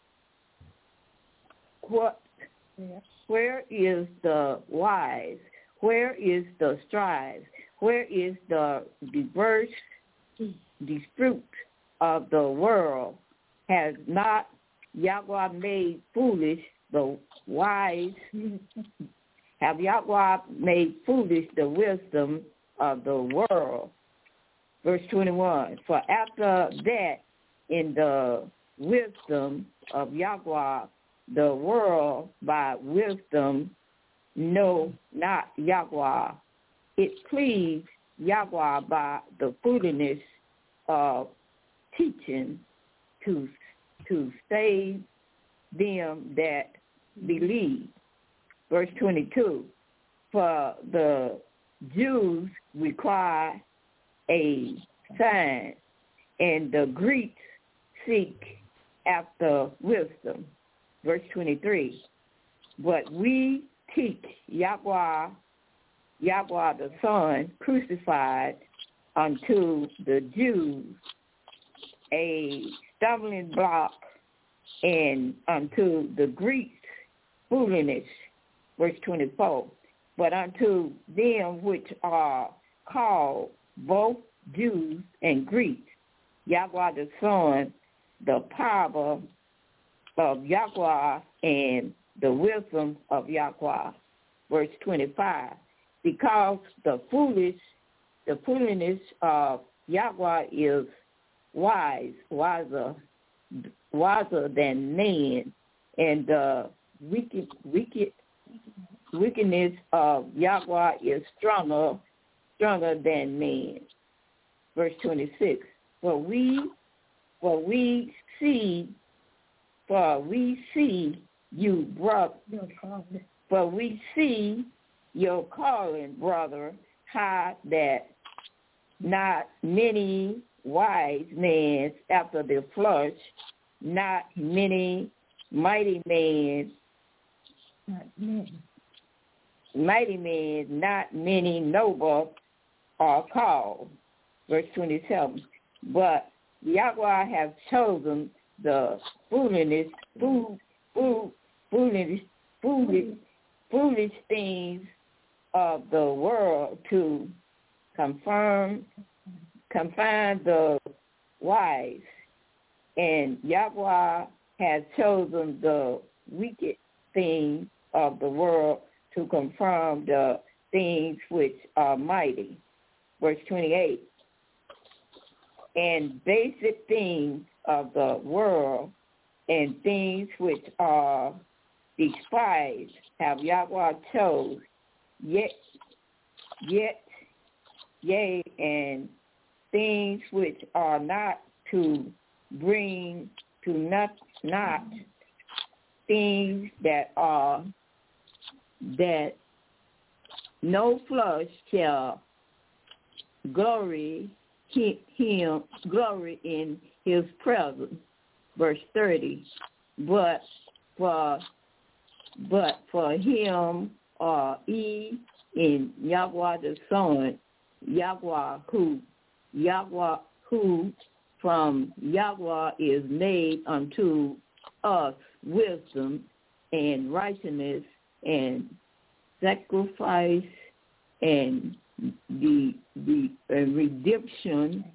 Where is the wise? Where is the strife? Where is the diverse dispute of the world? Has not Yahweh made foolish the wise? Have Yahweh made foolish the wisdom of the world? Verse 21, for after that, in the wisdom of Yahweh, the world by wisdom know not Yahweh. It pleased Yahweh by the foolishness of teaching to save them that believe. Verse 22, for the Jews require a sign, and the Greeks seek after wisdom. Verse 23, but we teach Yahweh the Son crucified unto the Jews, a stumbling block, and unto the Greeks foolishness. Verse 24, but unto them which are called both Jews and Greeks, Yahweh the Son, the power of Yahweh and the wisdom of Yahweh. Verse 25, because the foolishness of Yahweh is wiser than man, and the wickedness of Yahweh is stronger than man. Verse 26, for we see you, brother. For we see your calling, brother, how that not many wise men after the flesh, not many mighty men, not many noble are called. Verse 27, but Yahweh has chosen the foolish things of the world to confine the wise, and Yahweh has chosen the wicked things of the world to confirm the things which are mighty. Verse 28, and basic things of the world and things which are despised have Yahweh chose, yea, and things which are not to bring to not things that no flesh shall glory in his presence. Verse 30, but for him in Yahweh the Son, Yahweh who from Yahweh is made unto us wisdom and righteousness and sacrifice and the redemption,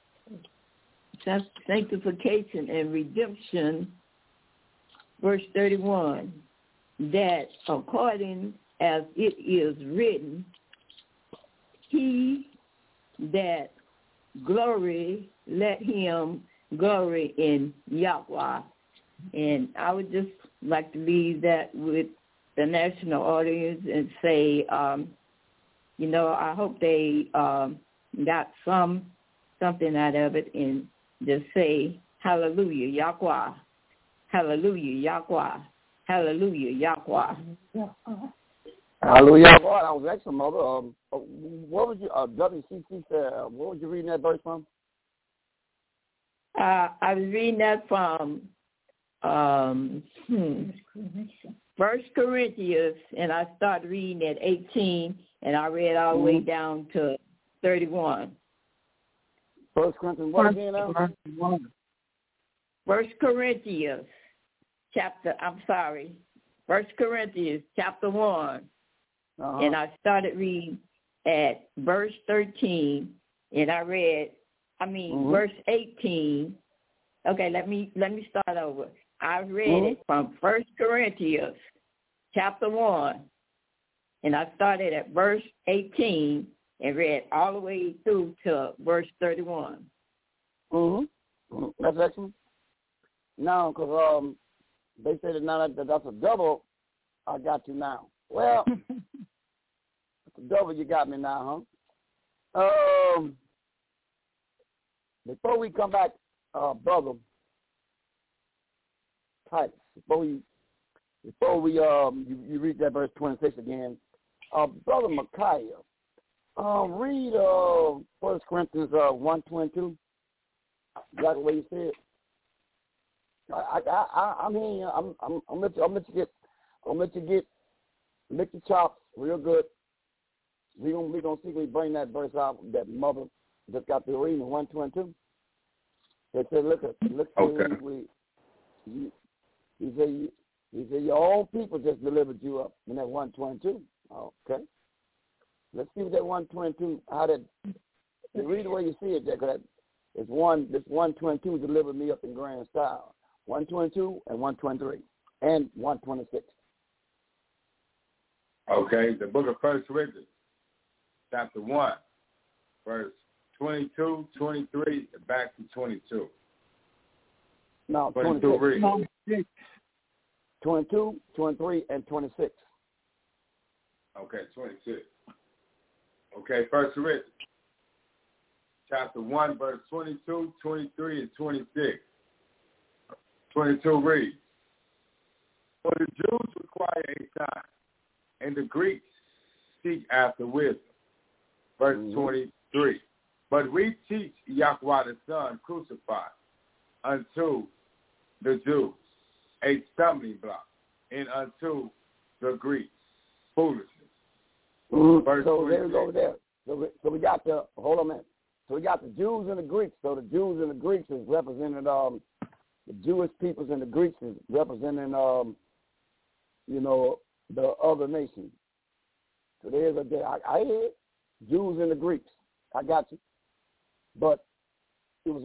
sanctification and redemption. Verse 31, that according as it is written, he that glory, let him glory in Yahweh. And I would just like to leave that with the national audience and say, I hope they got something out of it, and just say, hallelujah, Yahweh. Hallelujah, Yahweh. Hallelujah, Yahweh. Hallelujah, Yahweh. I was asking, Mother, what was your, WCC said, what was you reading that verse from? I was reading that from 1 Corinthians, and I started reading at 18, and I read all the way down to 31. 1 Corinthians, what again now? 1 Corinthians, 1 Corinthians chapter 1. And I started reading at verse 13, and I read, verse 18. Okay, let me start over. I read it from 1 Corinthians chapter 1, and I started at verse 18 and read all the way through to verse 31. That's excellent. Now, because they say that now that that's a double, I got you now. Well, it's a double you got me now, huh? Before we come back, brother Titus, before we you read that verse 26 again, brother Micaiah, read 1 Corinthians 1:22. Exactly what you said. I'm hearing you. I'm let you lick your chops real good. We gonna see if we bring that verse out that Mother just got through reading 1:22. They said, look. Okay. He said your own people just delivered you up in that 1:22. Okay. Let's see what that 1:22. How that? Read the way you see it, Jack. This 1:22 delivered me up in grand style. 1:22 and 1:23 and 1:26. Okay, the book of 1 Corinthians, chapter 1, verse 22, 23, back to 22. No, 22 read. 22, 23, and 26. Okay, 26. Okay, 1 Corinthians, chapter 1, verse 22, 23, and 26. 22 reads, for the Jews require a sign, and the Greeks seek after wisdom. Verse 23, but we teach Yahweh the Son crucified unto the Jews a stumbling block, and unto the Greeks foolishness. Verse so there we go there. So we got the, hold on a minute. So we got the Jews and the Greeks. So the Jews and the Greeks is represented, the Jewish peoples and the Greeks is representing, the other nations. So there's I hear it. Jews and the Greeks. I got you. But it was a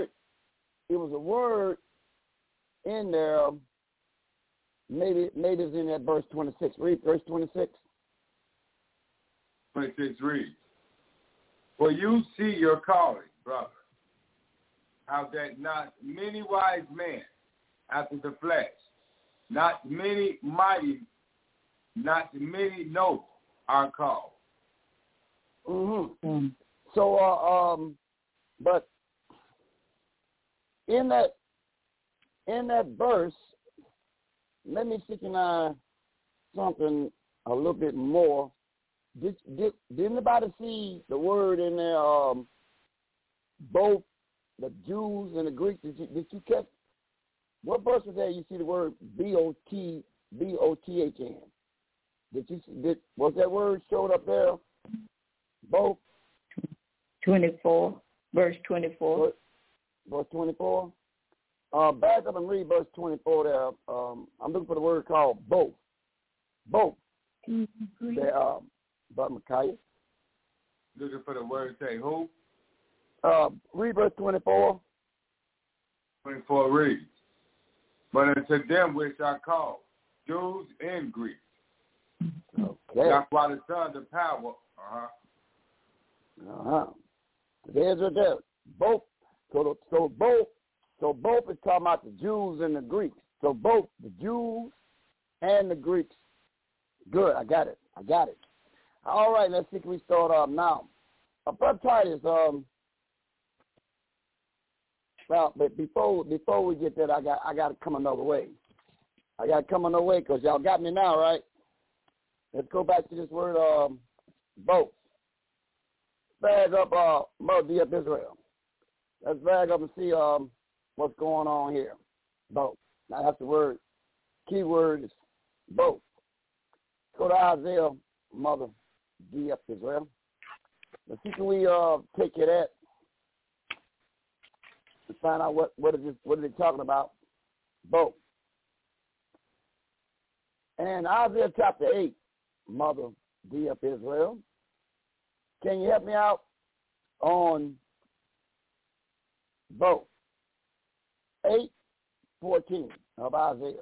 word in there, maybe it's in that verse 26. Read verse 26. 26 reads, for you see your calling, brother, how that not many wise men after the flesh, not many mighty, not many noble are called. So, but in that verse, let me stick in something a little bit more. Did anybody see the word in there? Both the Jews and the Greeks. Did you catch? What verse was there? You see the word B-O-T-H-N. Was that word showed up there? Both? 24, verse 24. Verse 24? Back up and read verse 24 there. I'm looking for the word called both. Both. There, Brother Micaiah. Looking for the word say who? Read verse 24. 24 reads, but unto them which are called, Jews and Greeks. Okay. That's why the Son of power. There's a there. Both. So both is talking about the Jews and the Greeks. So both the Jews and the Greeks. Good. I got it. All right. Let's see. Can we start off now? Brother Titus. Well, but before we get that, I got to come another way. I got to come another way because y'all got me now, right? Let's go back to this word, both. Bag up, Mother of Israel. Let's bag up and see what's going on here. Both. Now that's the word. Key word is both. Go to Isaiah, Mother of Israel. Let's see, can we take it at and find out what are they talking about? Both. And Isaiah chapter 8, Mother of Israel. Can you help me out on both? 8:14 of Isaiah.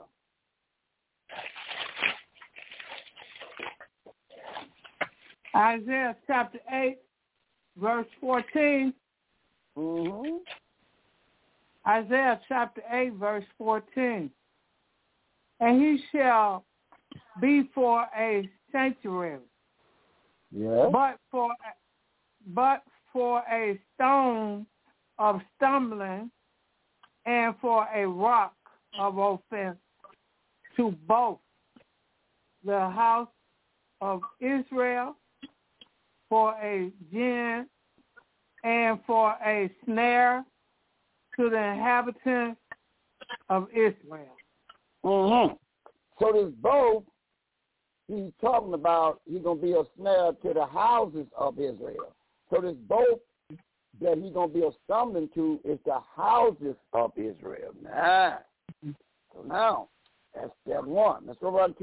Isaiah chapter 8, verse 14. Mm-hmm. Isaiah chapter 8, verse 14. And he shall be for a sanctuary. Yeah. But for a stone of stumbling and for a rock of offense to both the house of Israel, for a gin and for a snare to the inhabitants of Israel. Mm-hmm. So this both, he's talking about he's going to be a snare to the houses of Israel. So this both that he's going to be a stumbling to is the houses of Israel. So now, that's step one. Let's run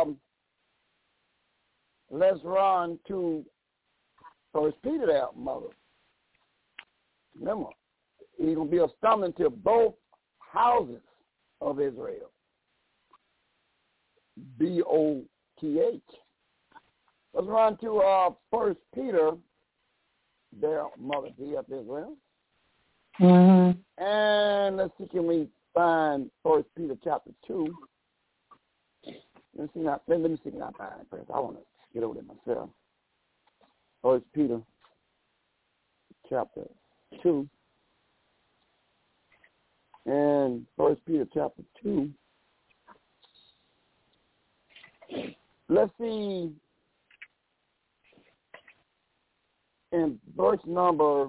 to 1 Peter there, Mother. Remember, he's going to be a stumbling to both houses of Israel. B-O-T-H. Let's run to 1 Peter there, Mother of Israel. Mm-hmm. And let's see, can we find 1 Peter chapter 2? Let me see if I can find it first. I want to get over there myself. 1 Peter chapter 2. And 1 Peter chapter 2. Let's see in verse number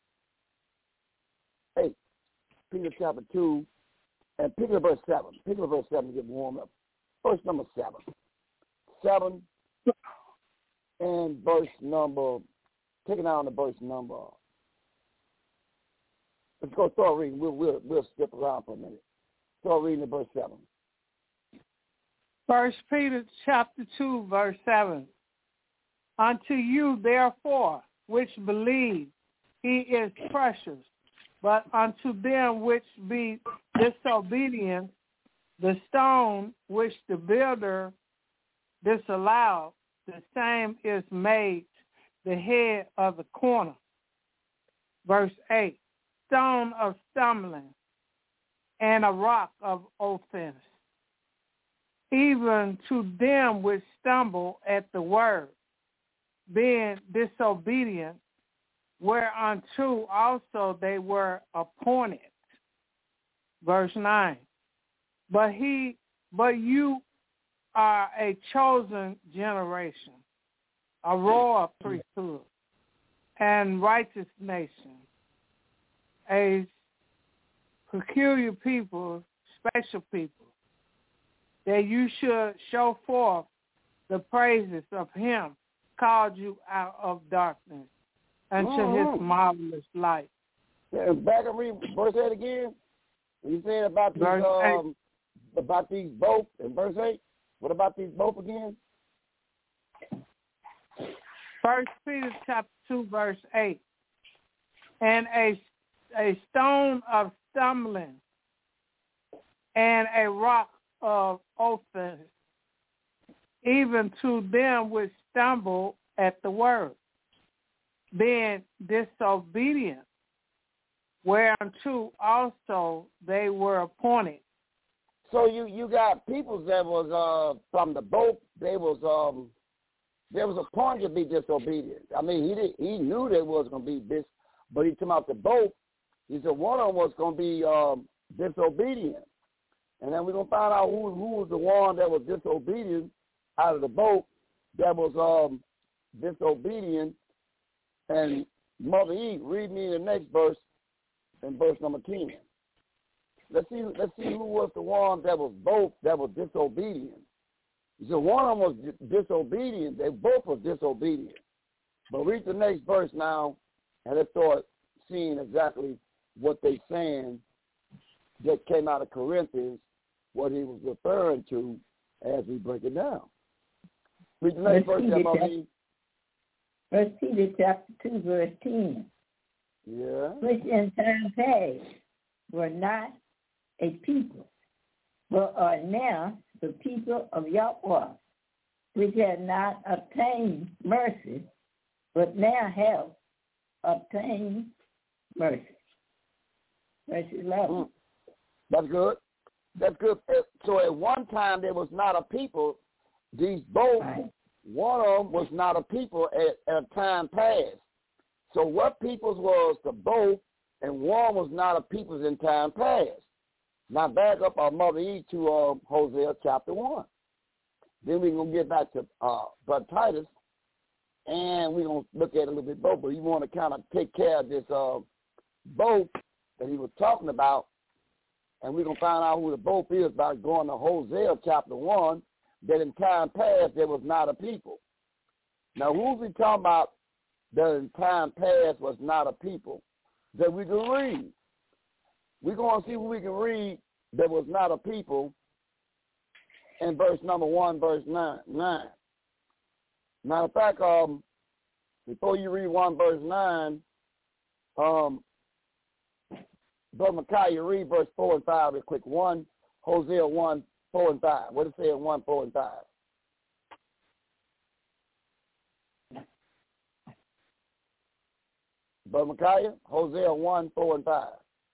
8, Peter chapter 2, and pick up verse 7. Pick up verse 7 to get warmed up. Verse number 7. 7 and verse number, take it down to verse number. Let's go start reading. We'll skip around for a minute. Start reading at verse 7. 1 Peter chapter 2, verse 7. Unto you, therefore, which believe, he is precious, but unto them which be disobedient, the stone which the builder disallowed, the same is made the head of the corner. Verse 8. Stone of stumbling and a rock of offense, even to them which stumble at the word, being disobedient, whereunto also they were appointed. Verse 9. But you are a chosen generation, a royal priesthood, and righteous nation, a peculiar people, special people, that you should show forth the praises of him called you out of darkness unto his marvelous light. Yeah, back and read verse 8 again. You said about these both in verse 8. What about these both again? 1 Peter chapter 2, verse 8. And a stone of stumbling and a rock of offense, even to them which stumble at the word, being disobedient, whereunto also they were appointed. So you got people that was from the boat. They was appointed to be disobedient. I mean, he knew they was going to be this, but he came out the boat. He said one of them was going to be disobedient, and then we're going to find out who was the one that was disobedient out of the boat that was disobedient. And Mother Eve, read me the next verse, in verse number 10. Let's see who was the one that was disobedient. So one of them was disobedient. They both were disobedient. But read the next verse now, and let's start seeing exactly what they saying that came out of Corinthians, what he was referring to as we break it down. Read the next verse, M.O.D. 1 Peter chapter 2, verse 10. Yeah. Which in time past were not a people, but are now the people of Yahweh, which had not obtained mercy, but now have obtained mercy. Verse 11. That's good. That's good. So at one time there was not a people. These both, right. One of them was not a people at time past. So what peoples was the both, and one was not a peoples in time past. Now back up our Mother Eve to Hosea chapter 1. Then we're going to get back to Brother Titus, and we're going to look at it a little bit both, but you want to kind of take care of this both that he was talking about, and we're going to find out who the both is by going to Hosea chapter 1, that in time past there was not a people. Now who's he talking about that in time past was not a people that we can read? We're going to see what we can read that was not a people in verse number 1, verse 9. Matter of fact, before you read 1 verse 9, Brother Micaiah, read verse 4 and 5 real quick. Hosea 1, 4 and 5. What does it say in 1, 4 and 5? Brother Micaiah, Hosea 1, 4 and 5.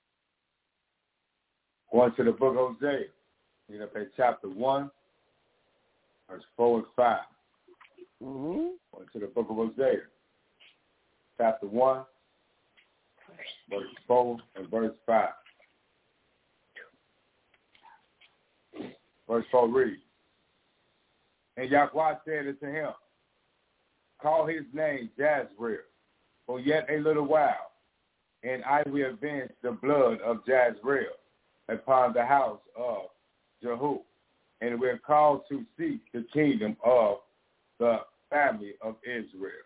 Going to the book of Hosea, you up at chapter 1, verse 4 and 5. Mm-hmm. Going to the book of Hosea, chapter 1, verse 4 and verse 5. Verse 4 reads, and Yahweh said unto him, call his name Jazreel, for yet a little while, and I will avenge the blood of Jazreel upon the house of Jehu, and will call to seek the kingdom of the family of Israel.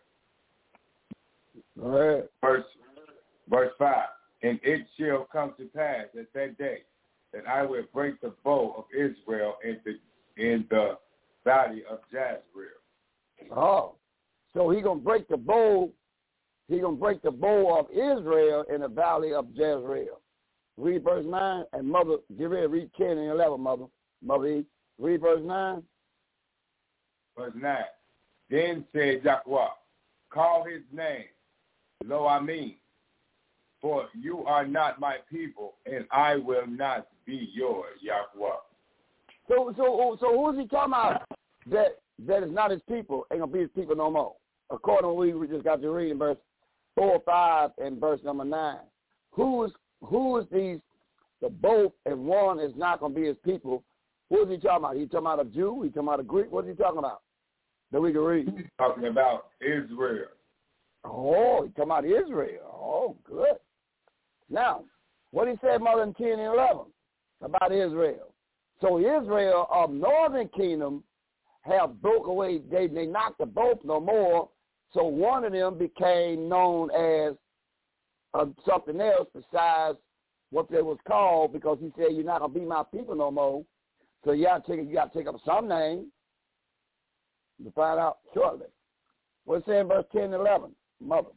All right. Verse 5, and it shall come to pass at that day that I will break the bow of Israel in the valley of Jazreel. Oh, so he's going to break the bow. He's going to break the bow of Israel in the valley of Jezreel. Read verse 9, and Mother, get ready to read 10 and 11, Mother Eve. Read verse 9. Verse 9. Then said Yahweh, call his name, Lo Amin, for you are not my people, and I will not be yours, Yahweh. So who is he talking about that is not his people, ain't going to be his people no more? According to what we just got to read in verse 4, 5, and verse number 9. Who is these, the both and one is not going to be his people? Who is he talking about? He talking about a Jew? He talking about a Greek? What is he talking about? That we can read. He's talking about Israel. Oh, he's talking about Israel. Oh, good. Now, what he said, Mother, in 10 and 11 about Israel. So Israel of northern kingdom have broke away. They knocked the both no more. So one of them became known as something else besides what they was called, because he said, you're not going to be my people no more. So you got to take up some name. To find out shortly. What's it say in verse 10 and 11, Mother?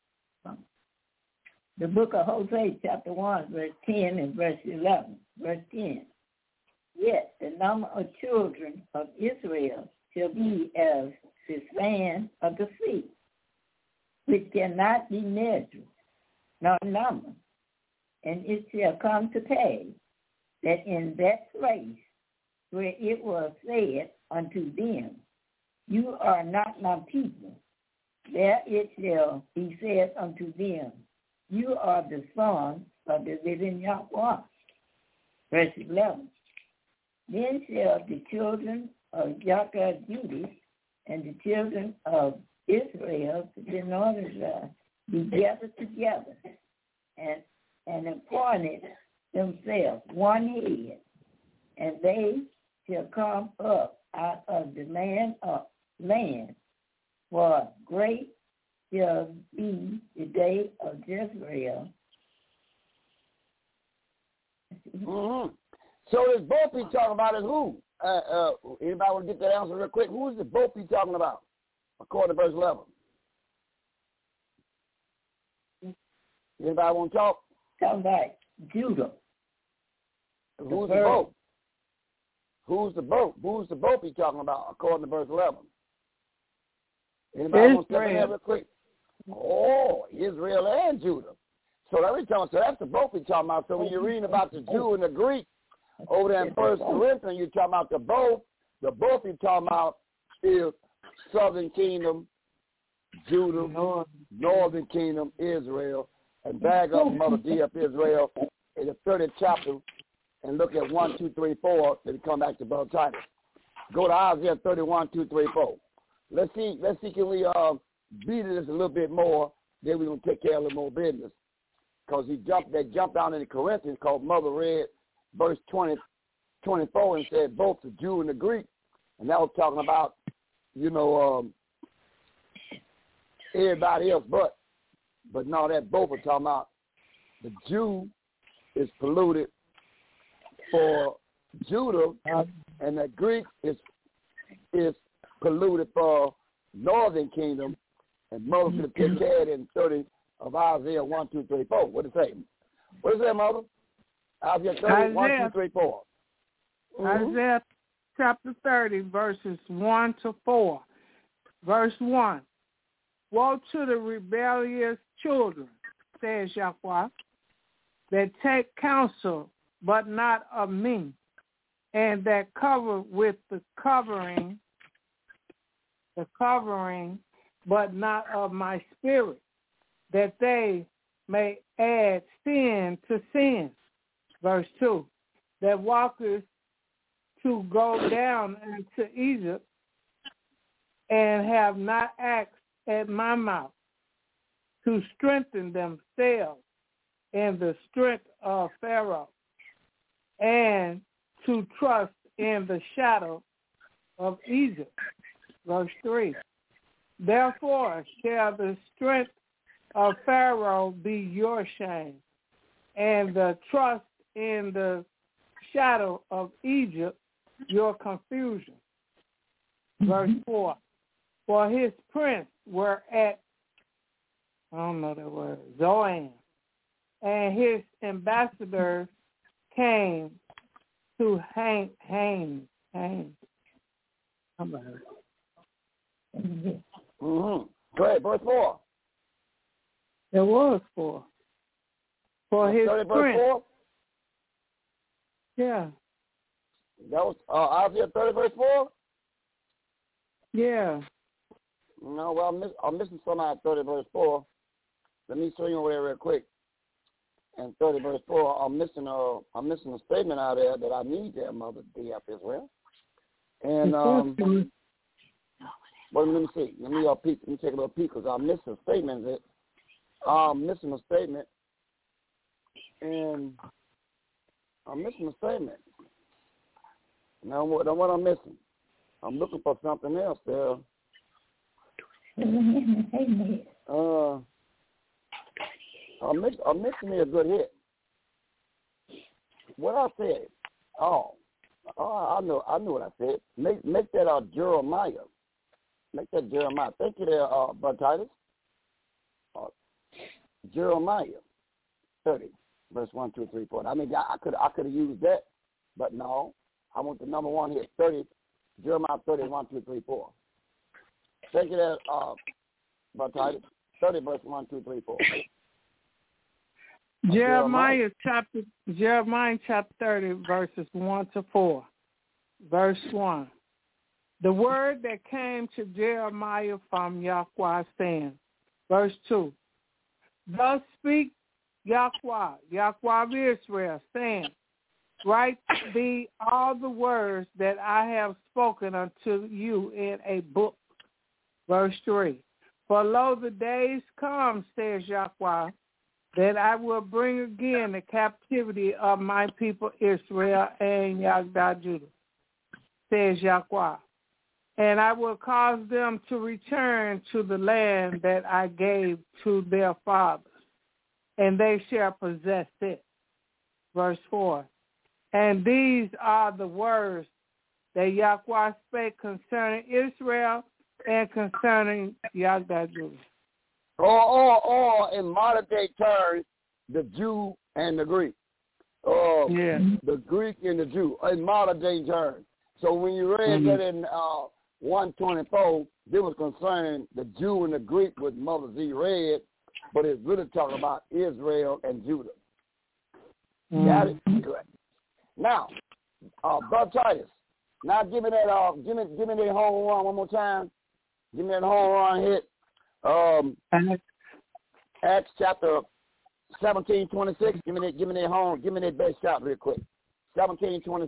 The book of Hosea, chapter 1, verse 10 and verse 11. Verse 10. Yet the number of children of Israel shall be as the sand of the sea, which cannot be measured nor numbered. And it shall come to pass that in that place where it was said unto them, you are not my people, there it shall be said unto them, you are the sons of the living Yahweh. Verse 11. Then shall the children of Jacob Judah and the children of Israel, the northern be gathered together and appointed themselves one head, and they shall come up out of the land, for great shall be the day of Jezreel. Mm-hmm. So this both he talking about is who? Anybody want to get that answer real quick? Who is the both he talking about, according to verse 11? Anybody want to talk? Talking about Judah. Who's the both? Who's the both? Who's the both he talking about, according to verse 11? Anybody want to step in there real quick? Oh, Israel and Judah. So let me tell you, so that's the both he's talking about. So when you're reading about the Jew and the Greek over there in 1 Corinthians, you're talking about the both. The both he's talking about is southern kingdom, Judah, northern kingdom, Israel, and bag up Mother D up Israel in the 30th chapter and look at 1, 2, 3, 4, then come back to Brother Titus. Go to Isaiah 31, 2, 3, 4. Let's see, can we beat this a little bit more, then we're going to take care of a little more business. Because they jumped down in the Corinthians, called Mother read verse 24 and said both the Jew and the Greek. And that was talking about, everybody else but no, that both are talking about the Jew is polluted for Judah, and the Greek is polluted for northern kingdom, and Mother's going to take care of it in 30 of Isaiah 1, 2, 3, 4. What does it say? What does it say, Mother? Isaiah 30, 1, 2, 3, 4. Mm-hmm. Isaiah chapter 30, verses 1 to 4. Verse 1. Woe to the rebellious children, says Yahweh, that take counsel, but not of me, and that cover with the covering, but not of my spirit, that they may add sin to sin. Verse 2, that walketh to go down into Egypt, and have not asked at my mouth to strengthen themselves in the strength of Pharaoh, and to trust in the shadow of Egypt. Verse 3, therefore shall the strength of Pharaoh be your shame, and the trust in the shadow of Egypt your confusion. Verse 4, for his prince were at, I don't know that word, Zoan, and his ambassadors came to hang. Mm-hmm. Go ahead, verse 4. There was 4. For his prince. 4? Yeah. That was Isaiah 30, verse 4? Yeah. No, well, I'm missing some out of 30, verse 4. Let me show you over there real quick. And 30, verse 4, I'm missing a statement out there that I need there, Mother D up as well. And well, let me see. Let me take a little peek because I'm missing a statement. And I'm missing a statement. Now what I'm missing? I'm looking for something else there. I'm missing me a good hit. What I said? Oh, I know what I said. Make that Jeremiah. Make that Jeremiah. Thank you there, Brother Titus. Jeremiah 30, verse 1, 2, 3, 4. I mean, I could have used that, but no. I want the number one here, 30, Jeremiah 30, 1, 2, 3, 4. Thank you there, Brother Titus. 30, verse 1, 2, 3, 4. Jeremiah chapter 30, verses 1 to 4. Verse 1. The word that came to Jeremiah from Yahweh saying, verse 2. Thus speak Yahweh of Israel, saying, write thee all the words that I have spoken unto you in a book. Verse 3. For lo, the days come, says Yahweh, that I will bring again the captivity of my people Israel and Yagda Judah, says Yahweh. And I will cause them to return to the land that I gave to their fathers, and they shall possess it. Verse 4. And these are the words that Yahweh spake concerning Israel and concerning Yagda Judah. Or in modern day terms, the Jew and the Greek. The Greek and the Jew in modern day terms. So when you read that in 124, they was concerning the Jew and the Greek with Mother Z read, but it's really talking about Israel and Judah. Got it? Good. Now, Brother Titus, now give me that give me that home run one more time. Give me that home run hit. Acts chapter 17:26. Give me that best shot real quick. 17:26.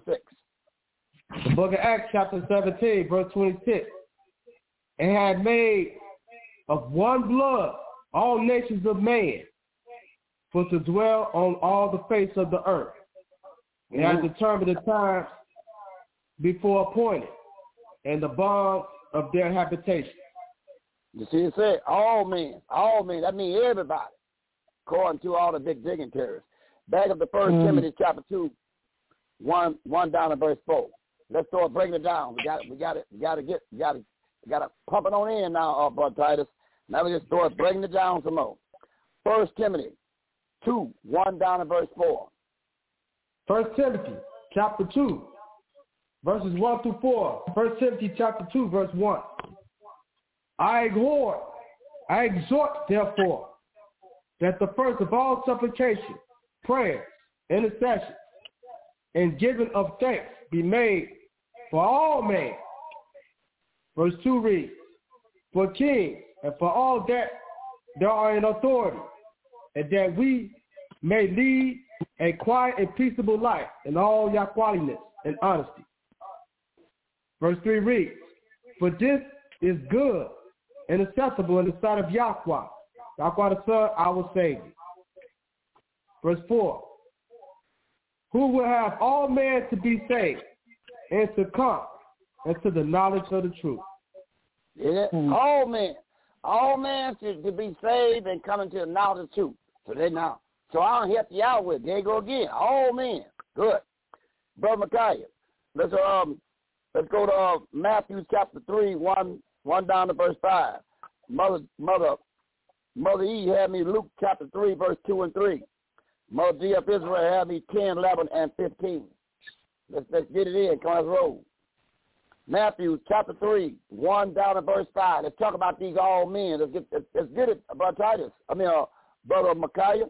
The book of Acts chapter 17, verse 26. And had made of one blood all nations of man, for to dwell on all the face of the earth. And had determined the times before appointed, and the bonds of their habitation. You see, it said all men. That means everybody, according to all the big dignitaries. Back up to 1 Timothy chapter 2, 1 down to verse 4. Let's start breaking it down. We got to pump it on in now, Brother Titus. Now we just start breaking it down some more. 1 Timothy 2, 1 down to verse 4. 1 Timothy chapter 2, verses 1 through 4. 1 Timothy chapter 2, verse 1. I exhort, therefore, that the first of all supplication, prayer, intercession, and giving of thanks be made for all men. Verse 2 reads, for kings and for all that there are in authority, and that we may lead a quiet and peaceable life in all Yahwahiness and honesty. Verse 3 reads, for this is good and acceptable in the sight of Yahweh, Yahweh the Son, our Savior. Verse 4, who will have all men to be saved and to come into the knowledge of the truth. Yeah, all men to be saved and come into the knowledge of the truth. So I'll help you out with it. There you go again. All men. Good. Brother Micaiah, let's go to Matthew chapter 3, 1 down to verse 5. Mother E had me Luke chapter 3, verse 2 and 3. Mother D of Israel had me 10, 11, and 15. Let's get it in. Come on, let's roll. Matthew chapter 3, 1 down to verse 5. Let's talk about these all men. Let's get it, Brother Titus. Brother Micaiah.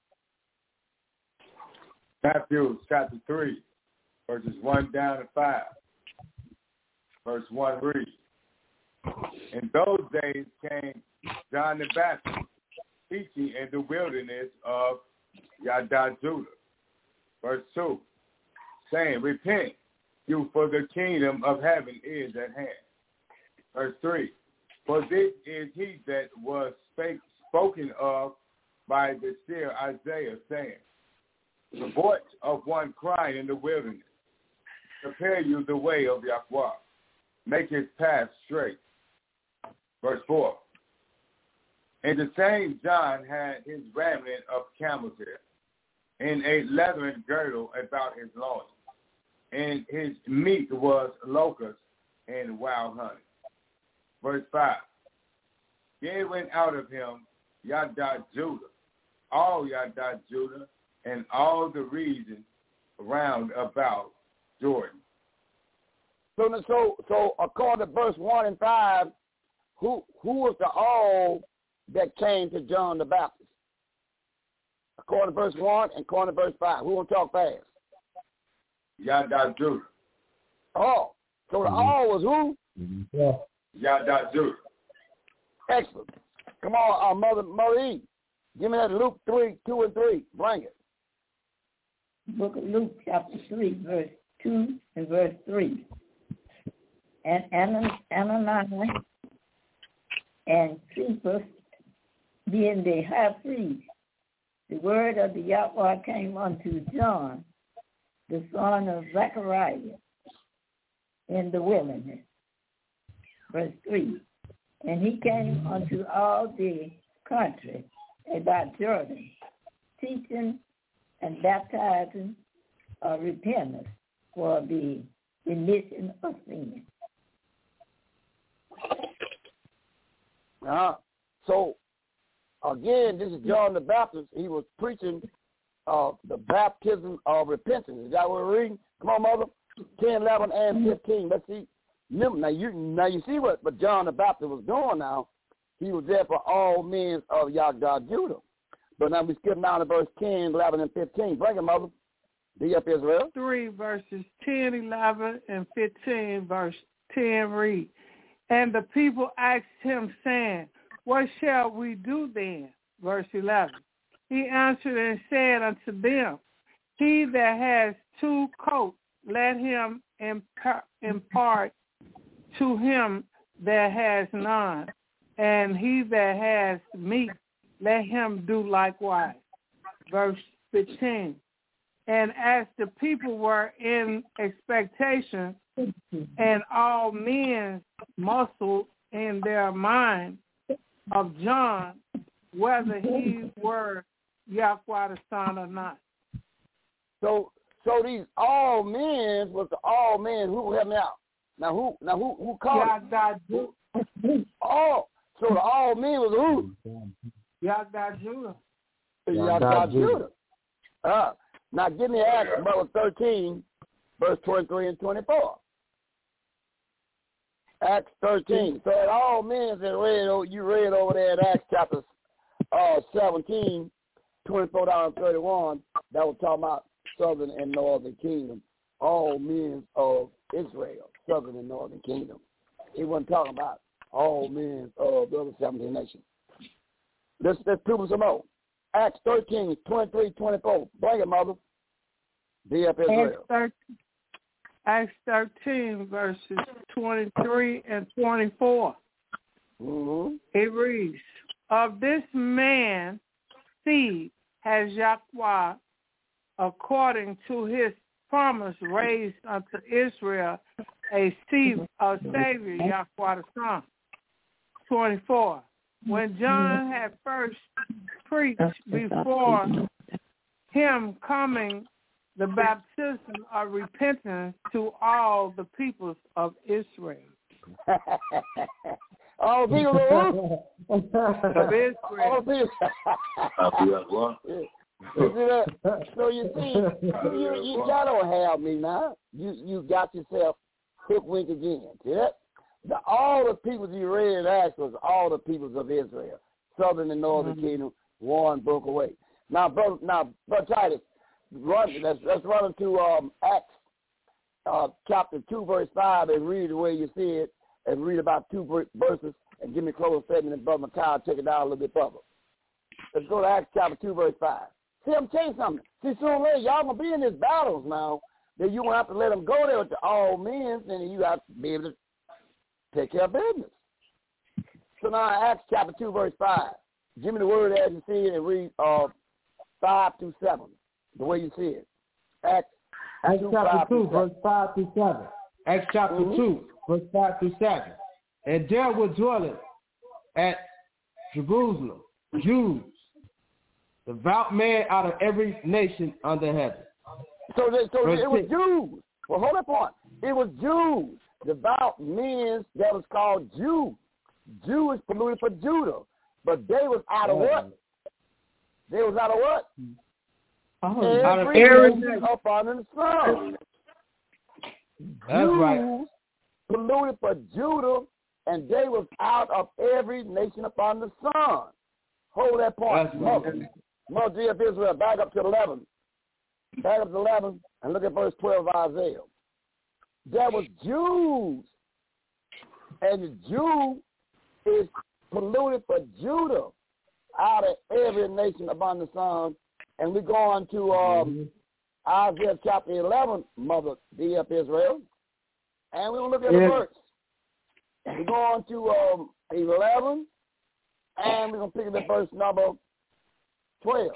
Matthew chapter 3, verses 1 down to 5. Verse 1 reads, in those days came John the Baptist, teaching in the wilderness of Yagda Judah. Verse 2, saying, repent you, for the kingdom of heaven is at hand. Verse 3, for this is he that was spoken of by the seer Isaiah, saying, the voice of one crying in the wilderness, prepare you the way of Yahweh, make his path straight. Verse 4. And the same John had his raiment of camel's hair, and a leathern girdle about his loins, and his meat was locusts and wild honey. Verse 5. There went out of him Yada Judah, all Yada Judah, and all the region round about Jordan. So according to verse 1 and 5, who was the all that came to John the Baptist? According to verse 1 and according to verse 5. Who will talk fast? Yada Judah. Oh, so the all was who? Yada Judah. Excellent. Come on, Mother E. Give me that Luke 3, 2 and 3. Bring it. Book of Luke, chapter 3, verse 2 and verse 3. And Ananias and Cephas, being the high priest, the word of the Yahweh came unto John, the son of Zechariah, in the wilderness. Verse 3. And he came unto all the country about Jordan, teaching and baptizing repentance for the remission of sin. So, again, this is John the Baptist. He was preaching the baptism of repentance. Is that what we're reading? Come on, Mother. 10, 11, and 15. Let's see. Now you see what John the Baptist was doing now. He was there for all men of Yahweh Judah. But now we skip down to verse 10, 11, and 15. Bring it, Mother. Be up, Israel. 3 verses 10, 11, and 15, verse 10 read. And the people asked him, saying, what shall we do then? Verse 11. He answered and said unto them, he that has 2 coats, let him impart to him that has none, and he that has meat, let him do likewise. Verse 15. And as the people were in expectation, and all men muscled in their mind of John, whether he were Yahweh the Son or not. So these all men was the all men who help me out. Now who called it? Oh, so the all men was who? Yahweh Judah. Yahweh Judah. Now give me Acts, Brother 13, verse 23 and 24. Acts 13. So at all men that you read over there at Acts chapter 17, 24 down to 31, that was talking about southern and northern kingdom. All men of Israel, southern and northern kingdom. He wasn't talking about all men of the other 17 nations. Let's prove some more. Acts 13, 23, 24. Bring it, Mother. Be up Israel. Acts 13, verses 23 and 24. Mm-hmm. It reads, of this man seed has Yahweh, according to his promise, raised unto Israel a Savior, Yahweh the Son. 24. When John had first preached before him coming the baptism of repentance to all the peoples of Israel. All people of Israel. All people. So you see, you don't have me now. You got yourself hook-wink again. See that? All the peoples you read in Acts was all the peoples of Israel, southern and northern kingdom. One broke away. Now, brother Titus, let's run into Acts chapter 2, verse 5, and read the way you see it, and read about 2 verses, and give me a close statement, and Brother Mikhail take it down a little bit further. Let's go to Acts chapter 2, verse 5. See, I'm telling you something. See, sooner or later, y'all going to be in these battles now, that you won't have to let them go there with the all men, and you have to be able to take care of business. So now Acts chapter 2, verse 5. Give me the word as you see it and read 5 through 7, the way you see it. Acts chapter 2, verse 5 through 7. Acts chapter 2, verse 5 through 7. And there were dwelling at Jerusalem Jews, devout men out of every nation under heaven. So it was Jews. Well, hold up on. It was Jews, devout men that was called Jews. Jews polluted for Judah. But they was out of what? They was out of what? Every nation up under the sun. That's Jews right. polluted for Judah, and they was out of every nation upon the sun. Hold that point. Mother of Israel, back up to 11. Back up to 11 and look at verse 12 of Isaiah. There was Jews, and the Jew is polluted for Judah out of every nation upon the sun. And we go on to Isaiah chapter 11, Mother of Israel, and we're going to look at the verse. We go on to 11, and we're going to pick up at verse number 12.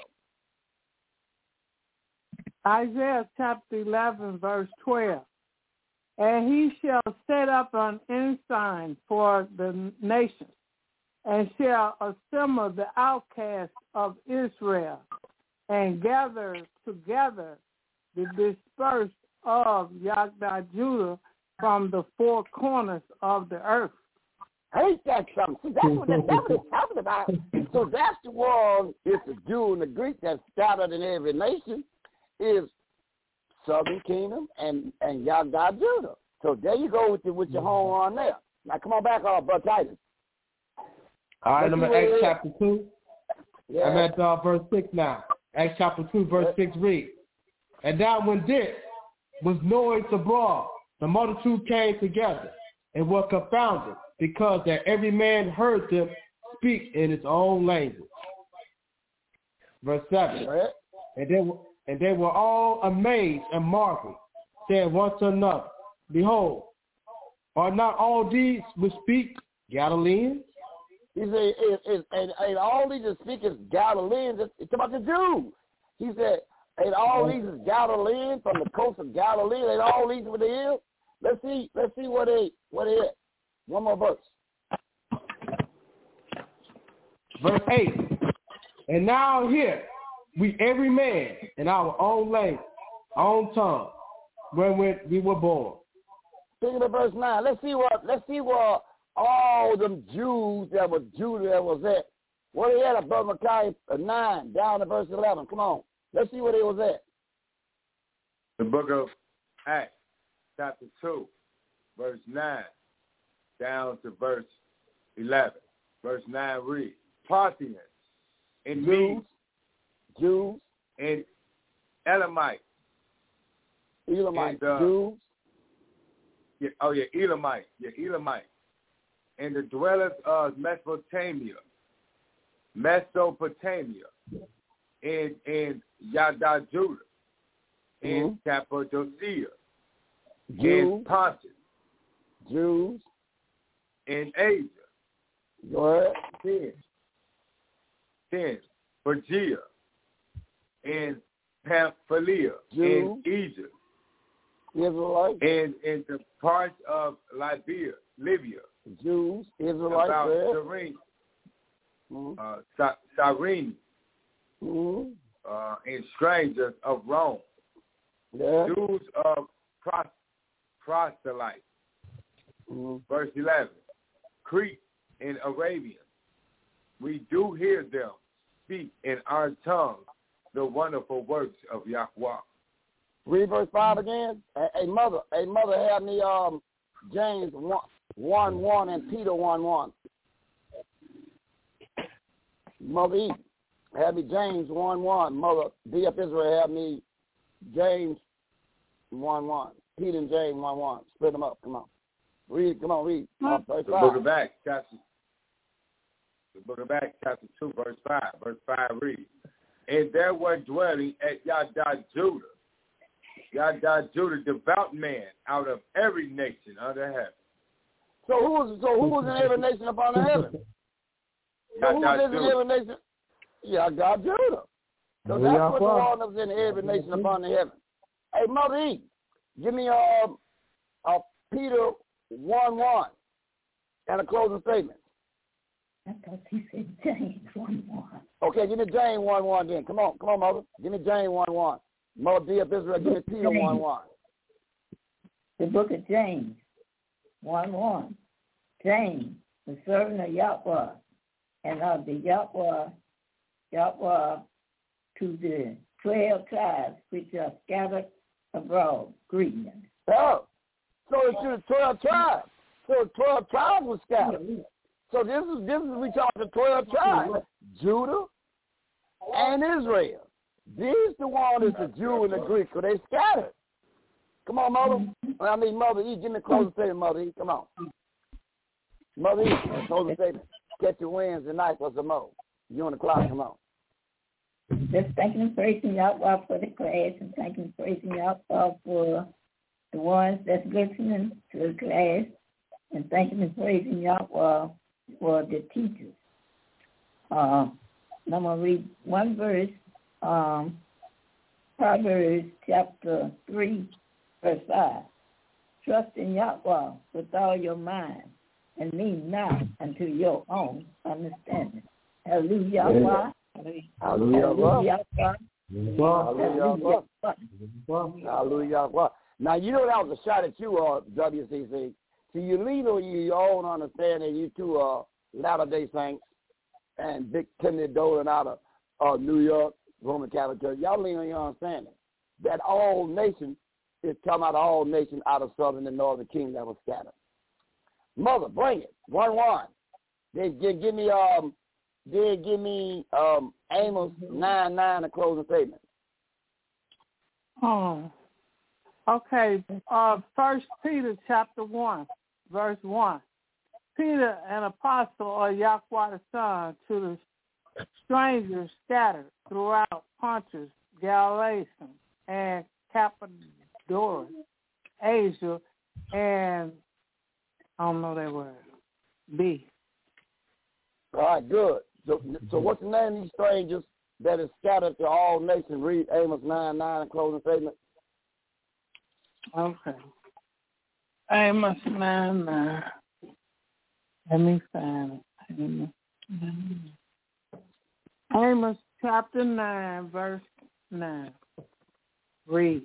Isaiah chapter 11, verse 12. And he shall set up an ensign for the nations, and shall assemble the outcasts of Israel, and gather together the dispersed of Yagda Judah from the four corners of the earth. Ain't that something? That's what it's talking about. So that's the one, it's the Jew and the Greek that's scattered in every nation, is Southern Kingdom and Yagda Judah. So there you go with your home on there. Now come on back, Brother Titus. All right, I'm at Acts chapter 2. Yeah. I'm at verse 6 now. Acts chapter 2, verse 6 reads, And now when this was noised abroad, the multitude came together and were confounded, because that every man heard them speak in his own language. Verse 7. And they were all amazed and marveled, saying one to another, Behold, are not all these which speak Galileans? He said, and all these that speak is Galileans. It's about the Jews. He said, and all these is Galileans from the coast of Galilee. And all these what they is. Let's see what they is. One more verse. Verse 8. And now here we every man in our own language, our own tongue, wherewith we were born. Thinking of verse 9. Let's see what all them Jews that were Judah that was at. Where they at, Brother Micaiah 9, down to verse 11. Come on. Let's see where they was at. The book of Acts, chapter 2, verse 9, down to verse 11. Verse 9 reads, Parthians, and Medes, Jews, and Elamites, Jews. Elamites, and the dwellers of Mesopotamia, and Yada Judah, and Cappadocia, and Pontus, Jews, and Asia, Go ahead. 10, Phrygia, and Pamphylia, and Egypt, Israelites, and the parts of Libya, Jews, Israelites, about Cyrene, and strangers of Rome, Jews of proselytes. Verse 11, Crete and Arabians, we do hear them speak in our tongues the wonderful works of Yahweh. Read verse 5 again. Hey, mother, have me James 1:1 and Peter 1:1. Mother E, have me James 1:1. Mother D of Israel, have me James 1:1. Peter and James 1:1. Split them up. Come on. Read. Verse 5. The book of Acts, chapter 2, verse 5. Verse 5 reads, And there were dwelling at Yada Judah, devout man out of every nation under heaven. So who was in every nation upon the heaven? So who was in every nation? Yada Judah. So that's what the one that was in every nation upon the heaven. Hey, Mother E, give me Peter 1:1 and a closing statement. I thought he said James 1:1. Okay, give me James 1:1 then. Come on, Mother. Give me James 1:1. Mother D of Israel, give me Peter 1:1. The book of James 1:1. James, the servant of Yahweh, and of the Yahweh to the 12 tribes which are scattered abroad. Greetings. Oh, so it's to the 12 tribes. So 12 tribes were scattered. So this is we talk the 12 tribes, Judah and Israel. These the one is the Jew and the Greek, so they scattered. Come on, Mother. I mean, Mother E, give me a closing statement, Mother E. Come on. Mother E, closing statement. Catch your wins tonight for some more. You on the clock, come on. Just thanking and praising Yahweh for the class and thanking and praising Yahweh for the ones that's listening to the class and thanking and praising Yahweh for the teachers. I'm going to read one verse, Proverbs chapter 3, verse 5. Trust in Yahweh with all your mind and lean not unto your own understanding. Hallelujah. Hallelujah. Hallelujah. Hallelujah. Now, you know that was a shot at you, WCC. See, you lean on your own understanding. You two are Latter-day Saints and Vic Timothy Dolan out of New York, Roman Catholic Church. Y'all lean on your understanding. That all nation is talking about all nations out of southern and northern kingdom that was scattered. Mother, bring it. 1:1. They give me Amos 9:9, a closing statement. Oh, okay. 1 Peter chapter 1, verse 1. Peter, an apostle of Yahweh the Son, to the strangers scattered throughout Pontus, Galatia, and Cappadocia, Asia, and I don't know that word. B. All right, good. So what's the name of these strangers that is scattered to all nations? Read Amos 9:9 and closing statement. Okay. Amos 9:9. Let me find it. Amos chapter 9, verse 9. Read.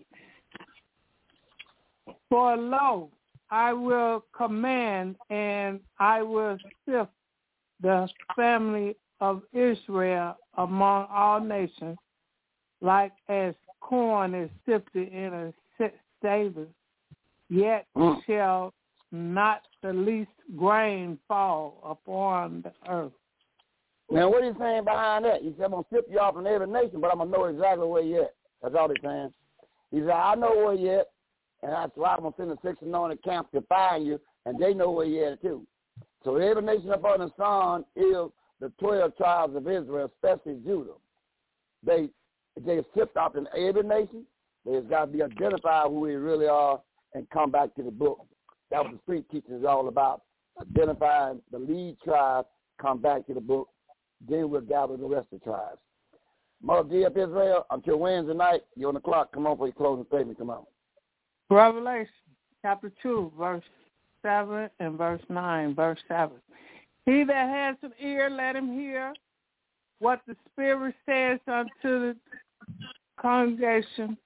For lo, I will command and I will sift the family of Israel among all nations, like as corn is sifted in a stable, yet shall not the least grain fall upon the earth. Now, what are you saying behind that? He said, I'm going to sift you off in every nation, but I'm going to know exactly where you're at. That's all he's saying. He said, I know where you're at, and that's why I'm going to send the 6 anointed camp to find you, and they know where you're at too. So every nation upon the sun is the 12 tribes of Israel, especially Judah. They sift off in every nation. There's got to be identified who we really are and come back to the book. That was the street teaching is all about, identifying the lead tribe, come back to the book, then we'll gather the rest of the tribes. Mother D of Israel, until Wednesday night, you're on the clock. Come on for your closing statement. Come on. Revelation chapter 2, verse 7 and verse 9, verse 7. He that has an ear, let him hear what the Spirit says unto the congregation.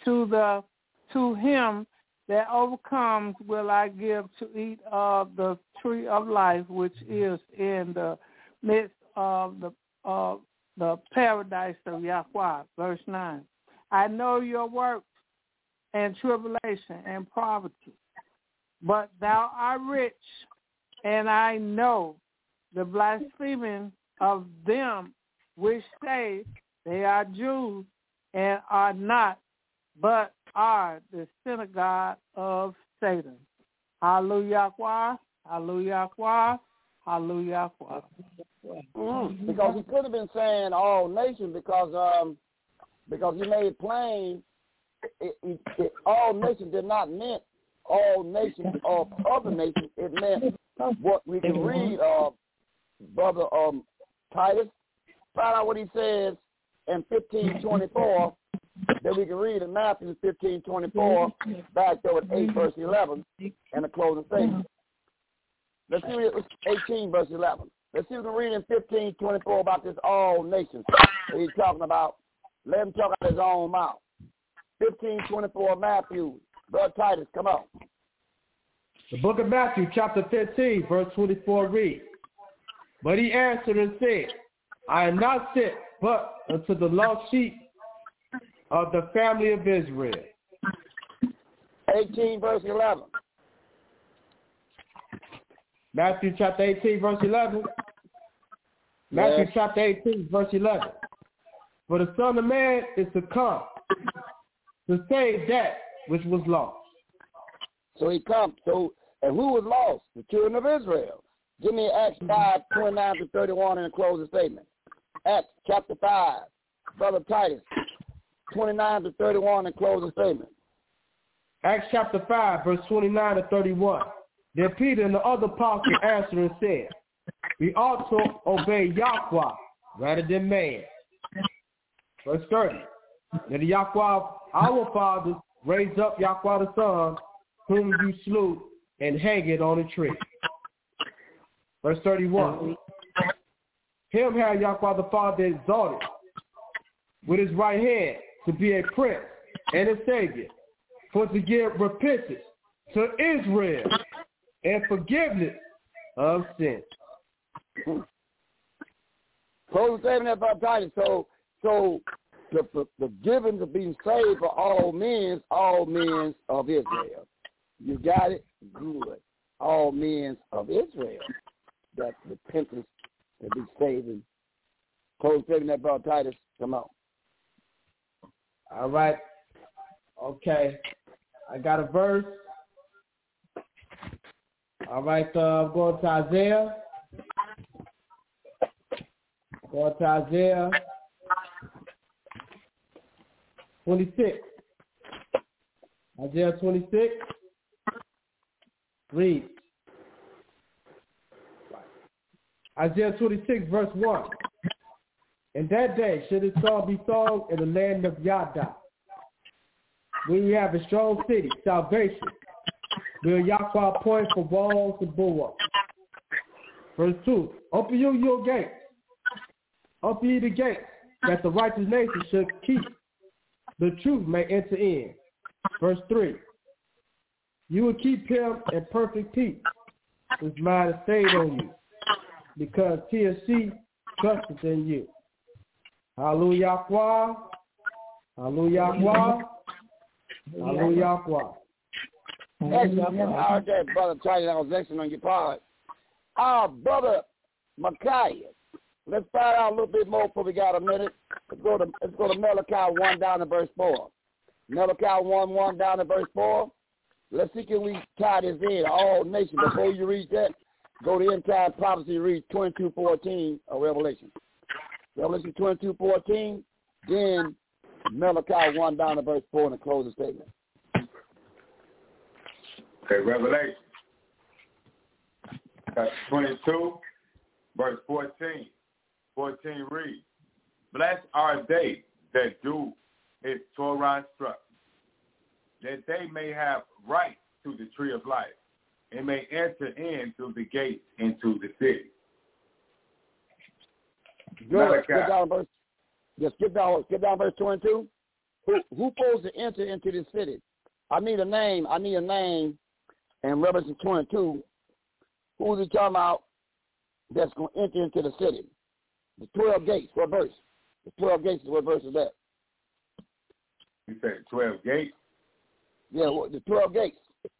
To him that overcomes will I give to eat of the tree of life, which is in the midst of the paradise of Yahweh. Verse 9. I know your works and tribulation and poverty, but thou art rich, and I know the blaspheming of them which say they are Jews and are not, but are the synagogue of Satan. Hallelujah, hallelujah, hallelujah. Because he could have been saying all nations, because he made plain all nations did not mean all nations of other nations. It meant what we can read, Brother Titus. Find out what he says in 15:24 that we can read in Matthew 15:24, back there with 8 verse 11, and the closing statement. Let's see 18 verse 11. Let's see if we can read in 15:24 about this all nations that he's talking about. Let him talk out his own mouth. 15:24 Matthew. Brother Titus, come on. The book of Matthew, chapter 15, verse 24 reads, But he answered and said, I am not sent but unto the lost sheep of the family of Israel. 18 verse 11. Matthew chapter 18, verse 11. Matthew chapter 18, verse 11. For the Son of Man is to come to save that which was lost. So he comes. So, and who was lost? The children of Israel. Give me Acts 5:29-31 in a closing statement. Acts chapter 5, Brother Titus, 29-31 in closing statement. Acts chapter 5, verse 29-31. Then Peter and the other apostles answered and said, We ought to obey Yahweh rather than man. Verse 30. Then Yahweh, our fathers, raised up Yahweh the Son, whom you slew, and hang it on a tree. Verse 31. Him had Yahweh the Father exalted with his right hand to be a prince and a savior, for to give repentance to Israel and forgiveness of sin. Close statement about Titus. So the forgiveness of being saved for all men of Israel. You got it? Good. All men of Israel. That repentance to be saved. And close statement about Titus. Come on. All right. Okay. I got a verse. All right. Going to Isaiah. Going to Isaiah 26. Isaiah 26. Read. Isaiah 26, verse 1. In that day should his song be sung in the land of Yada. We have a strong city, salvation. Will Yahweh appoint for walls and bulwarks. Verse 2. Open you your gates. Open ye the gates, that the righteous nation should keep. The truth may enter in. Verse 3. You will keep him in perfect peace. His mind is stayed on you, because he or she trusts in you. Hallelujah. Hallelujah. Hallelujah. Excellent. Okay, Brother Charlie, that was excellent on your part. Brother Micaiah, let's find out a little bit more before we got a minute. Let's go to Malachi 1 down to verse 4. Malachi 1 down to verse 4. Let's see can we tie this in, all nations. Before you read that, go to end time prophecy, read 22:14 of Revelation. Revelation 22:14, then Malachi 1 down to verse 4 in the closing statement. Okay, Revelation chapter 22, verse 14. 14 reads, Blessed are they that do his Torah instructions, that they may have right to the tree of life, and may enter in through the gate into the city. Good. Skip down verse. Just skip down verse 22. Who's supposed to enter into the city? I need a name. In Revelation 22, who's he talking about that's going to enter into the city? The 12 gates. What verse? The 12 gates. What verse is that? You said 12 gates? Yeah, the 12 gates.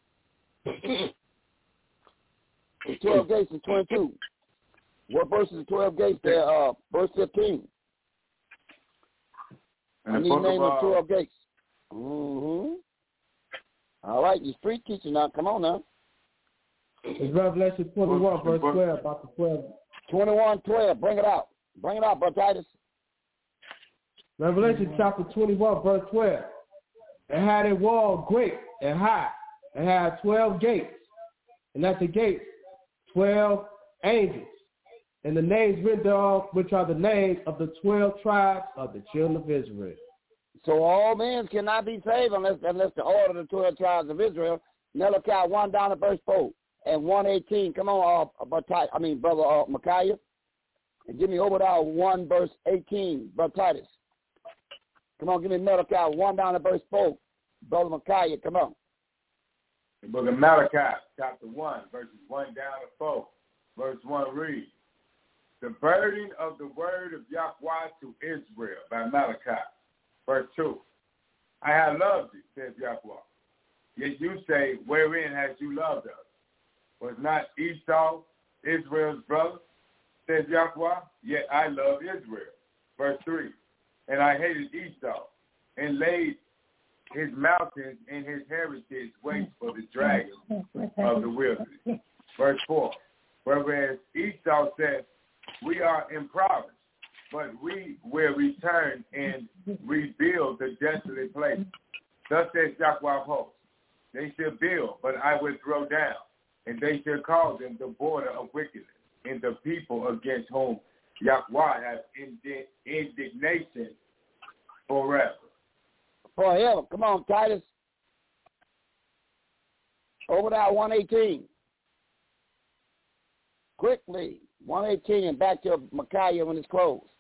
The 12 gates is 22. What verse is the 12 gates there? Verse 15. I need a name of 12 gates. Mm-hmm. All right, you street teacher now. Come on now. It's Revelation 21, verse 12, about the 12. 21:12. Bring it out. Bring it out, Brother Titus. Revelation chapter 21, verse 12. It had a wall great and high, and had 12 gates, and at the gates 12 angels, and the names written thereof, which are the names of the 12 tribes of the children of Israel. So all men cannot be saved unless the order of the 12 tribes of Israel. Malachi 1 down to verse 4 and 1:18. Come on, brother Micaiah. And give me Obadiah 1 verse 18, brother Titus. Come on, give me Malachi 1 down to verse 4. Brother Micaiah, come on. The book of Malachi, chapter 1, verses 1 down to 4. Verse 1 reads, the burden of the word of Yahweh to Israel by Malachi. Verse 2, I have loved you, says Yahweh. Yet you say, wherein has you loved us? Was not Esau Israel's brother, says Yahweh? Yet I love Israel. Verse 3, and I hated Esau and laid his mountains and his heritage waste for the dragons of the wilderness. Verse 4, whereas Esau said, we are impoverished, but we will return and rebuild the desolate place. Thus says Yahweh of hosts, they shall build, but I will throw down, and they shall call them the border of wickedness, and the people against whom Yahweh has indignation forever. Forever. Come on, Titus. Obadiah 1:18. Quickly. 1:18 and back to Micaiah when it's closed.